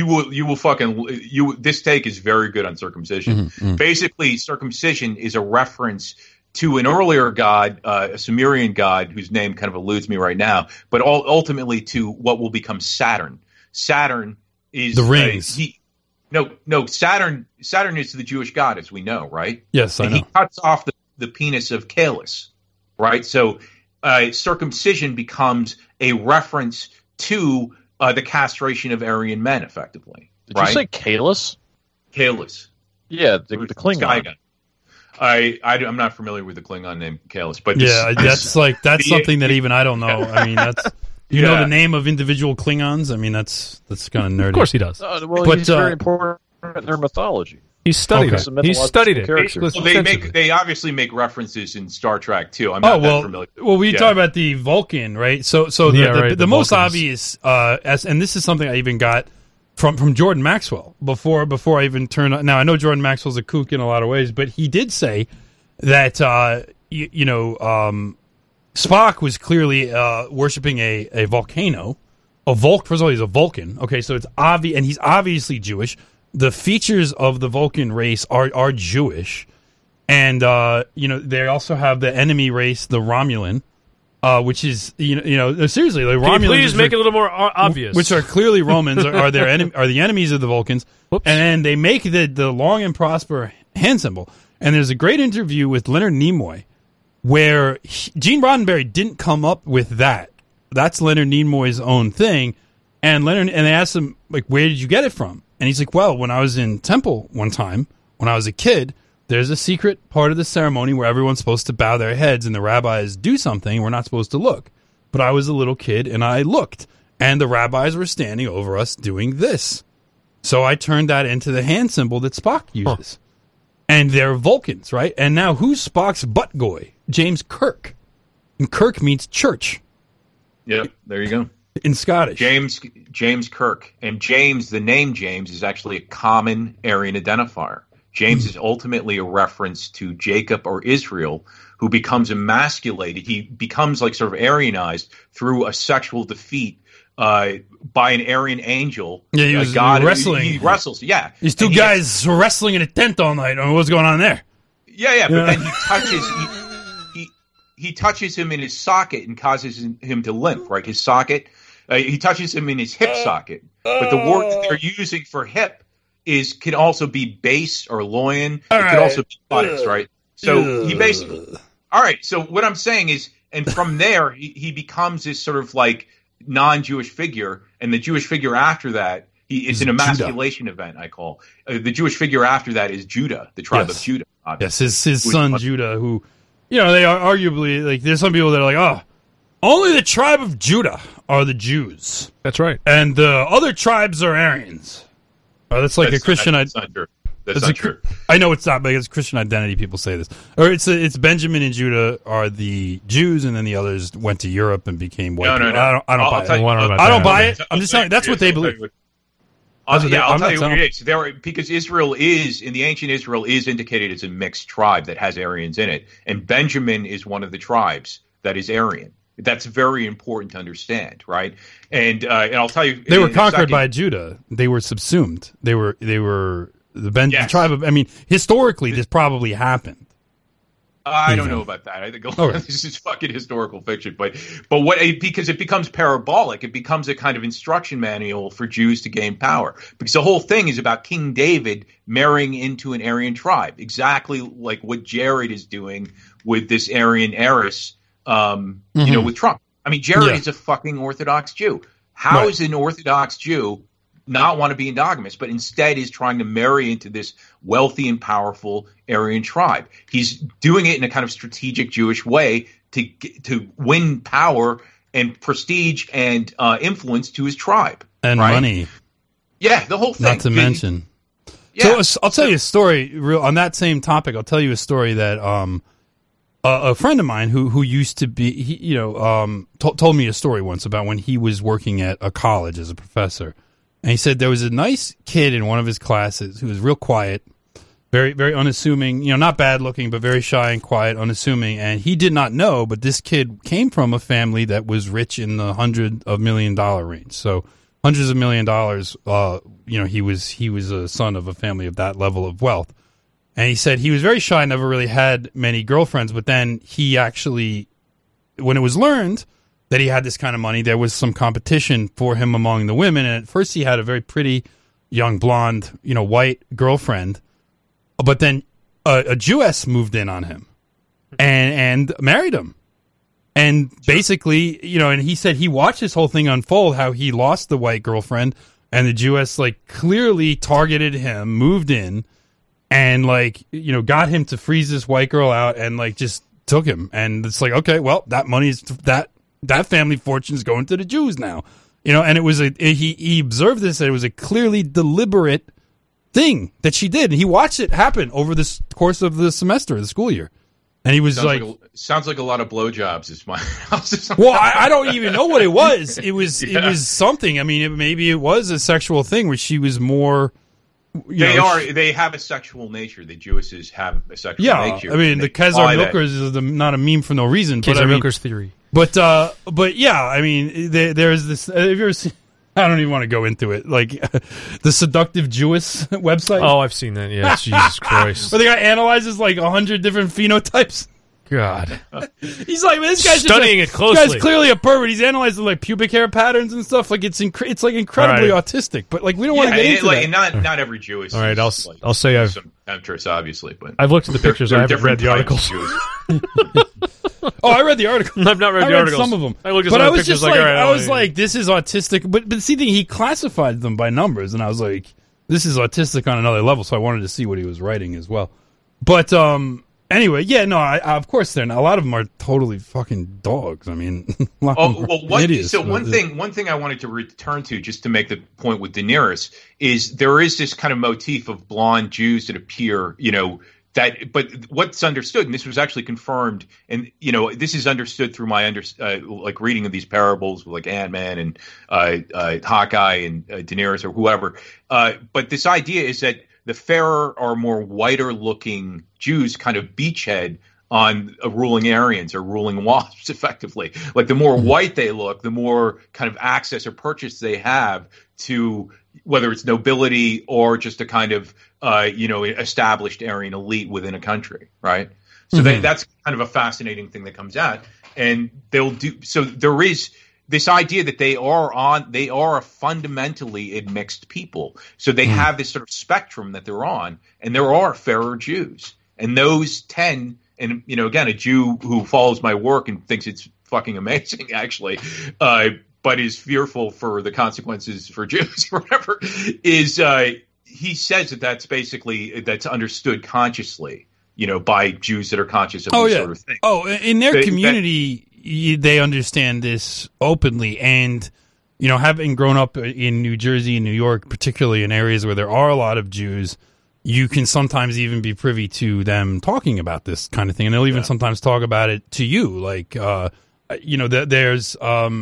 take is very good on circumcision. Basically, circumcision is a reference to an earlier god, a Sumerian god whose name kind of eludes me right now, but ultimately to what will become Saturn. Saturn is The rings. Saturn is the Jewish god, as we know, right? Yes, I And know. he cuts off the penis of Calus, right? So circumcision becomes a reference to the castration of Aryan men, effectively. Did you say Kalis? Calus? Yeah, the Sky Klingon. guy. I'm not familiar with the Klingon name Calus, but That's something that even I don't know. I mean, that's you know Yeah. the name of individual Klingons. I mean, that's kind of nerdy. Of course he does. Well, But, he's very important in their mythology. He studied Okay. it. He studied it. Character. Well, they obviously make references in Star Trek too. I'm Oh not that familiar. well, we Yeah. talk about the Vulcan, right? So the most obvious, and this is something I even got from Jordan Maxwell before I even turned on. Now I know Jordan Maxwell's a kook in a lot of ways, but he did say that Spock was clearly worshiping a volcano, first of all, he's a Vulcan. Okay, so it's obvious, and he's obviously Jewish. The features of the Vulcan race are Jewish, and they also have the enemy race, the Romulan, which is seriously, the Can Romulans. you please make it a little more obvious? Which are clearly Romans, are the enemies of the Vulcans. Whoops. And then they make the long and prosper hand symbol. And there's a great interview with Leonard Nimoy where Gene Roddenberry didn't come up with that. That's Leonard Nimoy's own thing. And they asked him, like, where did you get it from? And he's like, well, when I was in temple one time, when I was a kid, there's a secret part of the ceremony where everyone's supposed to bow their heads and the rabbis do something. We're not supposed to look. But I was a little kid and I looked. And the rabbis were standing over us doing this. So I turned that into the hand symbol that Spock uses. And they're Vulcans, right? And now who's Spock's butt goy? James Kirk. And Kirk means church Yep, there you go. in Scottish. James Kirk. And James, the name James, is actually a common Aryan identifier. James is ultimately a reference to Jacob or Israel, who becomes emasculated. He becomes like sort of Aryanized through a sexual defeat by an Aryan angel. Yeah, he was God, wrestling. He wrestles, yeah. These two And guys wrestling in a tent all night. I mean, what's going on there? Yeah, but then he touches him in his socket and causes him to limp, right? His socket. He touches him in his hip socket. But the word that they're using for hip can also be base or loin. It could also be buttocks, right? So he basically. All right. So what I'm saying is, and from there he becomes this sort of like non-Jewish figure, and the Jewish figure after that. It's an emasculation event, I call. The Jewish figure after that is Judah, the tribe of Judah. Obviously. Yes, his son Judah, who, they are arguably, like, there's some people that are like, oh, only the tribe of Judah are the Jews. That's right. And the other tribes are Aryans. That's like a Christian. That's not true. That's not true. I know it's not, but it's Christian identity. People say this, or it's Benjamin and Judah are the Jews, and then the others went to Europe and became white. No. I don't buy it. I don't buy it. I'm just telling you, that's what they believe. I'll tell you what it is. Because Israel in the ancient Israel is indicated as a mixed tribe that has Aryans in it, and Benjamin is one of the tribes that is Aryan. That's very important to understand, right? And I'll tell you, they were conquered by Judah. They were subsumed. They were the tribe of. I mean, historically, this probably happened. I don't know about that. I think this is fucking historical fiction, but because it becomes parabolic, it becomes a kind of instruction manual for Jews to gain power. Because the whole thing is about King David marrying into an Aryan tribe, exactly like what Jared is doing with this Aryan heiress, with Trump. I mean, Jared is a fucking Orthodox Jew. How is an Orthodox Jew not want to be endogamous, but instead is trying to marry into this wealthy and powerful Aryan tribe? He's doing it in a kind of strategic Jewish way to win power and prestige and influence to his tribe. And money. Yeah, the whole thing. Not to mention. Yeah. So I'll tell you a story on that same topic. I'll tell you a story that a friend of mine who used to be, told me a story once about when he was working at a college as a professor. And he said there was a nice kid in one of his classes who was real quiet, very, very unassuming, not bad looking, but very shy and quiet, unassuming. And he did not know, but this kid came from a family that was rich in the $100 of million range. So hundreds of $1 million, he was a son of a family of that level of wealth. And he said he was very shy, never really had many girlfriends, but then he actually, when it was learned that he had this kind of money, there was some competition for him among the women. And at first he had a very pretty, young, blonde, white girlfriend. But then a Jewess moved in on him and married him. And basically, and he said he watched this whole thing unfold, how he lost the white girlfriend and the Jewess, clearly targeted him, moved in and, got him to freeze this white girl out and, just took him. And it's okay, well, that money's that family fortune's going to the Jews now, and it was he observed this, that it was a clearly deliberate thing that she did, and he watched it happen over the course of the semester, the school year, and he was sounds like a lot of blowjobs. Is my well, I don't even know what it was. It was something. I mean, maybe it was a sexual thing where she was more. They have a sexual nature. The Jewesses have a sexual nature. I mean, the Khazar Milkers is not a meme for no reason. Khazar Milkers theory. But yeah, I mean, there's this. Have you ever seen? I don't even want to go into it. The Seductive Jewess website. Oh, I've seen that. Yeah, Jesus Christ. Where the guy analyzes 100 different phenotypes. God. He's like, this guy's studying it closely. This guy's clearly a pervert. He's analyzing pubic hair patterns and stuff. It's incredibly autistic. But we don't want to get into that. Not every Jew is. All right, I'll say I've some temptress, obviously, but I've looked at the pictures. I haven't read the articles. Oh, I read the article. I've not read the articles. Some of them. I looked at some of the pictures. I was like, this is autistic. But see, he classified them by numbers, and I was like, this is autistic on another level. So I wanted to see what he was writing as well. But anyway, yeah, no, of course they're not. A lot of them are totally fucking dogs. I mean, idiots. So one thing I wanted to return to, just to make the point with Daenerys, is there is this kind of motif of blonde Jews that appear, but what's understood, and this was actually confirmed, and this is understood through my reading of these parables with Ant-Man and Hawkeye and Daenerys or whoever. But this idea is that the fairer or more whiter looking Jews kind of beachhead on ruling Aryans or ruling wasps, effectively. The more white they look, the more kind of access or purchase they have to whether it's nobility or just a kind of established Aryan elite within a country, right? So that's kind of a fascinating thing that comes out, and they'll do. So there is this idea that they are fundamentally a mixed people. So they have this sort of spectrum that they're on, and there are fairer Jews, and those tend. And, again, a Jew who follows my work and thinks it's fucking amazing, actually, but is fearful for the consequences for Jews or whatever, is he says that's understood consciously, by Jews that are conscious of this sort of thing. Oh, in their community, they understand this openly. And, having grown up in New Jersey and New York, particularly in areas where there are a lot of Jews, you can sometimes even be privy to them talking about this kind of thing, and they'll even sometimes talk about it to you. There's,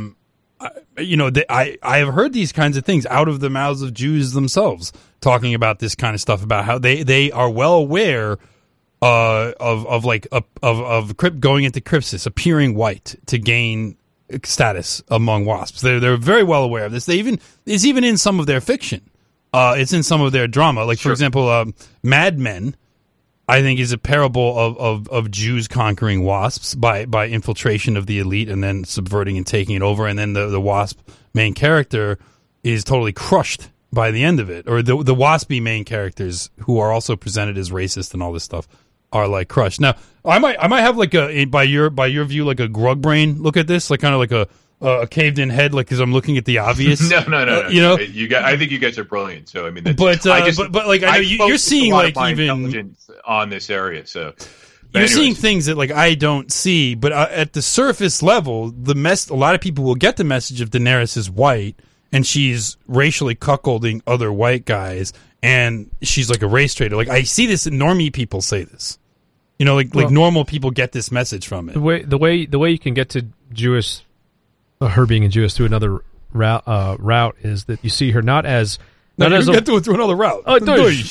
I have heard these kinds of things out of the mouths of Jews themselves, talking about this kind of stuff, about how they are well aware of going into crypsis, appearing white to gain status among wasps. They're very well aware of this. It's even in some of their fiction. It's in some of their drama. Like, for example, Mad Men, I think, is a parable of Jews conquering wasps by infiltration of the elite and then subverting and taking it over. And then the wasp main character is totally crushed by the end of it. Or the waspy main characters, who are also presented as racist and all this stuff, are like crushed. Now, I might have like by your view, like a grug brain look at this, like kind of like a caved in head, like, because I'm looking at the obvious. No. You know, I think you guys are brilliant. So I mean, but like I know you're seeing like even intelligence on this area. So you're seeing things that like I don't see. But at the surface level, a lot of people will get the message of Daenerys is white and she's racially cuckolding other white guys, and she's like a race traitor. Like, I see this, normie people say this. You know, like normal people get this message from it. The way you can get to Jewish, her being a Jewess, through another route is that you see her not as get to it through another route. Oh,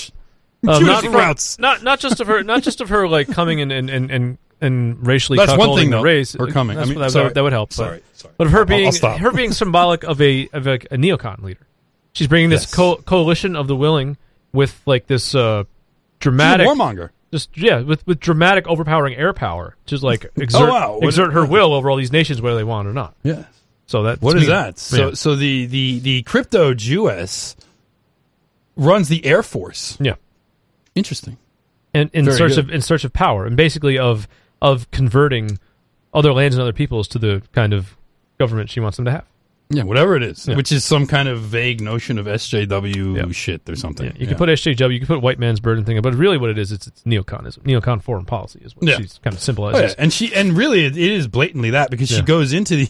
routes. Not just of her like coming and racially that's cuckolding one thing, the race. Her coming. That would help. Sorry. But of her being symbolic of a neocon leader. She's bringing this coalition of the willing with like this dramatic warmonger. With dramatic overpowering air power, just like exert her will over all these nations, whether they want or not. Yeah. So that what is that? So the crypto Jewess runs the Air Force. Yeah. Interesting. And in search of power, and basically of converting other lands and other peoples to the kind of government she wants them to have. Yeah, whatever it is, which is some kind of vague notion of SJW shit or something. Yeah, you can put SJW, you can put white man's burden thing, but really what it is, it's neoconism. Neocon foreign policy is what she's kind of symbolizes. And really it is blatantly that, because she goes into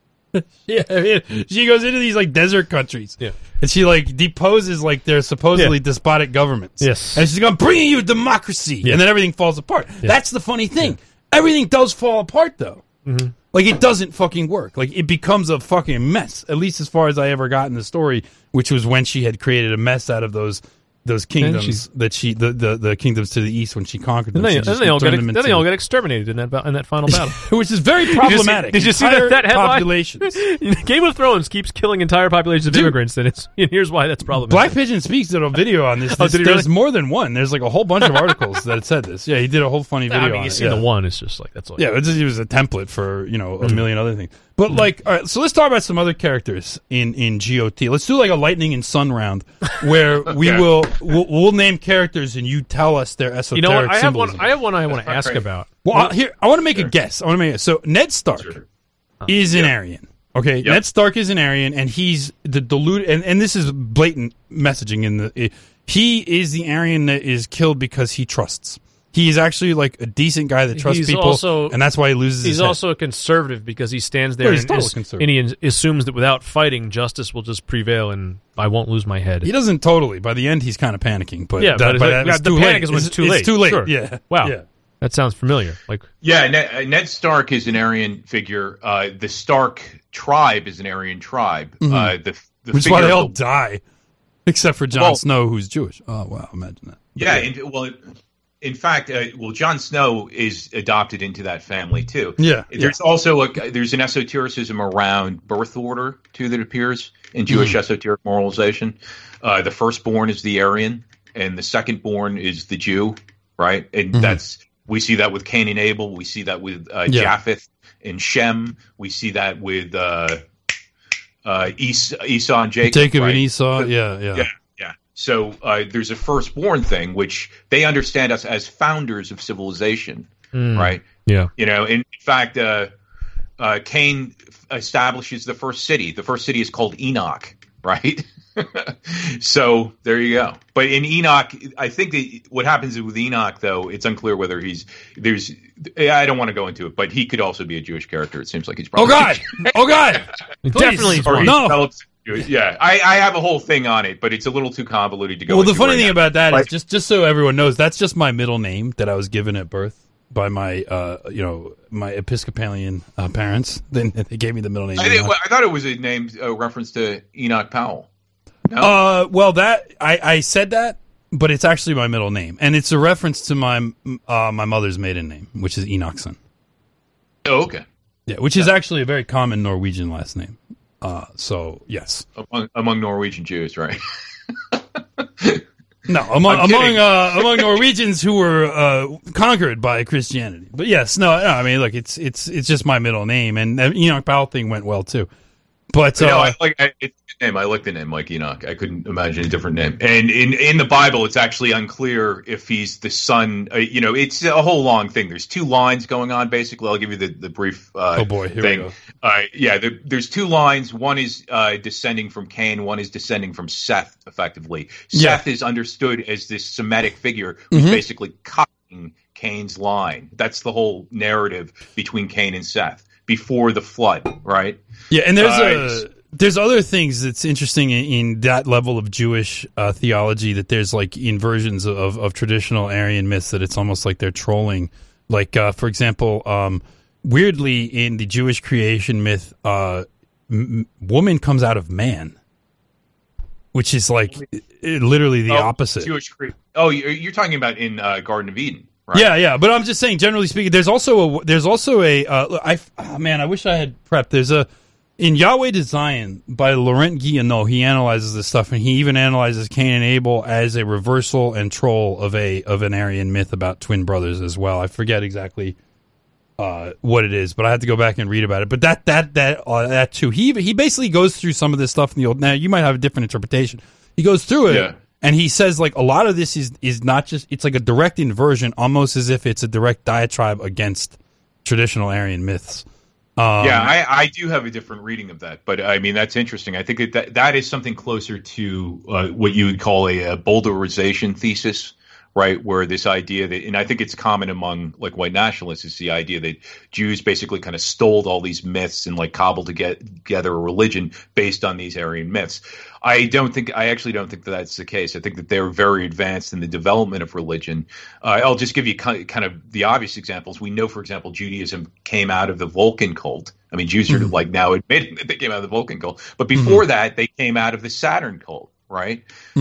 she goes into these like desert countries. Yeah. And she like deposes like their supposedly despotic governments. Yes. And she's going, bringing you democracy. Yeah. And then everything falls apart. Yeah. That's the funny thing. Yeah. Everything does fall apart though. Mm-hmm. Like, it doesn't fucking work. Like, it becomes a fucking mess, at least as far as I ever got in the story, which was when she had created a mess out of those kingdoms that the kingdoms to the east when she conquered them. Then they all get exterminated in that final battle, which is very problematic. Did you see that headline? Populations. Game of Thrones keeps killing entire populations of immigrants, and here's why that's problematic. Black Pigeon Speaks did a video on this. There's more than one. There's like a whole bunch of articles that said this. Yeah, he did a whole funny video. I mean, you see the one. It's just like that's all. Yeah, it was a template for a million other things. But like, all right, so let's talk about some other characters in GOT. Let's do like a lightning and sun round, where we'll name characters and you tell us their esoteric. You know what? I have one I want to ask right. about. Well, I want to make a guess. So Ned Stark is an Aryan. Okay, Ned Stark is an Aryan, and he's the deluded, and this is blatant messaging he is the Aryan that is killed because he trusts. He's actually like a decent guy that trusts people, and that's why he loses his head. He's also a conservative because he stands there and he assumes that without fighting, justice will just prevail and I won't lose my head. He doesn't totally. By the end, he's kind of panicking. But the panic is when it's too late. It's too late. Sure. Yeah. Wow. Yeah. That sounds familiar. Ned Stark is an Aryan figure. The Stark tribe is an Aryan tribe. Mm-hmm. Which is why they all die, except for Jon Snow, who's Jewish. Oh wow, imagine that. Yeah. In fact, Jon Snow is adopted into that family too. Yeah. There's also there's an esotericism around birth order too that appears in Jewish esoteric moralization. The firstborn is the Aryan, and the secondborn is the Jew, right? And we see that with Cain and Abel. We see that with Japheth and Shem. We see that with Esau and Jacob. Jacob right? and Esau. Yeah. So there's a firstborn thing, which they understand us as founders of civilization, right? Yeah. In fact, Cain establishes the first city. The first city is called Enoch, right? So there you go. But in Enoch, I think that what happens with Enoch, though, it's unclear whether I don't want to go into it, but he could also be a Jewish character. It seems like he's probably. Oh God! Definitely. No. Yeah, I have a whole thing on it, but it's a little too convoluted to go into. Well, the funny thing about that is, just so everyone knows, that's just my middle name that I was given at birth by my my Episcopalian parents. Then they gave me the middle name. I thought it was a name reference to Enoch Powell. No? Well, that I said that, but it's actually my middle name, and it's a reference to my mother's maiden name, which is Enochson. Oh, okay. Yeah, which is actually a very common Norwegian last name. So yes, among Norwegian Jews, right? No, among Norwegians who were conquered by Christianity. But yes, no, I mean, look, it's just my middle name, and the Enoch Powell thing went well too. But I like the name Mike Enoch. I couldn't imagine a different name. And in the Bible, it's actually unclear if he's the son. It's a whole long thing. There's two lines going on. Basically, I'll give you the brief. Oh boy, here thing. We go. There's two lines. One is descending from Cain. One is descending from Seth. Effectively, Yeah. Seth is understood as this Semitic figure who's basically copying Cain's line. That's the whole narrative between Cain and Seth before the flood, right? Yeah, and there's other things that's interesting in that level of Jewish theology, that there's like inversions of traditional Aryan myths that it's almost like they're trolling. Like, for example, weirdly in the Jewish creation myth, woman comes out of man, which is like literally the opposite. Jewish you're talking about in Garden of Eden. Right. Yeah, but I'm just saying, generally speaking, there's also a I wish I had prepped. In Yahweh to Zion by Laurent Guillenot, he analyzes this stuff, and he even analyzes Cain and Abel as a reversal and troll of an Aryan myth about twin brothers as well. I forget exactly what it is, but I had to go back and read about it. But that too, he basically goes through some of this stuff in the old. Now you might have a different interpretation. He goes through it. Yeah. And he says, like, a lot of this is not just, it's like a direct inversion, almost as if it's a direct diatribe against traditional Aryan myths. I do have a different reading of that, but I mean, that's interesting. I think that is something closer to what you would call a boulderization thesis, right? Where this idea that, and I think it's common among like white nationalists, is the idea that Jews basically kind of stole all these myths and like cobbled together a religion based on these Aryan myths. I actually don't think that that's the case. I think that they're very advanced in the development of religion. I'll just give you kind of the obvious examples. We know, for example, Judaism came out of the Vulcan cult. I mean, Jews are like now admitting that they came out of the Vulcan cult, but before that, they came out of the Saturn cult. Right?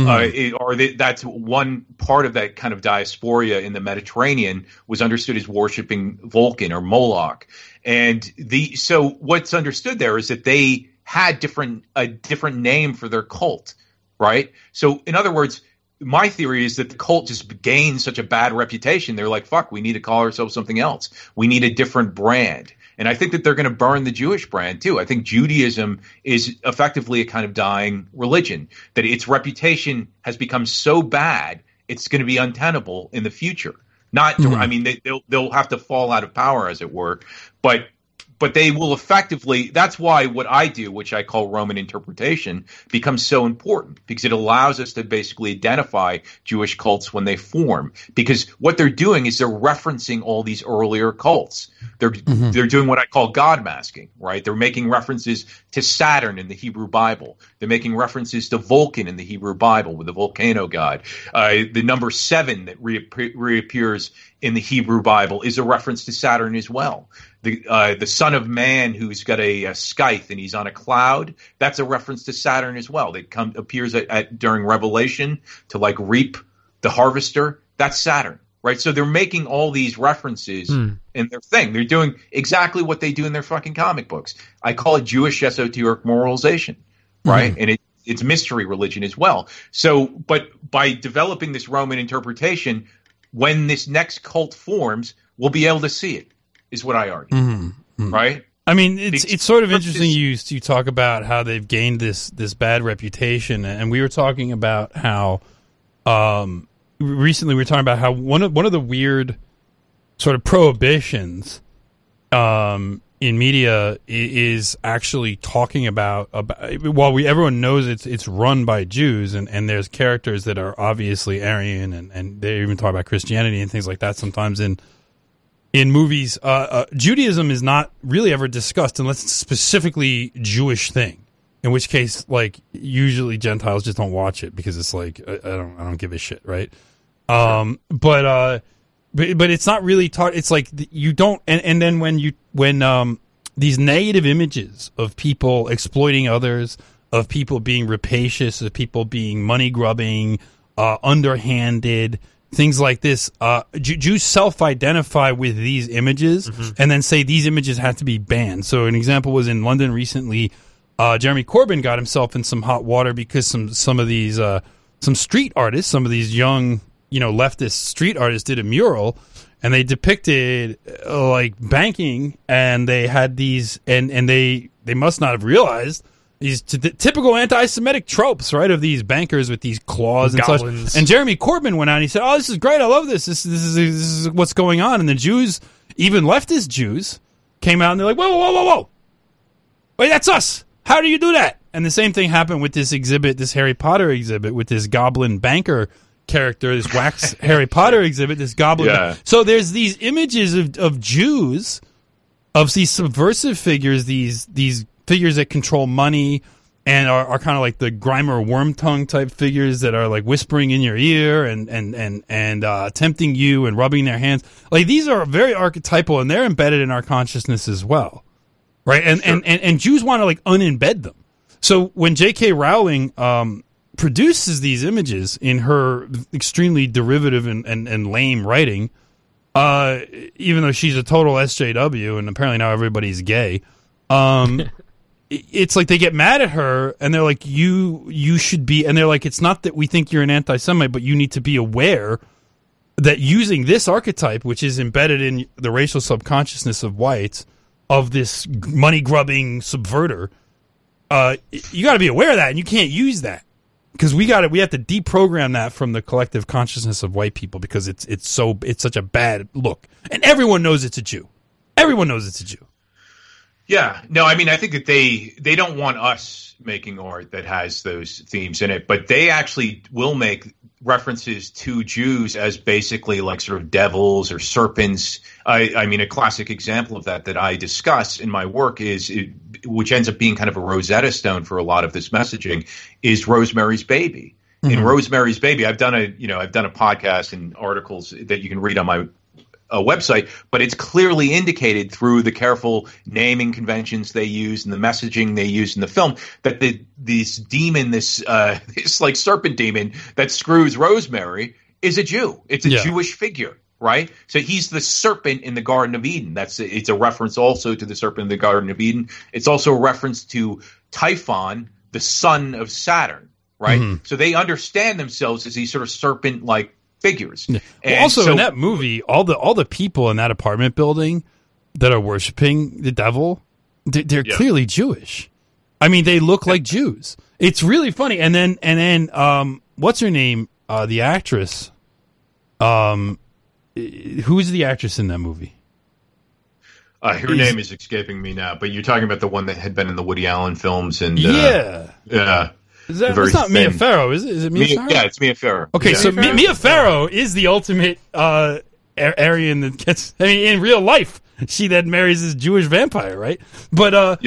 That's one part of that kind of diaspora in the Mediterranean was understood as worshiping Vulcan or Moloch. And so what's understood there is that they had a different name for their cult, right? So in other words, my theory is that the cult just gained such a bad reputation. They're like, fuck, we need to call ourselves something else. We need a different brand. And I think that they're going to burn the Jewish brand too. I think Judaism is effectively a kind of dying religion, that its reputation has become so bad, it's going to be untenable in the future. I mean, they'll have to fall out of power, as it were, but they will effectively, that's why what I do, which I call Roman interpretation, becomes so important, because it allows us to basically identify Jewish cults when they form. Because what they're doing is they're referencing all these earlier cults. They're doing what I call God masking, right? They're making references to Saturn in the Hebrew Bible. They're making references to Vulcan in the Hebrew Bible with the volcano god. The number 7 that reappears in the Hebrew Bible is a reference to Saturn as well. The Son of Man who's got a scythe and he's on a cloud, that's a reference to Saturn as well. That appears during Revelation to like reap the harvester. That's Saturn, right? So they're making all these references in their thing. They're doing exactly what they do in their fucking comic books. I call it Jewish esoteric moralization, right? And it's mystery religion as well. So, but by developing this Roman interpretation, when this next cult forms, we'll be able to see it. Is what I argue, right? I mean, it's sort of interesting you talk about how they've gained this bad reputation, and we were talking about how recently we were talking about how one of the weird sort of prohibitions in media is actually talking about while everyone knows it's run by Jews and there's characters that are obviously Aryan and they even talk about Christianity and things like that sometimes in movies. Judaism is not really ever discussed unless it's a specifically Jewish thing, in which case, like, usually Gentiles just don't watch it because it's like, I don't give a shit, right? Sure. But it's not really taught. It's like you don't, and then when these negative images of people exploiting others, of people being rapacious, of people being money grubbing, underhanded, things like this, Jews self-identify with these images and then say these images have to be banned. So an example was in London recently. Jeremy Corbyn got himself in some hot water because some of these street artists, some of these young, leftist street artists did a mural, and they depicted like banking, and they had these, and they must not have realized these typical anti-Semitic tropes, right, of these bankers with these claws and goblins. such. And Jeremy Corbyn went out and he said, "Oh, this is great. I love this. This is what's going on." And the Jews, even leftist Jews, came out and they're like, "Whoa. Wait, that's us. How do you do that?" And the same thing happened with this exhibit, this Harry Potter exhibit with this goblin banker character, this wax Harry Potter exhibit, this goblin. Yeah. So there's these images of Jews, of these subversive figures, these figures that control money and are kind of like the Grimer Wormtongue type figures that are like whispering in your ear and tempting you and rubbing their hands. Like, these are very archetypal, and they're embedded in our consciousness as well, right? And Jews want to like unembed them. So when J.K. Rowling produces these images in her extremely derivative and lame writing, even though she's a total SJW and apparently now everybody's gay, it's like they get mad at her and they're like, you should be, and they're like, it's not that we think you're an anti-Semite, but you need to be aware that using this archetype, which is embedded in the racial subconsciousness of whites, of this money-grubbing subverter, you got to be aware of that, and you can't use that. Because we have to deprogram that from the collective consciousness of white people, because it's such a bad look, and everyone knows it's a Jew. Everyone knows it's a Jew. Yeah, no, I mean, I think that they don't want us making art that has those themes in it, but they actually will make references to Jews as basically like sort of devils or serpents. I mean, a classic example of that I discuss in my work which ends up being kind of a Rosetta Stone for a lot of this messaging, is Rosemary's Baby. Mm-hmm. In Rosemary's Baby, I've done a podcast and articles that you can read on my website, but it's clearly indicated through the careful naming conventions they use and the messaging they use in the film that this demon, this like serpent demon that screws Rosemary, is a Jew. It's a Jewish figure, right? So he's the serpent in the Garden of Eden. It's a reference also to the serpent in the Garden of Eden. It's also a reference to Typhon, the son of Saturn, right? Mm-hmm. So they understand themselves as these sort of serpent-like figures. Well, also, in that movie, all the people in that apartment building that are worshiping the devil, they're clearly Jewish. I mean, they look like Jews. It's really funny. And then what's her name? The actress. Who's the actress in that movie? Her name is escaping me now, but you're talking about the one that had been in the Woody Allen films, and yeah. It's not Mia Farrow, is it? Is it Mia Farrow? Yeah, it's Mia Farrow. Okay, so Mia Farrow is the ultimate Aryan that gets. I mean, in real life, she then marries this Jewish vampire, right? But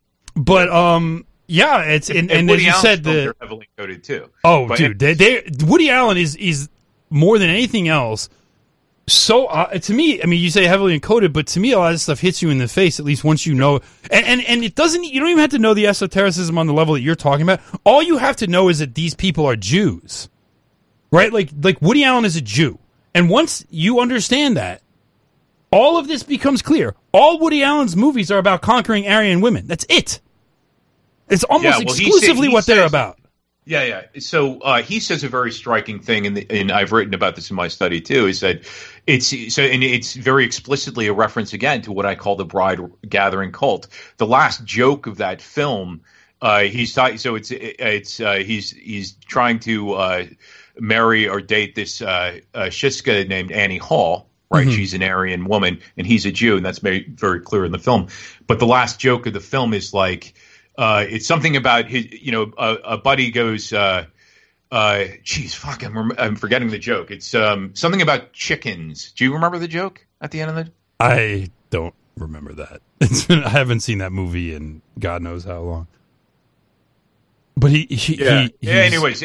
it's and as Woody you Allen's said, they're heavily coded too. Oh, but, dude, Woody Allen is more than anything else. So to me, I mean, you say heavily encoded, but to me, a lot of stuff hits you in the face. At least once you know, and it doesn't. You don't even have to know the esotericism on the level that you're talking about. All you have to know is that these people are Jews, right? Like Woody Allen is a Jew, and once you understand that, all of this becomes clear. All Woody Allen's movies are about conquering Aryan women. That's it. It's almost exclusively what they're about. Yeah. So he says a very striking thing, and I've written about this in my study too. Is that it's very explicitly a reference again to what I call the bride gathering cult. The last joke of that film, he's trying to marry or date this Shiska named Annie Hall. Right, mm-hmm. She's an Aryan woman, and he's a Jew, and that's made very clear in the film. But the last joke of the film is like. It's something about his, a buddy goes, I'm forgetting the joke. It's something about chickens. Do you remember the joke at the end of it? I don't remember that. I haven't seen that movie in God knows how long. But anyways,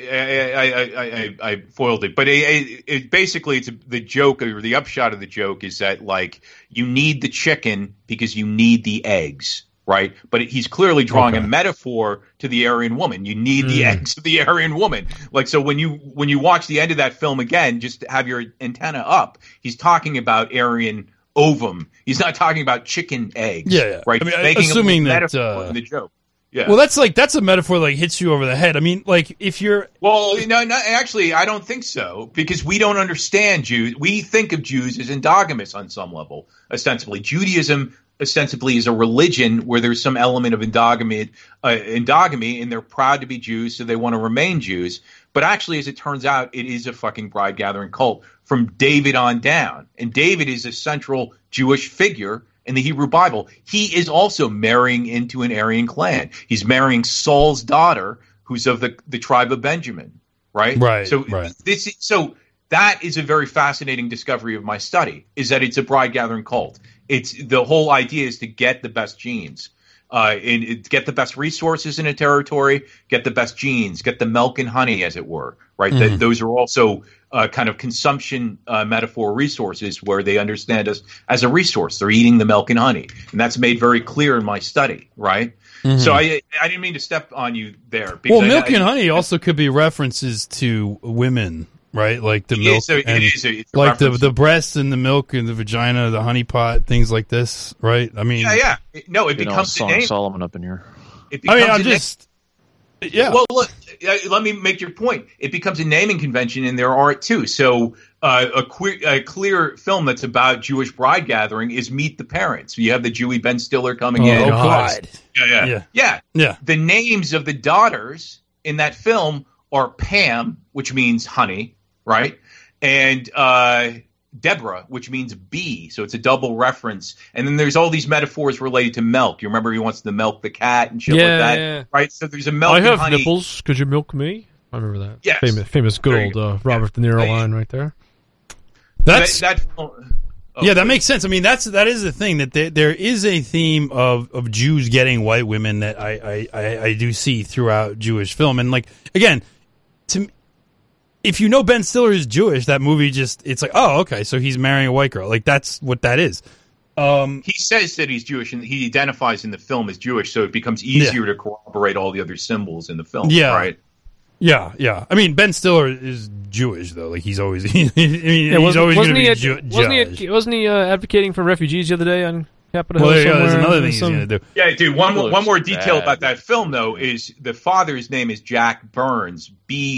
I foiled it. But basically, it's the joke, or the upshot of the joke is that, like, you need the chicken because you need the eggs. Right, but he's clearly drawing a metaphor to the Aryan woman. You need the eggs of the Aryan woman. Like, so when you watch the end of that film again, just have your antenna up. He's talking about Aryan ovum. He's not talking about chicken eggs. Yeah. Right. I mean, assuming that metaphor in the joke. Yeah. Well, that's a metaphor that hits you over the head. I mean, like if you're actually, I don't think so, because we don't understand Jews. We think of Jews as endogamous on some level. Ostensibly, Judaism ostensibly is a religion where there's some element of endogamy, and they're proud to be Jews, so they want to remain Jews. But actually, as it turns out, it is a fucking bride gathering cult from David on down, and David is a central Jewish figure in the Hebrew Bible. He is also marrying into an Aryan clan. He's marrying Saul's daughter, who's of the tribe of Benjamin, right? Right. So right. So that is a very fascinating discovery of my study, is that it's a bride gathering cult. It's the whole idea is to get the best genes, and get the best resources in a territory, get the best genes, get the milk and honey, as it were, right? Mm-hmm. Those are also kind of consumption metaphor resources where they understand us as a resource. They're eating the milk and honey, and that's made very clear in my study, right? Mm-hmm. So I didn't mean to step on you there. Well, milk and honey also could be references to women, right? Like the milk, it's like the breast and the milk and the vagina, the honey pot, things like this, right? I mean, yeah. No, it becomes Song of Solomon up in here. Yeah. Well, look, let me make your point. It becomes a naming convention in their art too. So a clear film that's about Jewish bride gathering is Meet the Parents. You have the Jewy Ben Stiller coming in. Oh, God. Yeah. The names of the daughters in that film are Pam, which means honey, right? And Deborah, which means bee, so it's a double reference. And then there's all these metaphors related to milk. You remember he wants to milk the cat and shit like that, right? So there's a milk. I have honey. nipples. Could you milk me? I remember that. Yes. Famous good old Robert De Niro line right there. That makes sense. I mean, that is the thing, that there is a theme of Jews getting white women that I do see throughout Jewish film. And like, again, if you know Ben Stiller is Jewish, that movie it's like, oh, okay, so he's marrying a white girl. Like, that's what that is. He says that he's Jewish, and he identifies in the film as Jewish, so it becomes easier to corroborate all the other symbols in the film, right? Yeah. I mean, Ben Stiller is Jewish, though. Like, he's always he's always going to be judged. Wasn't he advocating for refugees the other day on Capitol Hill? Well, there's another thing he's going to do. Yeah, dude, one more detail about that film, though, is the father's name is Jack Burns.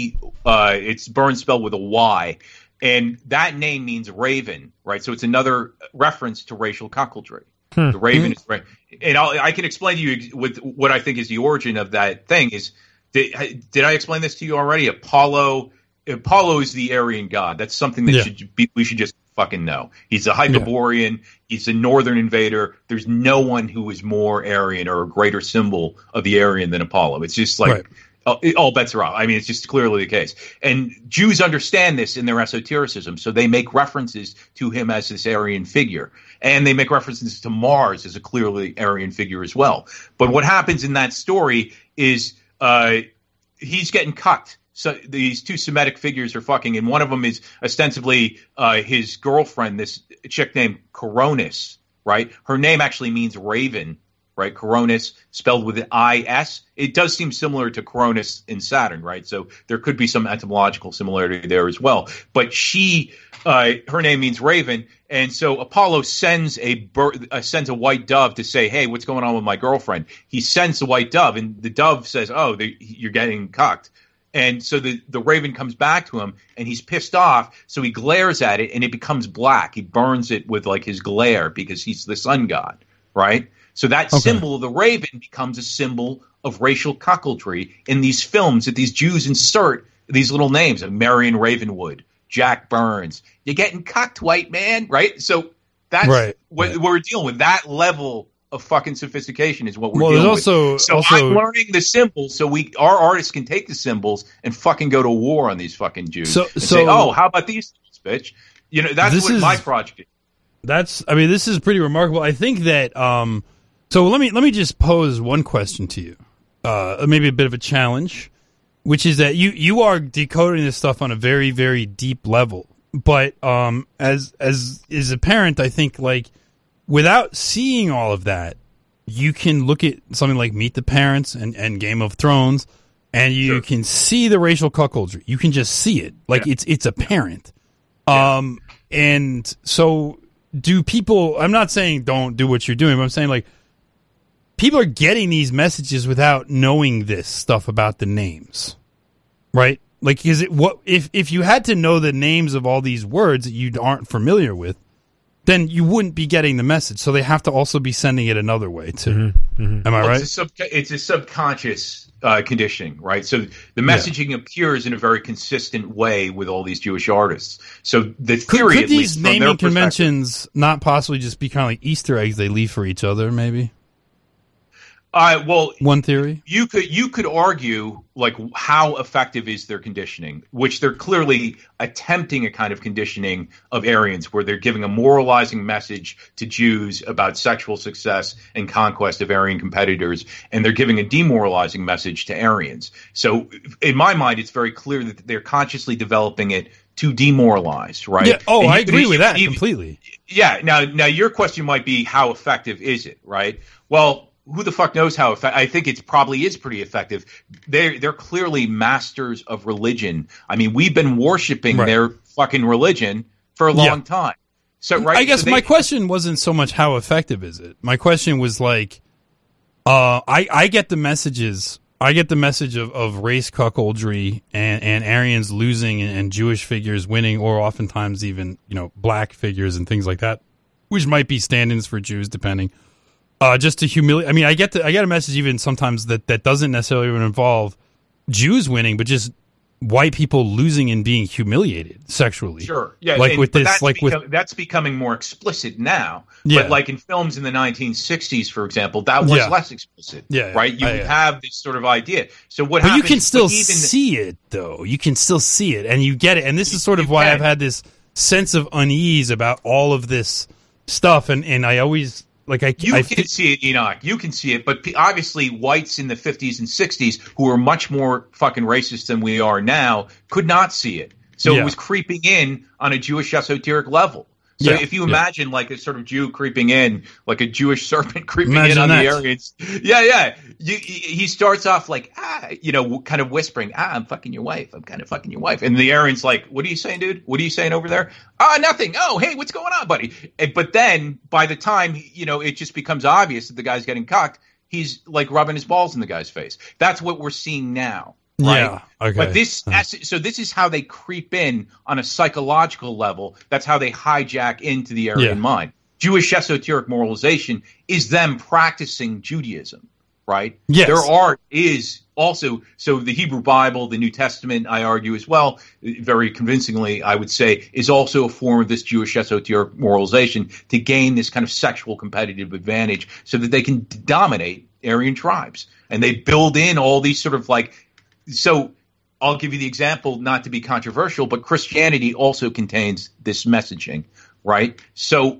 It's Burns spelled with a Y. And that name means raven, right? So it's another reference to racial cuckoldry. The raven is right. And I can explain to you with what I think is the origin of that thing is, did I explain this to you already? Apollo is the Aryan god. That's something that we should just fucking know. He's a Hyperborean. He's a northern invader. There's no one who is more Aryan or a greater symbol of the Aryan than Apollo. It's just like all bets are off. I mean, it's just clearly the case. And Jews understand this in their esotericism, so they make references to him as this Aryan figure. And they make references to Mars as a clearly Aryan figure as well. But what happens in that story is he's getting cucked. So these two Semitic figures are fucking, and one of them is ostensibly his girlfriend, this chick named Coronis, right? Her name actually means raven, right? Coronis, spelled with an I-S. It does seem similar to Cronus in Saturn, right? So there could be some etymological similarity there as well. But her name means raven, and so Apollo sends a white dove to say, hey, what's going on with my girlfriend? He sends the white dove, and the dove says, oh, you're getting cucked. And so the raven comes back to him, and he's pissed off, so he glares at it, and it becomes black. He burns it with, like, his glare because he's the sun god, right? So that symbol of the raven becomes a symbol of racial cuckoldry in these films that these Jews insert these little names of Marion Ravenwood, Jack Burns. You're getting cucked, white man, right? So that's what we're dealing with. That level of fucking sophistication is what we're dealing with. So I'm learning the symbols so our artists can take the symbols and fucking go to war on these fucking Jews and say, oh, how about these things, bitch? You know, that's what my project is. This is pretty remarkable. I think that so let me just pose one question to you. Maybe a bit of a challenge, which is that you are decoding this stuff on a very, very deep level. But as is apparent, I think, like, without seeing all of that, you can look at something like Meet the Parents and Game of Thrones, and you can see the racial cuckoldry. You can just see it. Like, it's apparent. And so do people, I'm not saying don't do what you're doing, but I'm saying, like, people are getting these messages without knowing this stuff about the names, right? Like, is it what if you had to know the names of all these words that you aren't familiar with, then you wouldn't be getting the message. So they have to also be sending it another way too. Am I right? It's a subconscious conditioning, right? So the messaging appears in a very consistent way with all these Jewish artists. So the theory, could these naming conventions not possibly just be kind of like Easter eggs they leave for each other? Maybe. Well, one theory you could argue, like, how effective is their conditioning, which they're clearly attempting a kind of conditioning of Aryans, where they're giving a moralizing message to Jews about sexual success and conquest of Aryan competitors, and they're giving a demoralizing message to Aryans. So, in my mind, it's very clear that they're consciously developing it to demoralize, right? Yeah. Oh, I agree with that completely. Yeah. Now, your question might be, how effective is it, right? Well, who the fuck knows how effective? I think it probably is pretty effective. They're clearly masters of religion. I mean, we've been worshiping their fucking religion for a long time. So, right. I guess my question wasn't so much how effective is it. My question was like, I get the messages. I get the message of race cuckoldry and Aryans losing and Jewish figures winning, or oftentimes even, black figures and things like that, which might be stand-ins for Jews, depending. Just to humiliate. I mean, I get a message even sometimes that doesn't necessarily even involve Jews winning, but just white people losing and being humiliated sexually. Sure, yeah. Like with this, that's becoming more explicit now. Yeah. But like in films in the 1960s, for example, that was less explicit. Yeah, right. You would have this sort of idea. So what? But happens, you can still see it, though. You can still see it, and you get it. And this is sort of why I've had this sense of unease about all of this stuff, and I always. You can see it, Enoch. You can see it, but obviously whites in the 50s and 60s, who were much more fucking racist than we are now, could not see it. So it was creeping in on a Jewish esoteric level. So if you imagine like a sort of Jew creeping in, like a Jewish serpent creeping in on the Aryans. He starts off like, kind of whispering, I'm fucking your wife. I'm kind of fucking your wife. And the Aryans like, what are you saying, dude? What are you saying over there? Nothing. Oh, hey, what's going on, buddy? But then by the time, it just becomes obvious that the guy's getting cocked, he's like rubbing his balls in the guy's face. That's what we're seeing now. Right? Yeah. Okay. But this is how they creep in on a psychological level. That's how they hijack into the Aryan mind. Jewish esoteric moralization is them practicing Judaism, right? Yes. Their art is also, so the Hebrew Bible, the New Testament, I argue as well, very convincingly, I would say, is also a form of this Jewish esoteric moralization to gain this kind of sexual competitive advantage so that they can dominate Aryan tribes. And they build in all these sort of like, so I'll give you the example, not to be controversial, but Christianity also contains this messaging, right? So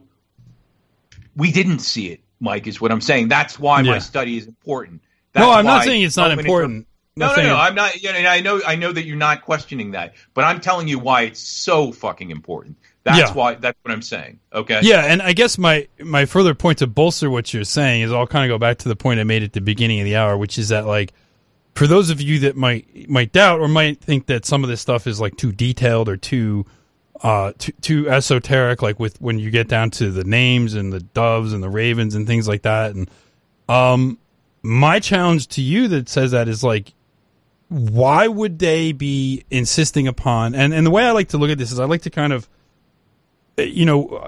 we didn't see it, Mike, is what I'm saying. That's why my study is important. No, I'm not saying it's not important. No, I'm not. I know that you're not questioning that, but I'm telling you why it's so fucking important. That's why. That's what I'm saying. Okay. Yeah, and I guess my further point to bolster what you're saying is I'll kind of go back to the point I made at the beginning of the hour, which is that like, for those of you that might doubt or might think that some of this stuff is like too detailed or too esoteric, like with when you get down to the names and the doves and the ravens and things like that, and my challenge to you that says that is like, why would they be insisting upon? And the way I like to look at this is I like to kind of take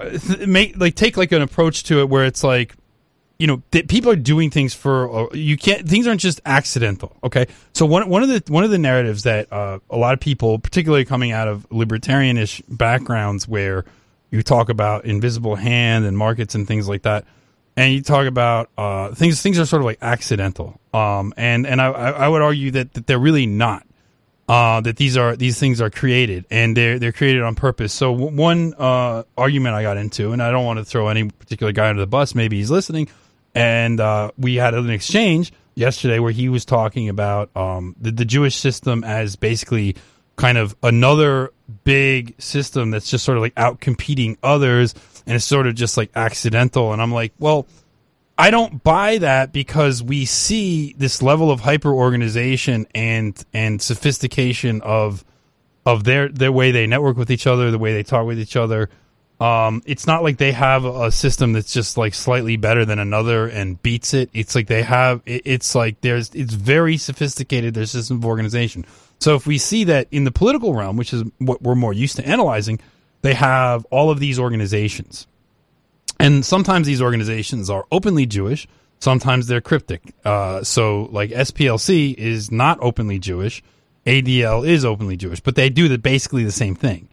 like an approach to it where it's like, people are doing things for things aren't just accidental. Okay, so one of the narratives that a lot of people, particularly coming out of libertarianish backgrounds, where you talk about invisible hand and markets and things like that, and you talk about things are sort of like accidental. And I would argue that they're really not. That these things are created and they're created on purpose. So one argument I got into, and I don't want to throw any particular guy under the bus. Maybe he's listening. And we had an exchange yesterday where he was talking about the Jewish system as basically kind of another big system that's just sort of like out competing others, and it's sort of just like accidental. And I'm like, well, I don't buy that, because we see this level of hyper organization and sophistication of their way they network with each other, the way they talk with each other, It's not like they have a system that's just like slightly better than another and beats it. It's like they have. It's like it's very sophisticated, their system of organization. So if we see that in the political realm, which is what we're more used to analyzing, they have all of these organizations. And sometimes these organizations are openly Jewish. Sometimes they're cryptic. So like SPLC is not openly Jewish. ADL is openly Jewish, but they do basically the same thing.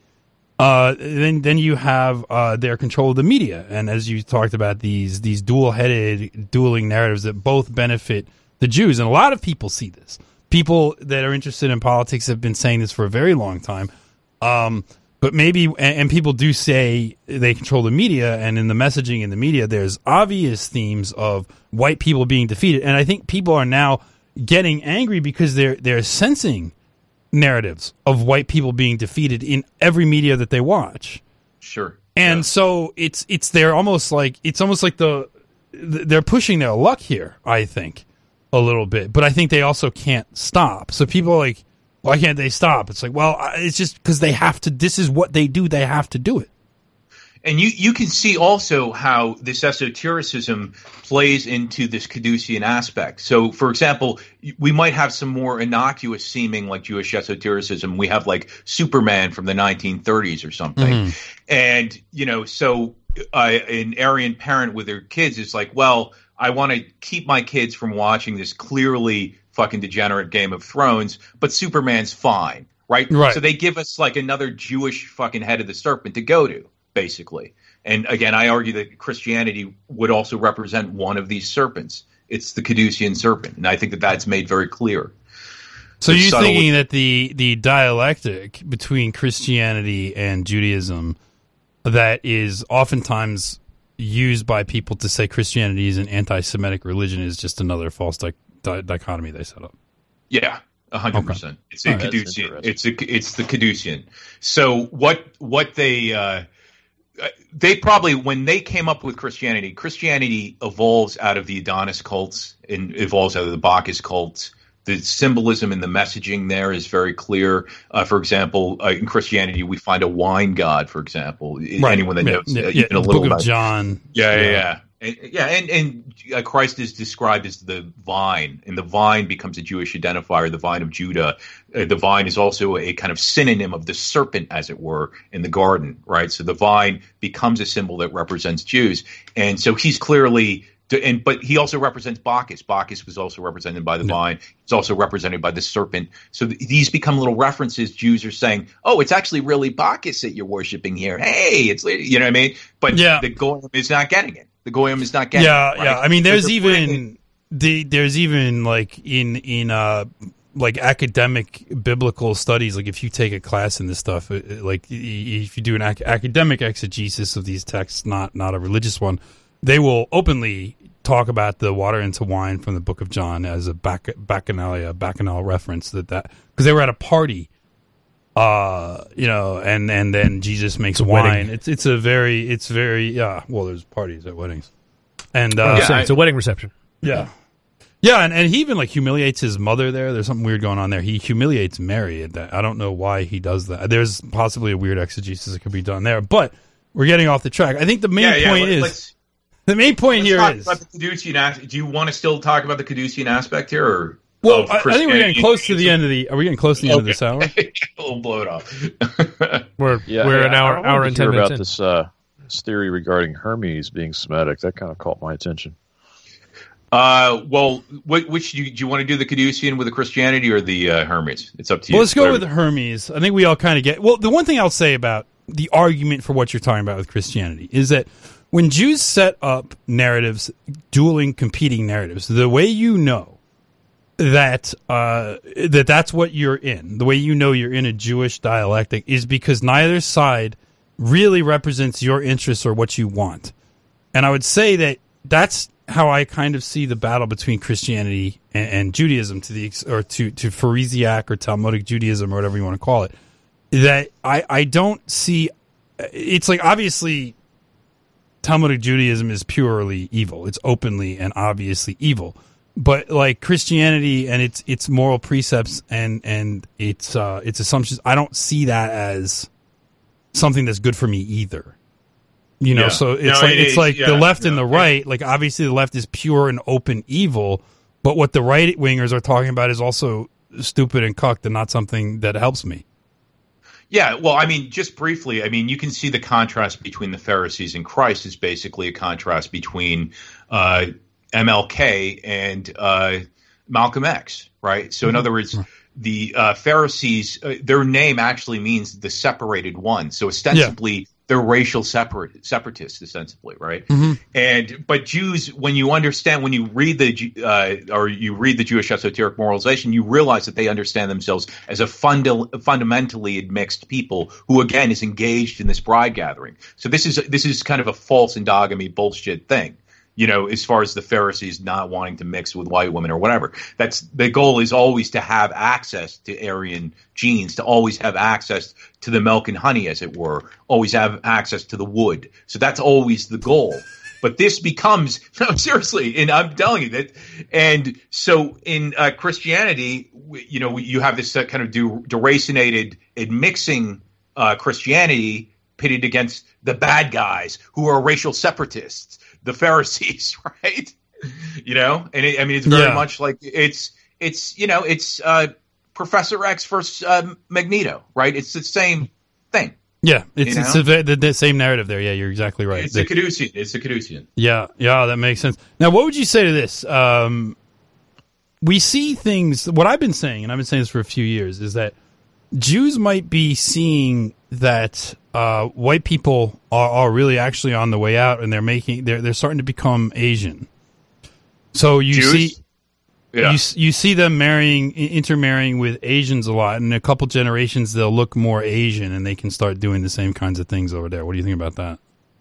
Then you have their control of the media. And as you talked about, these dueling narratives that both benefit the Jews. And a lot of people see this. People that are interested in politics have been saying this for a very long time. But maybe, and people do say they control the media, and in the messaging in the media, there's obvious themes of white people being defeated. And I think people are now getting angry because they're sensing narratives of white people being defeated in every media that they watch. Sure. And so they're almost like they're pushing their luck here, I think, a little bit. But I think they also can't stop. So people are like, why can't they stop? It's like, well, it's just because they have to. This is what they do. They have to do it. And you can see also how this esotericism plays into this Caducean aspect. So, for example, we might have some more innocuous seeming like Jewish esotericism. We have like Superman from the 1930s or something. Mm-hmm. And, so an Aryan parent with their kids is like, well, I want to keep my kids from watching this clearly fucking degenerate Game of Thrones, but Superman's fine, right? So they give us like another Jewish fucking head of the serpent to go to, basically. And again, I argue that Christianity would also represent one of these serpents. It's the Caducean serpent, and I think that that's made very clear. So you're thinking that the dialectic between Christianity and Judaism that is oftentimes used by people to say Christianity is an anti-Semitic religion is just another false dichotomy they set up. Yeah, 100%. Okay. It's a Caducean. It's the Caducean. So what they probably, when they came up with Christianity evolves out of the Adonis cults and evolves out of the Bacchus cults. The symbolism and the messaging there is very clear. For example, in Christianity, we find a wine god, for example. Right. Anyone that knows even a little Book of John. Yeah. And Christ is described as the vine, and the vine becomes a Jewish identifier, the vine of Judah. The vine is also a kind of synonym of the serpent, as it were, in the garden, right? So the vine becomes a symbol that represents Jews. And so he's clearly... but he also represents Bacchus. Bacchus was also represented by the vine. He's also represented by the serpent. So these become little references. Jews are saying, "Oh, it's actually really Bacchus that you're worshiping here." Hey, it's you know what I mean. But the Goyim is not getting it. The Goyim is not getting it. Yeah. I mean, there's even like in like academic biblical studies. Like if you take a class in this stuff, like if you do an academic exegesis of these texts, not a religious one. They will openly talk about the water into wine from the Book of John as a bacchanal reference that because they were at a party, and then Jesus makes wine. Wedding. It's very well, there's parties at weddings, and it's a wedding reception. Yeah, and he even like humiliates his mother there. There's something weird going on there. He humiliates Mary at that. I don't know why he does that. There's possibly a weird exegesis that could be done there, but we're getting off the track. I think the main point is. The main point here is... About the Caducean, do you want to still talk about the Caducean aspect here? Or well, I think we're getting close to the end of the... Are we getting close to the end of this hour? We'll blow it off. We're an hour and 10 minutes in. About this theory regarding Hermes being Semitic. That kind of caught my attention. Well, which do you want to do, the Caducean with the Christianity or the Hermes? It's up to you. Well, let's go with the Hermes. I think we all kind of get... Well, the one thing I'll say about the argument for what you're talking about with Christianity is that when Jews set up narratives, dueling, competing narratives, the way you know that that's what you're in, the way you know you're in a Jewish dialectic is because neither side really represents your interests or what you want. And I would say that that's how I kind of see the battle between Christianity and Judaism to Pharisaic or Talmudic Judaism or whatever you want to call it. That I don't see. It's like obviously Talmudic Judaism is purely evil. It's openly and obviously evil. But like Christianity and its moral precepts and its assumptions, I don't see that as something that's good for me either. So it's like the left and the right. Like obviously the left is pure and open evil, but what the right wingers are talking about is also stupid and cucked and not something that helps me. Yeah, well, I mean, just briefly, I mean, you can see the contrast between the Pharisees and Christ is basically a contrast between MLK and Malcolm X, right? So in other words, the Pharisees, their name actually means the separated one. So ostensibly, they're racial separatists, ostensibly, right? But Jews, when you read the Jewish esoteric moralization, you realize that they understand themselves as a fundamentally mixed people who, again, is engaged in this bride gathering. So this is kind of a false endogamy bullshit thing. As far as the Pharisees not wanting to mix with white women or whatever, that's the goal is always to have access to Aryan genes, to always have access to the milk and honey, as it were, always have access to the wood. So that's always the goal. But this becomes, no, seriously, and I'm telling you that. And so in Christianity, you have this kind of deracinated and mixing Christianity pitted against the bad guys who are racial separatists. The Pharisees, right? It's very much like it's Professor X versus Magneto, right? It's the same thing. Yeah, it's the same narrative there. Yeah, you're exactly right. It's the Caducean. Yeah, that makes sense. Now, what would you say to this? We see things. What I've been saying, and I've been saying this for a few years, is that Jews might be seeing that white people are really actually on the way out, and they're starting to become Asian. So you Jews? you see them intermarrying with Asians a lot, and in a couple generations they'll look more Asian, and they can start doing the same kinds of things over there. What do you think about that?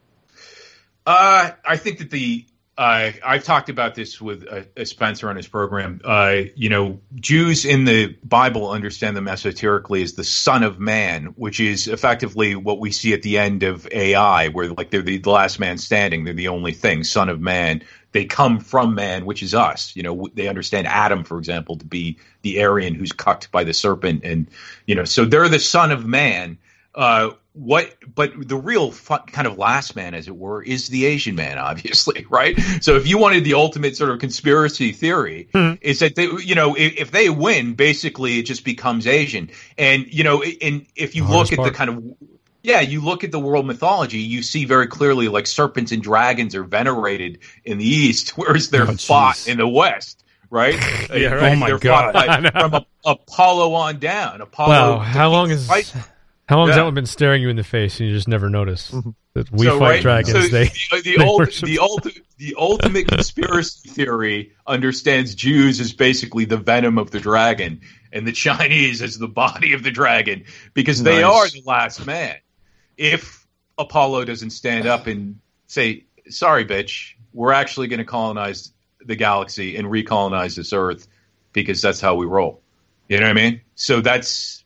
I think that I've talked about this with Spencer on his program. Jews in the Bible understand them esoterically as the Son of Man, which is effectively what we see at the end of AI, where like they're the last man standing. They're the only thing, Son of Man. They come from man, which is us. They understand Adam, for example, to be the Aryan who's cucked by the serpent, and so they're the Son of Man. But the real kind of last man, as it were, is the Asian man, obviously, right? So if you wanted the ultimate sort of conspiracy theory, is that if they win, basically it just becomes Asian. And and if you look at the kind of you look at the world mythology, you see very clearly like serpents and dragons are venerated in the East, whereas they're fought in the West. Right? Yeah, right. Oh my God! From Apollo on down. Wow, how long has that one been staring you in the face and you just never notice that we fight dragons? So the ultimate conspiracy theory understands Jews as basically the venom of the dragon, and the Chinese as the body of the dragon, because they are the last man. If Apollo doesn't stand up and say, "Sorry, bitch, we're actually going to colonize the galaxy and recolonize this Earth," because that's how we roll. You know what I mean? So that's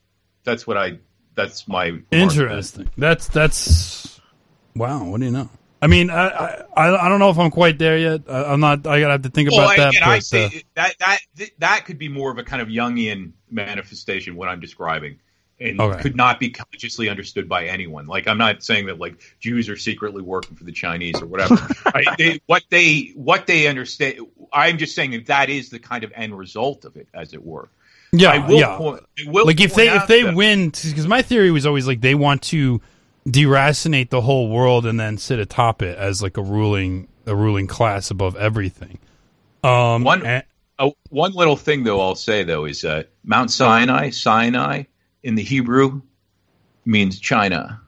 my interesting. That's wow. What do you know? I mean, I don't know if I'm quite there yet. I'm not. I gotta have to think about that. I say that could be more of a kind of Jungian manifestation. What I'm describing, and could not be consciously understood by anyone. Like, I'm not saying that like Jews are secretly working for the Chinese or whatever. What they understand. I'm just saying that is the kind of end result of it, as it were. Yeah, like if they win, because my theory was always like they want to deracinate the whole world and then sit atop it as like a ruling class above everything. One little thing though I'll say though is Mount Sinai in the Hebrew means China.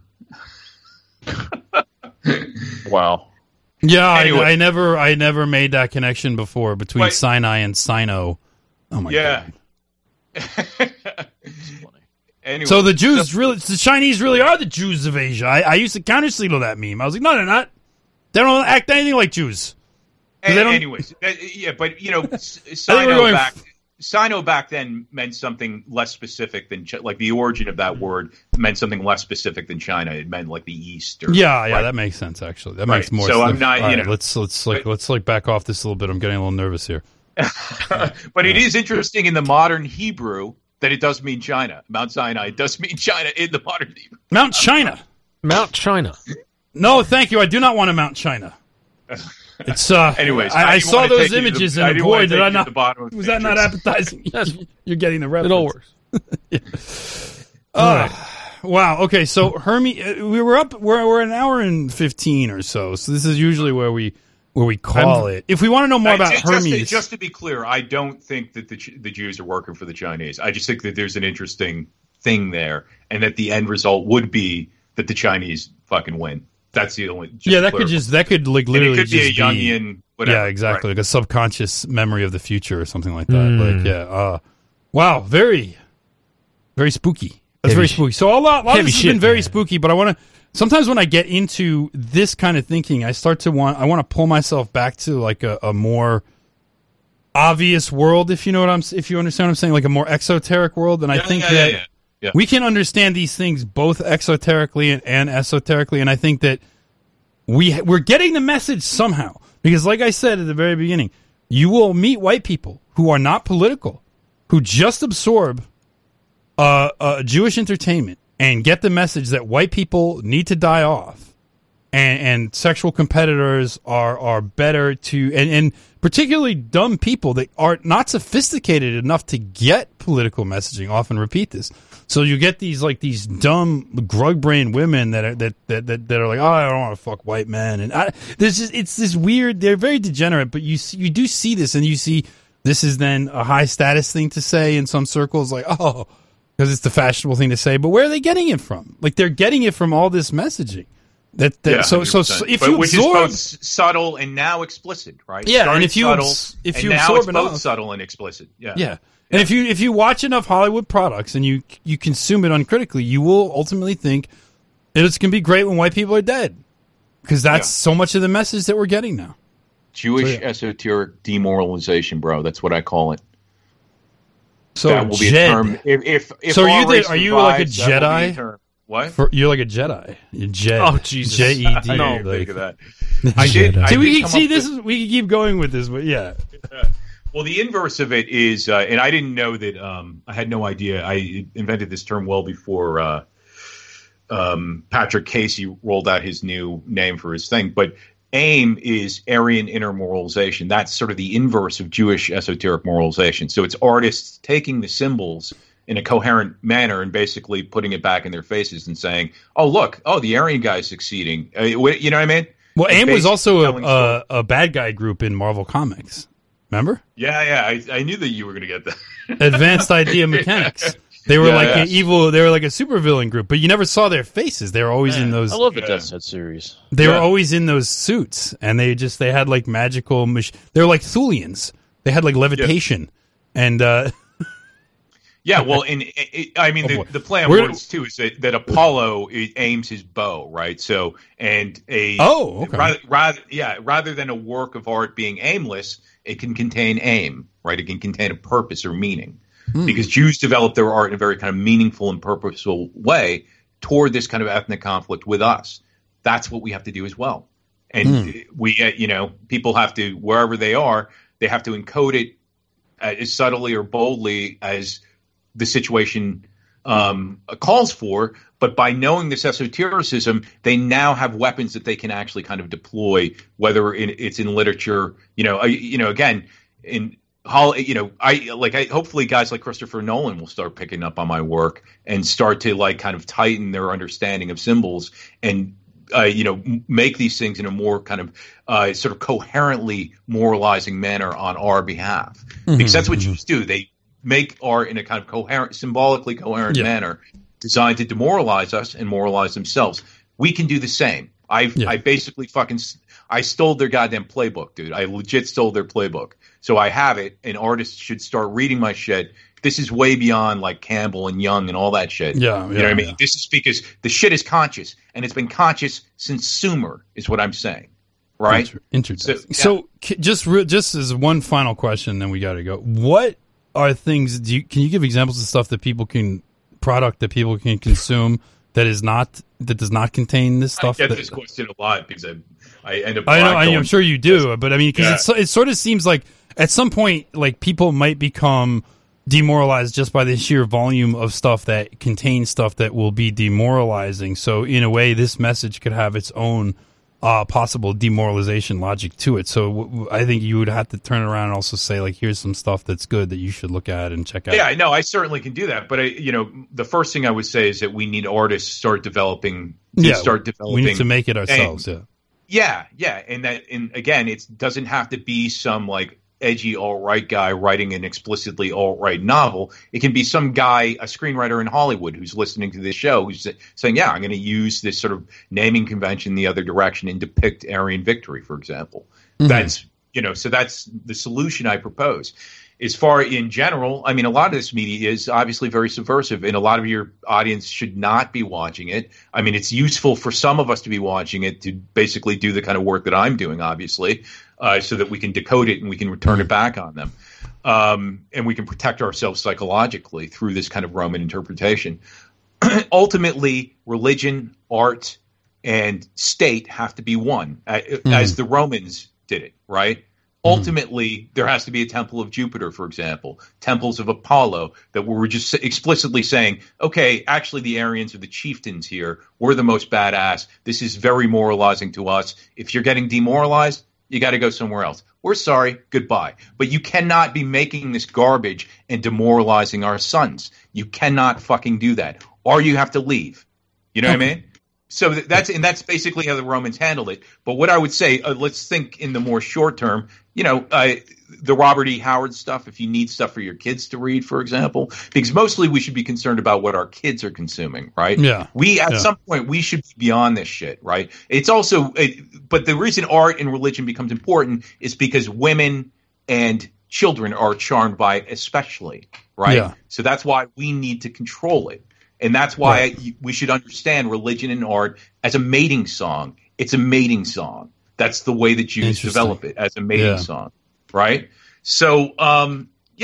Wow. Yeah, anyway. I never made that connection before between Sinai and Sino. Oh my God. Anyway, so the Chinese really are the Jews of Asia. I used to counter-steal that meme. I was like, no, they're not. They don't act anything like Jews. Anyways, but Sino back then meant something less specific than like the origin of that word meant something less specific than China. It meant like the East. That makes sense actually. That makes more sense. So I'm not. Let's back off this a little bit. I'm getting a little nervous here. But it is interesting in the modern Hebrew that it does mean China. Mount Sinai does mean China in the modern Hebrew. Mount China. No, thank you. I do not want to mount China. It's anyways. I saw those images and boy, did I not. Was that not appetizing? Yes. You're getting the reference. It all works. Wow. Okay. So Hermie, we were up. We're an hour and 15 or so. So this is usually where we call it. If we want to know more about Hermes, just to be clear, I don't think that the Jews are working for the Chinese. I just think that there's an interesting thing there, and that the end result would be that the Chinese fucking win. That's the only. That could like literally and it could just be a Jungian. Whatever. Yeah, exactly, right. like a subconscious memory of the future or something like that. Wow, very, very spooky. That's very spooky. So a lot of this has been very spooky, but I want to. Sometimes when I get into this kind of thinking, I want to pull myself back to like a more obvious world, if you understand what I'm saying, like a more exoteric world. And I think that we can understand these things both exoterically and esoterically. And I think that we're getting the message somehow, because like I said at the very beginning, you will meet white people who are not political, who just absorb Jewish entertainment and get the message that white people need to die off, and sexual competitors are better to, and particularly dumb people that are not sophisticated enough to get political messaging often repeat this. So you get these dumb grug brain women that are like, oh, I don't want to fuck white men, and it's this weird. They're very degenerate, but you do see this, and you see this is then a high status thing to say in some circles, like, oh, because it's the fashionable thing to say. But where are they getting it from? Like, they're getting it from all this messaging. So if you which absorb, is both subtle and now explicit, right? Yeah, Started and if you now absorb it's enough, both subtle and explicit. Yeah. And if you watch enough Hollywood products and you consume it uncritically, you will ultimately think it's going to be great when white people are dead, because that's so much of the message that we're getting now. Jewish esoteric demoralization, bro. That's what I call it. So that will be a term. If so, are you like a Jedi? What? You're like a Jedi. You're Jed. Oh Jesus! I Jed. didn't think of that. We can keep going with this, but yeah. Well, the inverse of it is, and I didn't know that. I had no idea. I invented this term well before Patrick Casey rolled out his new name for his thing. But AIM is Aryan intermoralization. That's sort of the inverse of Jewish esoteric moralization. So it's artists taking the symbols in a coherent manner and basically putting it back in their faces and saying, "Oh, look! Oh, the Aryan guy's succeeding." You know what I mean? Well, AIM was also a bad guy group in Marvel Comics. Remember? Yeah. I knew that you were going to get that. Advanced Idea Mechanics. They were an evil. They were like a supervillain group, but you never saw their faces. They were always in those. I love the Death Set series. They were always in those suits, and they had like magical. They were like Thulians. They had like levitation, and. Yeah, well, I mean, the play on words too is that Apollo aims his bow, right? So, and rather than a work of art being aimless, it can contain aim, right? It can contain a purpose or meaning, because Jews develop their art in a very kind of meaningful and purposeful way toward this kind of ethnic conflict with us. That's what we have to do as well, and we, people have to, wherever they are, they have to encode it as subtly or boldly as the situation calls for, but by knowing this esotericism, they now have weapons that they can actually kind of deploy, whether it's in literature, again, hopefully guys like Christopher Nolan will start picking up on my work and start to like kind of tighten their understanding of symbols and make these things in a more kind of sort of coherently moralizing manner on our behalf, because that's what Jews do. They make art in a kind of coherent, symbolically coherent manner designed to demoralize us and moralize themselves. We can do the same. I basically I stole their goddamn playbook, dude. I legit stole their playbook. So I have it, and artists should start reading my shit. This is way beyond like Campbell and Young and all that shit. You know what I mean? This is because the shit is conscious, and it's been conscious since Sumer, is what I'm saying. Right? Interesting. So just as one final question, then we got to go. What are things? Can you give examples of stuff that people can consume that does not contain this stuff? I get this question a lot because I end up. I'm sure you do, but I mean, because it sort of seems like at some point, like people might become demoralized just by the sheer volume of stuff that contains stuff that will be demoralizing. So in a way, this message could have its own possible demoralization logic to it. So I think you would have to turn around and also say, like, here's some stuff that's good that you should look at and check out. Yeah, no, I certainly can do that. But the first thing I would say is that we need artists to start developing. We need to make it ourselves. Yeah, and again, it doesn't have to be some like edgy alt-right guy writing an explicitly alt-right novel. It can be some guy, a screenwriter in Hollywood, who's listening to this show, who's saying, yeah, I'm going to use this sort of naming convention the other direction and depict Aryan victory, for example. That's, so that's the solution I propose. As far in general, I mean, a lot of this media is obviously very subversive, and a lot of your audience should not be watching it. I mean, it's useful for some of us to be watching it to basically do the kind of work that I'm doing, obviously, so that we can decode it and we can return it back on them. And we can protect ourselves psychologically through this kind of Roman interpretation. Ultimately, religion, art, and state have to be one, as the Romans did it, right? Ultimately, there has to be a temple of Jupiter, for example, temples of Apollo, that we're just explicitly saying, okay, actually the Aryans are the chieftains here. We're the most badass. This is very moralizing to us. If you're getting demoralized, you got to go somewhere else. We're sorry. Goodbye. But you cannot be making this garbage and demoralizing our sons. You cannot fucking do that. Or you have to leave. You know what I mean? So that's basically how the Romans handled it. But what I would say, let's think in the more short term, the Robert E. Howard stuff, if you need stuff for your kids to read, for example, because mostly we should be concerned about what our kids are consuming, right? Yeah. At some point, we should be beyond this shit, right? It's also, but the reason art and religion becomes important is because women and children are charmed by it especially, right? Yeah. So that's why we need to control it. And that's why we should understand religion and art as a mating song. It's a mating song. That's the way that Jews develop it, as a mating song, right? So, the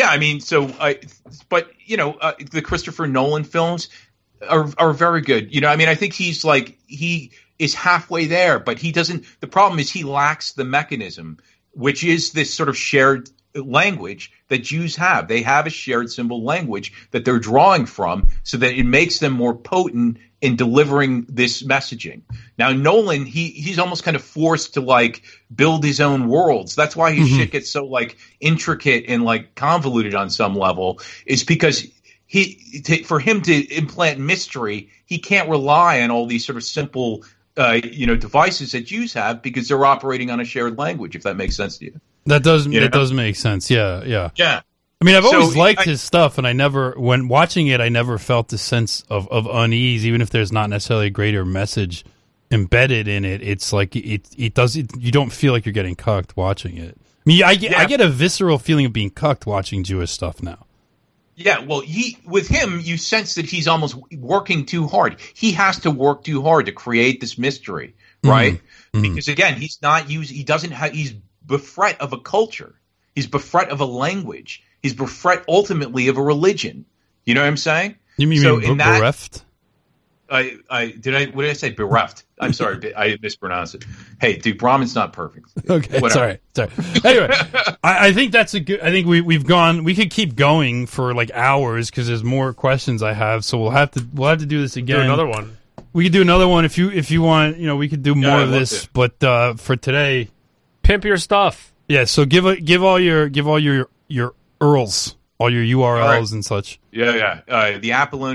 Christopher Nolan films are very good. I think he is halfway there, but he doesn't. The problem is he lacks the mechanism, which is this sort of shared language that Jews have. They have a shared symbol language that they're drawing from, so that it makes them more potent in delivering this messaging. Now, Nolan, he's almost kind of forced to build his own worlds. That's why his shit gets so intricate and convoluted on some level, is because for him to implant mystery, he can't rely on all these sort of simple devices that Jews have, because they're operating on a shared language, if that makes sense to you. That does make sense. Yeah. I mean, I've always liked his stuff, and when watching it, I never felt the sense of unease, even if there's not necessarily a greater message embedded in it. It's like you don't feel like you're getting cucked watching it. I mean, I get a visceral feeling of being cucked watching Jewish stuff now. Yeah, well, with him, you sense that he's almost working too hard. He has to work too hard to create this mystery, right? Because again, he's befret of a culture. He's befret of a language. He's befret ultimately of a religion. You know what I'm saying? You mean bereft? What did I say? Bereft. I'm sorry, I mispronounced it. Hey, dude, Brahman's not perfect. Okay, sorry. Anyway, I think that's a good. I think we've gone. We could keep going for hours because there's more questions I have. So we'll have to do this again. Do another one. We could do another one if you want. We could do more of this. But for today, pimp your stuff. Yeah. So give all your URLs. All your URLs and such. Yeah. The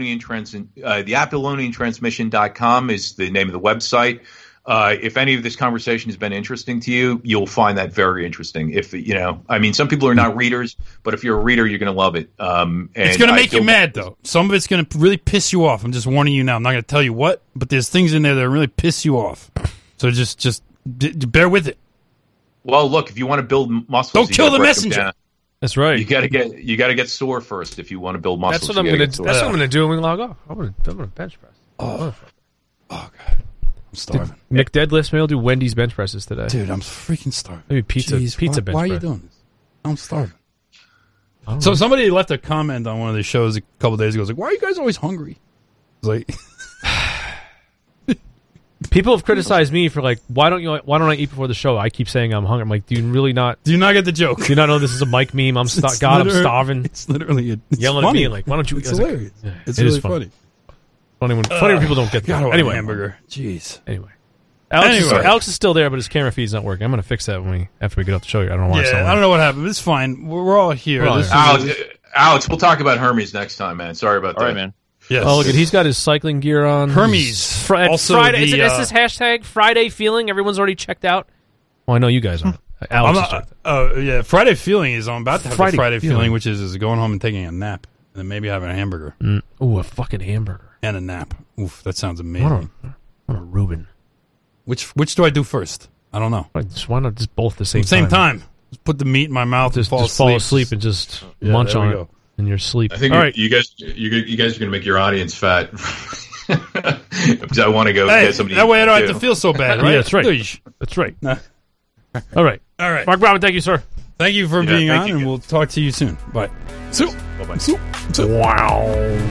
ApollonianTransmission.com is the name of the website. If any of this conversation has been interesting to you, you'll find that very interesting. Some people are not readers, but if you're a reader, you're going to love it. It's going to make you mad, though. Some of it's going to really piss you off. I'm just warning you now. I'm not going to tell you what, but there's things in there that really piss you off. So just bear with it. Well, look, if you want to build muscles, don't kill the messenger. That's right. You got to get sore first if you want to build muscles. That's what I'm going to do. That's what I'm going to do when we log off. I'm going to bench press. Oh God, I'm starving. Nick Deadlifts. Maybe I'll do Wendy's bench presses today. Dude, I'm freaking starving. Maybe pizza bench press. Why are you doing this? I'm starving. So somebody left a comment on one of the shows a couple days ago. Why are you guys always hungry? I was People have criticized me for like, why don't I eat before the show? I keep saying I'm hungry. I'm like, do you really not? Do you not get the joke? Do you not know this is a Mike meme? I'm starving. It's literally yelling funny. at me like, why don't you? It's hilarious. Like, it's really funny. Funny when people don't get that. Anyway, hamburger. Jeez. Anyway. Alex is still there, but his camera feed's not working. I'm going to fix that after we get off the show. I don't know why. Yeah, I don't know what happened. It's fine. We're all here. Alex, we'll talk about Hermes next time, man. Sorry about that. All right, man. Yes. Oh, look, he's got his cycling gear on. Hermes. Also Friday. Is this hashtag Friday feeling? Everyone's already checked out. Well, I know you guys aren't. Alex is checked out. Yeah, Friday feeling is. I'm about to have Friday the Friday feeling. feeling, which is going home and taking a nap, and then maybe having a hamburger. Ooh, a fucking hamburger and a nap. Oof, that sounds amazing. What a Reuben. Which do I do first? I don't know. Why not just both at the same time? Just put the meat in my mouth and fall asleep and just munch on it in your sleep. I think you guys are going to make your audience fat. Because I want to go get somebody. That way I don't have to feel so bad, right? Yeah, that's right. That's right. All right. Mark Brauman, thank you, sir. Thank you for being on, and we'll talk to you soon. Bye. Bye-bye. Wow.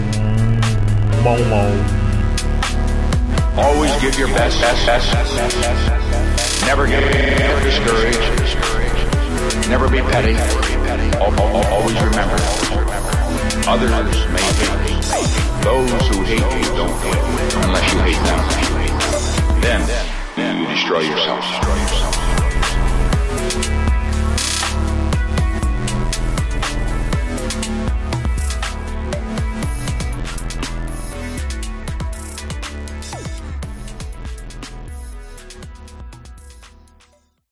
Always give your best. Never discouraged. Never be petty. Always remember, others may hate. Those who hate you don't hate unless you hate them. Then you destroy yourself.